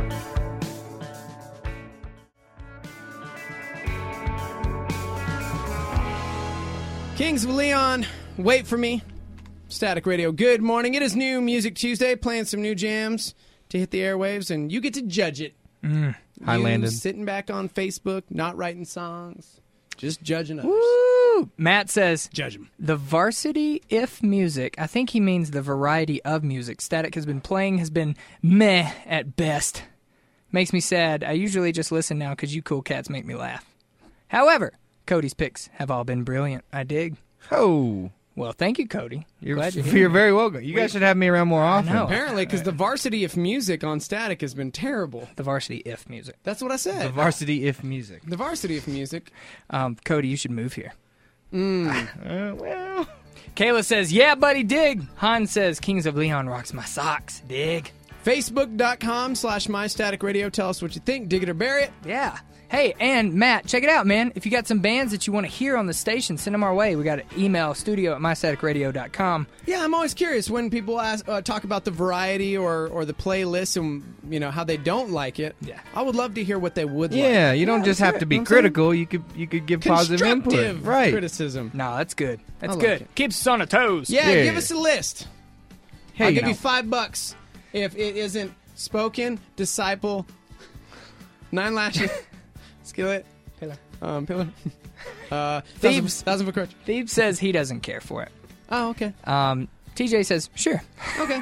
Kings of Leon, Wait For Me. Static Radio. Good morning. It is New Music Tuesday, playing some new jams to hit the airwaves, and you get to judge it. Hi, You Landon. sitting back on Facebook, not writing songs, just judging others. Woo! Matt says, Judge them. the varsity if music, I think he means the variety of music Static has been playing has been meh at best. Makes me sad. I usually just listen now because you cool cats make me laugh. However, Cody's picks have all been brilliant. I dig. Oh. Well, thank you, Cody. You're Glad you're you're here. very welcome. You guys should have me around more often. know. Apparently, because the varsity if music on Static has been terrible. The varsity if music. That's what I said. The varsity if music. The varsity if music. Cody, you should move here. Well. Kayla says, yeah, buddy, dig. Han says, Kings of Leon rocks my socks. Dig. Facebook.com/MyStaticRadio. Tell us what you think. Dig it or bury it. Yeah. Hey, and Matt, check it out, man. If you got some bands that you want to hear on the station, send them our way. We got an email, studio@mystaticradio.com. Yeah, I'm always curious when people talk about the variety or the playlist and how they don't like it. Yeah. I would love to hear what they would like. Yeah, you don't just have to be You know what I'm saying? critical. You could give positive input. Constructive Right. criticism. No, that's good. That's I like good. it. Keeps us on our toes. Yeah, Yeah. give us a list. Hey, I'll you give you know. $5 if it isn't Spoken, Disciple, 9 Lashes, Skillet, Pillar, Thebes. Thousand Foot Crutch. Thebes says he doesn't care for it. Oh, okay. TJ says, sure. Okay.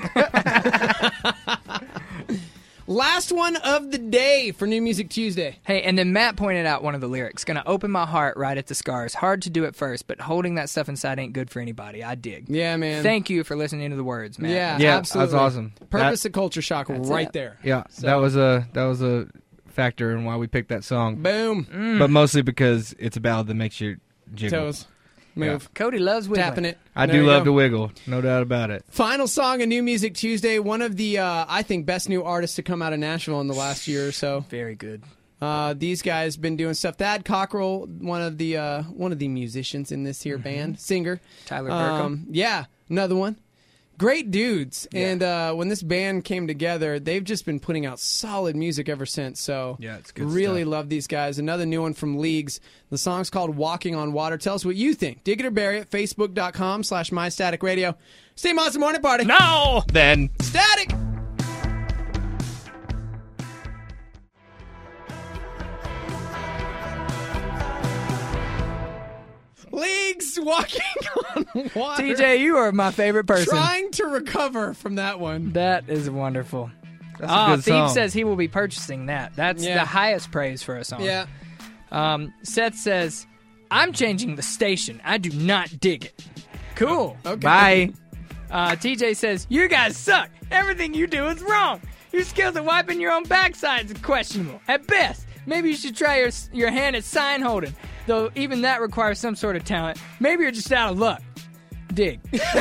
Last one of the day for New Music Tuesday. Hey, and then Matt pointed out one of the lyrics. Gonna open my heart right at the scars. Hard to do at first, but holding that stuff inside ain't good for anybody. I dig. Yeah, man. Thank you for listening to the words, Matt. Yeah, Yeah, absolutely. that's awesome. Purpose of Culture Shock right it. there. Yeah, So- that was a factor in why we picked that song. Boom. But mostly because it's a ballad that makes you jiggle. Toes. Move. Cody loves wiggling. Tapping it. I There do you love go. to wiggle, no doubt about it. Final song of New Music Tuesday. One of the, I think, best new artists to come out of Nashville in the last year or so. Very good. These guys been doing stuff. Thad Cockrell, one of the musicians in this here band, singer. Tyler Burkham. Yeah, another one. Great dudes. And when this band came together, they've just been putting out solid music ever since. So Yeah, it's good really stuff. love these guys. Another new one from Leagues. The song's called Walking on Water. Tell us what you think. Dig it or bury it. Facebook.com/MyStaticRadio. Stay Monster Morning Party. No! Then Static. Leagues. was walking on water. TJ, you are my favorite person. Trying to recover from that one. That is wonderful. That's a good Thief song. says he will be purchasing that. That's the highest praise for a song. Yeah. Seth says, I'm changing the station. I do not dig it. Cool. Okay. Bye. TJ says, you guys suck. Everything you do is wrong. Your skills at wiping your own backsides are questionable. At best, maybe you should try your hand at sign holding, though even that requires some sort of talent. Maybe you're just out of luck. Dig.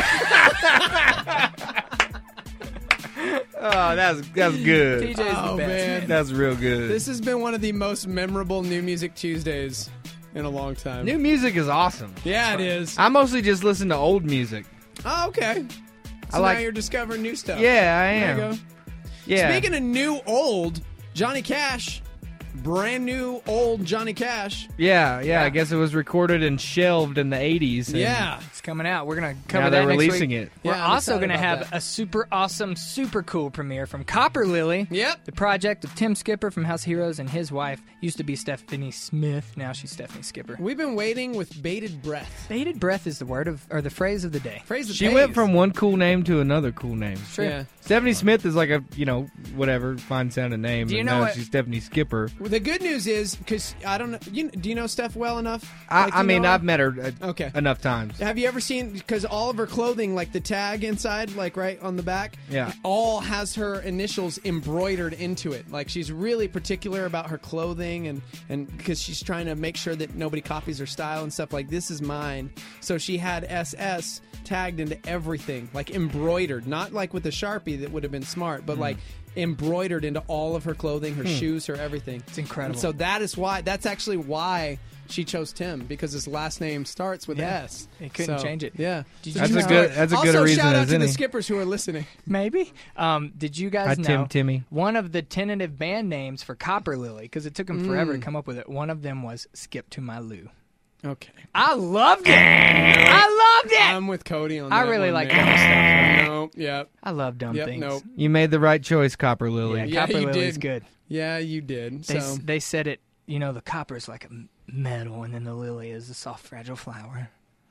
Oh, that's good. TJ's the best. Man. That's real good. This has been one of the most memorable New Music Tuesdays in a long time. New music is awesome. Yeah, it is. I mostly just listen to old music. Oh, okay. So I like- now you're discovering new stuff. Yeah, I There am. you go. Yeah. Speaking of new old, Johnny Cash, brand new old Johnny Cash. Yeah. I guess it was recorded and shelved in the 80s. and Yeah. It's coming out. We're going to cover Now that they're next releasing week. it. We're Yeah, I'm also excited going to about have that. a super awesome, super cool premiere from Copper Lily. Yep. The project of Tim Skipper from House Heroes and his wife used to be Stephanie Smith. Now she's Stephanie Skipper. We've been waiting with bated breath. Bated breath is the word of, or the phrase of the day. Phrase that She pays. went from one cool name to another cool name. True. Yeah. Stephanie Smith is like a, whatever, fine sounding name. Do you and know now what- she's Stephanie Skipper. Well, the good news is, because I don't know, do you know Steph well enough? I you mean, know her? I've met her Okay. enough times. Have you ever seen, because all of her clothing, like the tag inside, like right on the back, Yeah. all has her initials embroidered into it. Like she's really particular about her clothing and because she's trying to make sure that nobody copies her style and stuff, like this is mine. So she had SS tagged into everything, like embroidered, not like with a Sharpie that would have been smart, but like embroidered into all of her clothing, her shoes, her everything. It's incredible. And so that's actually why she chose Tim, because his last name starts with S. They couldn't change it. Yeah. Did That's you a know- good. That's a good Also, reason shout out as to any. the skippers who are listening. Maybe. Did you guys Hi, know Timmy. one of the tentative band names for Copper Lily, because it took them forever to come up with it, one of them was Skip to My Lou. Okay. I loved it. I loved it. I'm with Cody on I that really one, like man. dumb stuff. No, yep. I love dumb Yep, things. nope. You made the right choice, Copper Lily. Yeah, Yeah, Copper you Lily's did. good. Yeah, you did. So They said it, the copper is like a metal, and then the lily is a soft, fragile flower.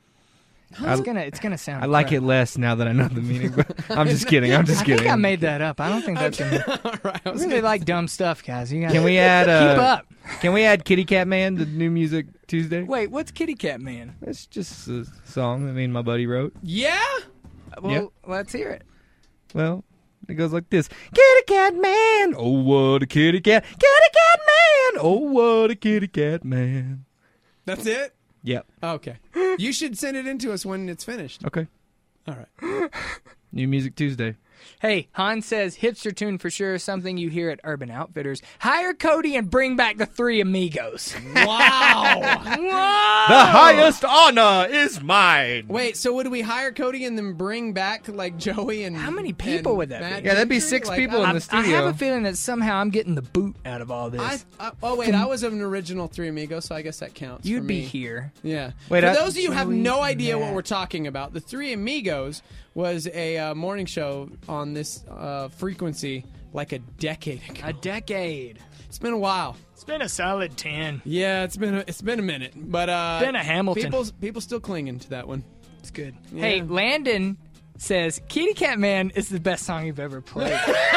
It's gonna sound. I like it incredible. less now that I know the meaning. But I'm just kidding. I'm just I kidding. think I made that up. I don't think that's. all right. I I was really gonna- like dumb stuff, guys. You guys Can we add? keep up? Can we add Kitty Cat Man to New Music Tuesday? Wait, what's Kitty Cat Man? It's just a song that me and my buddy wrote. Yeah. Well, Yeah. let's hear it. Well, it goes like this: Kitty Cat Man, oh what a kitty cat! Kitty Cat Man, oh what a kitty cat man. That's it. Yep. Okay. You should send it in to us when it's finished. Okay. All right. New Music Tuesday. Hey, Han says hipster tune for sure. Something you hear at Urban Outfitters. Hire Cody and bring back the Three Amigos. Wow. Whoa! The highest honor is mine. Wait. So would we hire Cody and then bring back like Joey and How many people and would that Matt be? Yeah, that'd be Gentry? 6 Like, people in the I studio. have a feeling that somehow I'm getting the boot out of all this. Oh wait, I was an original Three Amigos, so I guess that counts. You'd for be me. here. Yeah. Wait, For I- those of you who have Joey, no idea what Matt. we're talking about, the Three Amigos was a morning show on this frequency like a decade ago. A decade. It's been a while. It's been a solid 10. Yeah, it's been a minute, but Been a Hamilton. People still clinging to that one. It's good. Yeah. Hey, Landon says Kitty Cat Man is the best song you've ever played.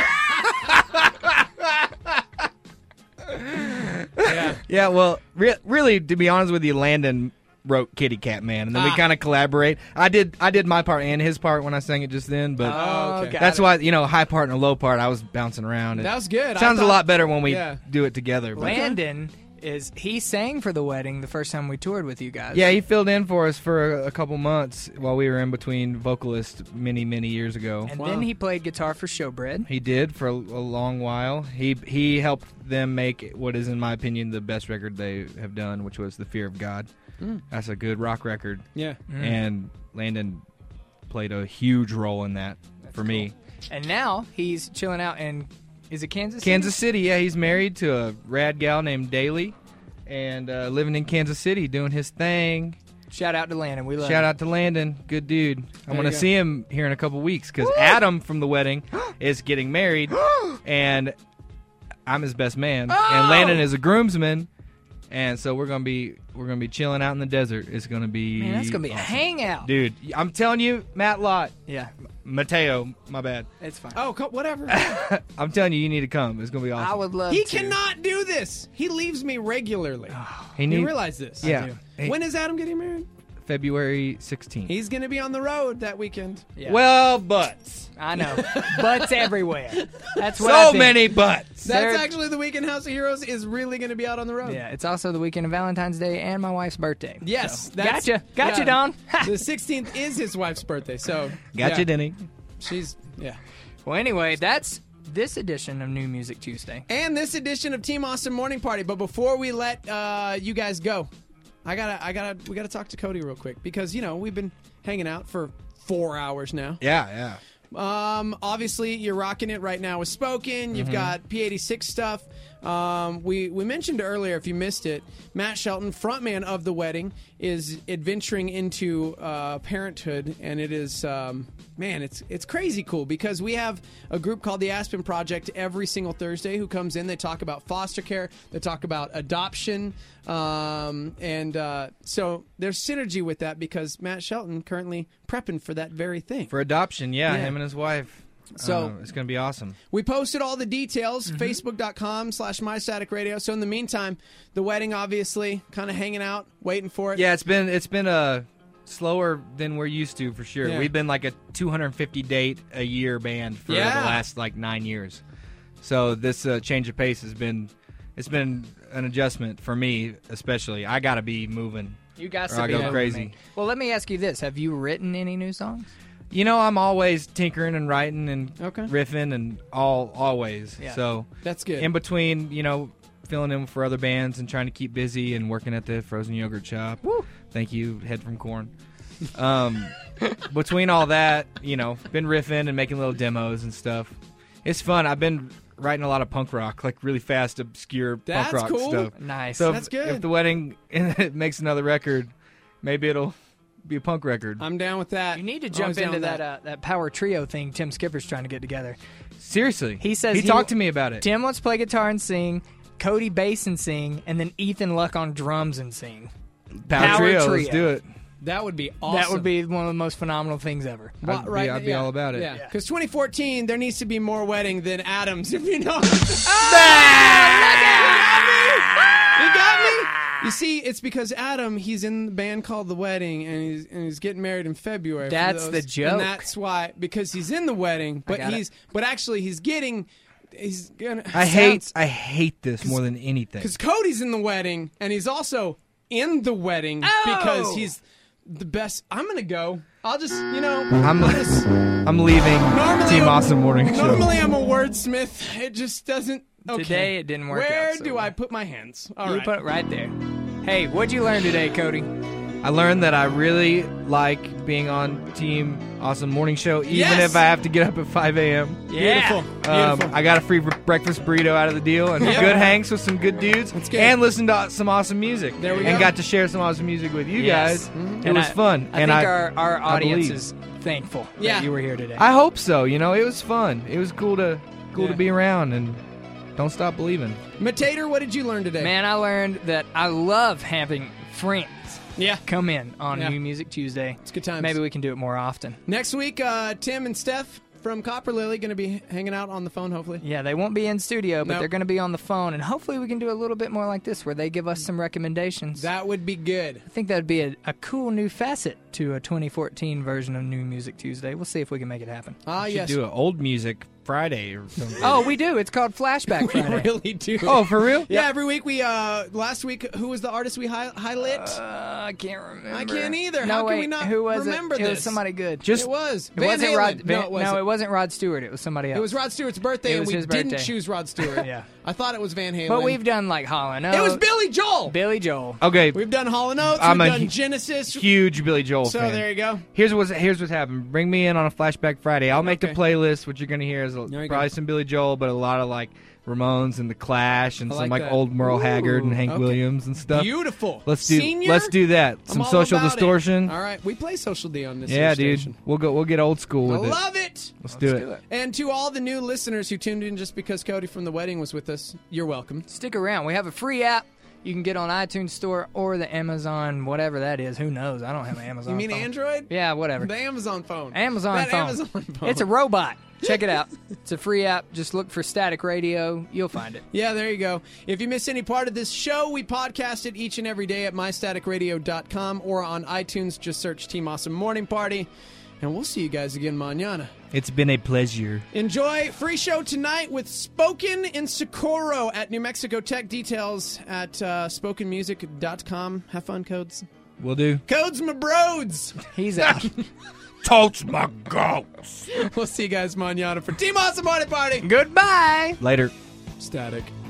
Yeah. Yeah, well, really, to be honest with you, Landon wrote Kitty Cat Man, and then we kind of collaborate. I did my part and his part when I sang it just then, but Oh, okay. that's why, high part and a low part, I was bouncing around. That was good. I Sounds a thought- lot better when we Yeah. do it together. But Landon he sang for the wedding the first time we toured with you guys. yeah, he filled in for us for a couple months while we were in between vocalists many, many years ago. And Wow. then he played guitar for Showbread. He did for a long while. He helped them make what is, in my opinion, the best record they have done, which was The Fear of God. That's a good rock record. Yeah. And Landon played a huge role in that for me. And now he's chilling out in, is it Kansas City? Kansas City, yeah, he's married to a rad gal named Daly, and living in Kansas City doing his thing. Shout out to Landon. We love Shout him. out to Landon, good dude. I'm you going to go. see him here in a couple weeks because Adam from the wedding is getting married, and I'm his best man, and Landon is a groomsman. And so we're gonna be chilling out in the desert. It's gonna be Man, that's gonna be a awesome. hangout. Dude. I'm telling you, Matt Lott. Yeah, Mateo, my bad. it's fine. Oh, whatever. I'm telling you, you need to come. It's gonna be awesome. I would love He to. cannot do this. He leaves me regularly. He You need- realize this? Yeah. Hey, When is Adam getting married? February 16th. He's going to be on the road that weekend. Yeah. Well, butts. I know. Butts everywhere. That's what So I think. many butts. That's actually the weekend House of Heroes is really going to be out on the road. Yeah, it's also the weekend of Valentine's Day and my wife's birthday. Yes. So, that's- Gotcha, yeah. Don. The 16th is his wife's birthday, so. Gotcha, yeah. Denny. She's, yeah. Well, anyway, that's this edition of New Music Tuesday. And this edition of Team Awesome Morning Party. But before we let you guys go, we gotta talk to Cody real quick because we've been hanging out for 4 hours now. Yeah. Obviously, you're rocking it right now with Spoken. You've got P86 stuff. We mentioned earlier, if you missed it, Matt Shelton, frontman of The Wedding, is adventuring into parenthood, and it is, it's crazy cool because we have a group called the Aspen Project every single Thursday who comes in. They talk about foster care. They talk about adoption. So there's synergy with that because Matt Shelton currently prepping for that very thing. For adoption, him and his wife. So it's going to be awesome. We posted all the details, facebook.com/MyStaticRadio. So in the meantime, The Wedding, obviously, kind of hanging out, waiting for it. Yeah, it's been slower than we're used to for sure. Yeah. We've been like a 250 date a year band for the last 9 years. So this change of pace has been an adjustment for me, especially. I got to be moving. You got or to I be go moving crazy. me. Well, let me ask you this: have you written any new songs? I'm always tinkering and writing and Okay. riffing and always. Yeah. So That's good. in between, filling in for other bands and trying to keep busy and working at the frozen yogurt shop. Woo. Thank you, Head from Corn. Between all that, been riffing and making little demos and stuff. It's fun. I've been writing a lot of punk rock, like really fast, obscure That's punk rock cool. stuff. Nice. So That's good. if The Wedding makes another record, maybe it'll be a punk record. I'm down with that. You need to Always jump down into with that power trio thing Tim Skipper's trying to get together. Seriously. He says he talked to me about it. Tim wants to play guitar and sing, Cody bass and sing, and then Ethan Luck on drums and sing. Power Trio, let's do it. That would be awesome. That would be one of the most phenomenal things ever. I'd be all about it. Yeah, because 2014, there needs to be more Wedding than Adams, if you know. You got me? You see, it's because Adam, he's in the band called The Wedding, and he's getting married in February. for That's those. the joke. And that's why, because he's in the wedding, but got it. he's gonna. I hate this more than anything. Because Cody's in the wedding, and he's also in the wedding because he's the best. I'm gonna go. I'll just, I'm leaving Team Awesome Morning Show. Normally, I'm a wordsmith. It just doesn't. Okay. Today it didn't work out. Where so do well. I put my hands? All You right. put it right there. Hey, what'd you learn today, Cody? I learned that I really like being on Team Awesome Morning Show, even Yes! if I have to get up at 5 a.m. Yeah. Beautiful. I got a free breakfast burrito out of the deal and Yep. good hanks with some good dudes good. and listened to some awesome music. There we and go. got to share some awesome music with you Yes. guys. Mhm. It And was fun. I and think our I audience believe. is thankful Yeah. that you were here today. I hope so. It was fun. It was cool to Yeah. be around and don't stop believing. Matator, what did you learn today? Man, I learned that I love having friends Yeah. come in on Yeah. New Music Tuesday. It's good times. Maybe we can do it more often. Next week, Tim and Steph from Copper Lily going to be hanging out on the phone, hopefully. Yeah, they won't be in studio, but Nope. they're going to be on the phone, and hopefully we can do a little bit more like this where they give us some recommendations. That would be good. I think that would be a cool new facet to a 2014 version of New Music Tuesday. We'll see if we can make it happen. Ah, Should yes. do an old music Friday or something. Oh, we do. It's called Flashback We Friday. really do. Oh, for real? Yeah, every week we, last week, who was the artist we highlight? I can't remember. I can't either. No, How can wait, we not who was remember it? It this? was somebody good. Just It was. It Van wasn't Halen. Rod. No, it wasn't. it wasn't Rod Stewart. It was somebody else. It was Rod Stewart's birthday, It and was we his didn't birthday. choose Rod Stewart. Yeah. I thought it was Van Halen. But we've done like Hall & Oates. It was Billy Joel. Billy Joel. Okay, We've done Hall & Oates. I'm We've a done Genesis. huge Billy Joel So fan. there you go. Here's what's happened. Bring me in on a Flashback Friday. I'll make Okay. the playlist. What you're going to hear is There you probably go. some Billy Joel, but a lot of like Ramones and the Clash and I some like like that. old Merle Haggard and Ooh, Hank okay. Williams and stuff. Beautiful. Let's Senior? do that. I'm Some all Social about Distortion. It. All right, we play Social D on this. Yeah, here dude. station. We'll get old school I with it. love it. Let's do it. And to all the new listeners who tuned in just because Cody from The Wedding was with us, you're welcome. Stick around. We have a free app. You can get on iTunes Store or the Amazon, whatever that is. Who knows? I don't have an Amazon You mean phone. Android? Yeah, whatever. The Amazon phone. Amazon That phone. Amazon phone. It's a robot. Check it out. It's a free app. Just look for Static Radio. You'll find it. Yeah, there you go. If you miss any part of this show, we podcast it each and every day at mystaticradio.com or on iTunes. Just search Team Awesome Morning Party. And we'll see you guys again mañana. It's been a pleasure. Enjoy free show tonight with Spoken in Socorro at New Mexico Tech. Details at spokenmusic.com. Have fun, Codes. Will do. Codes my broads. He's out. Totes my goats. We'll see you guys mañana for Team Awesome Morning Party. Goodbye. Later. Static.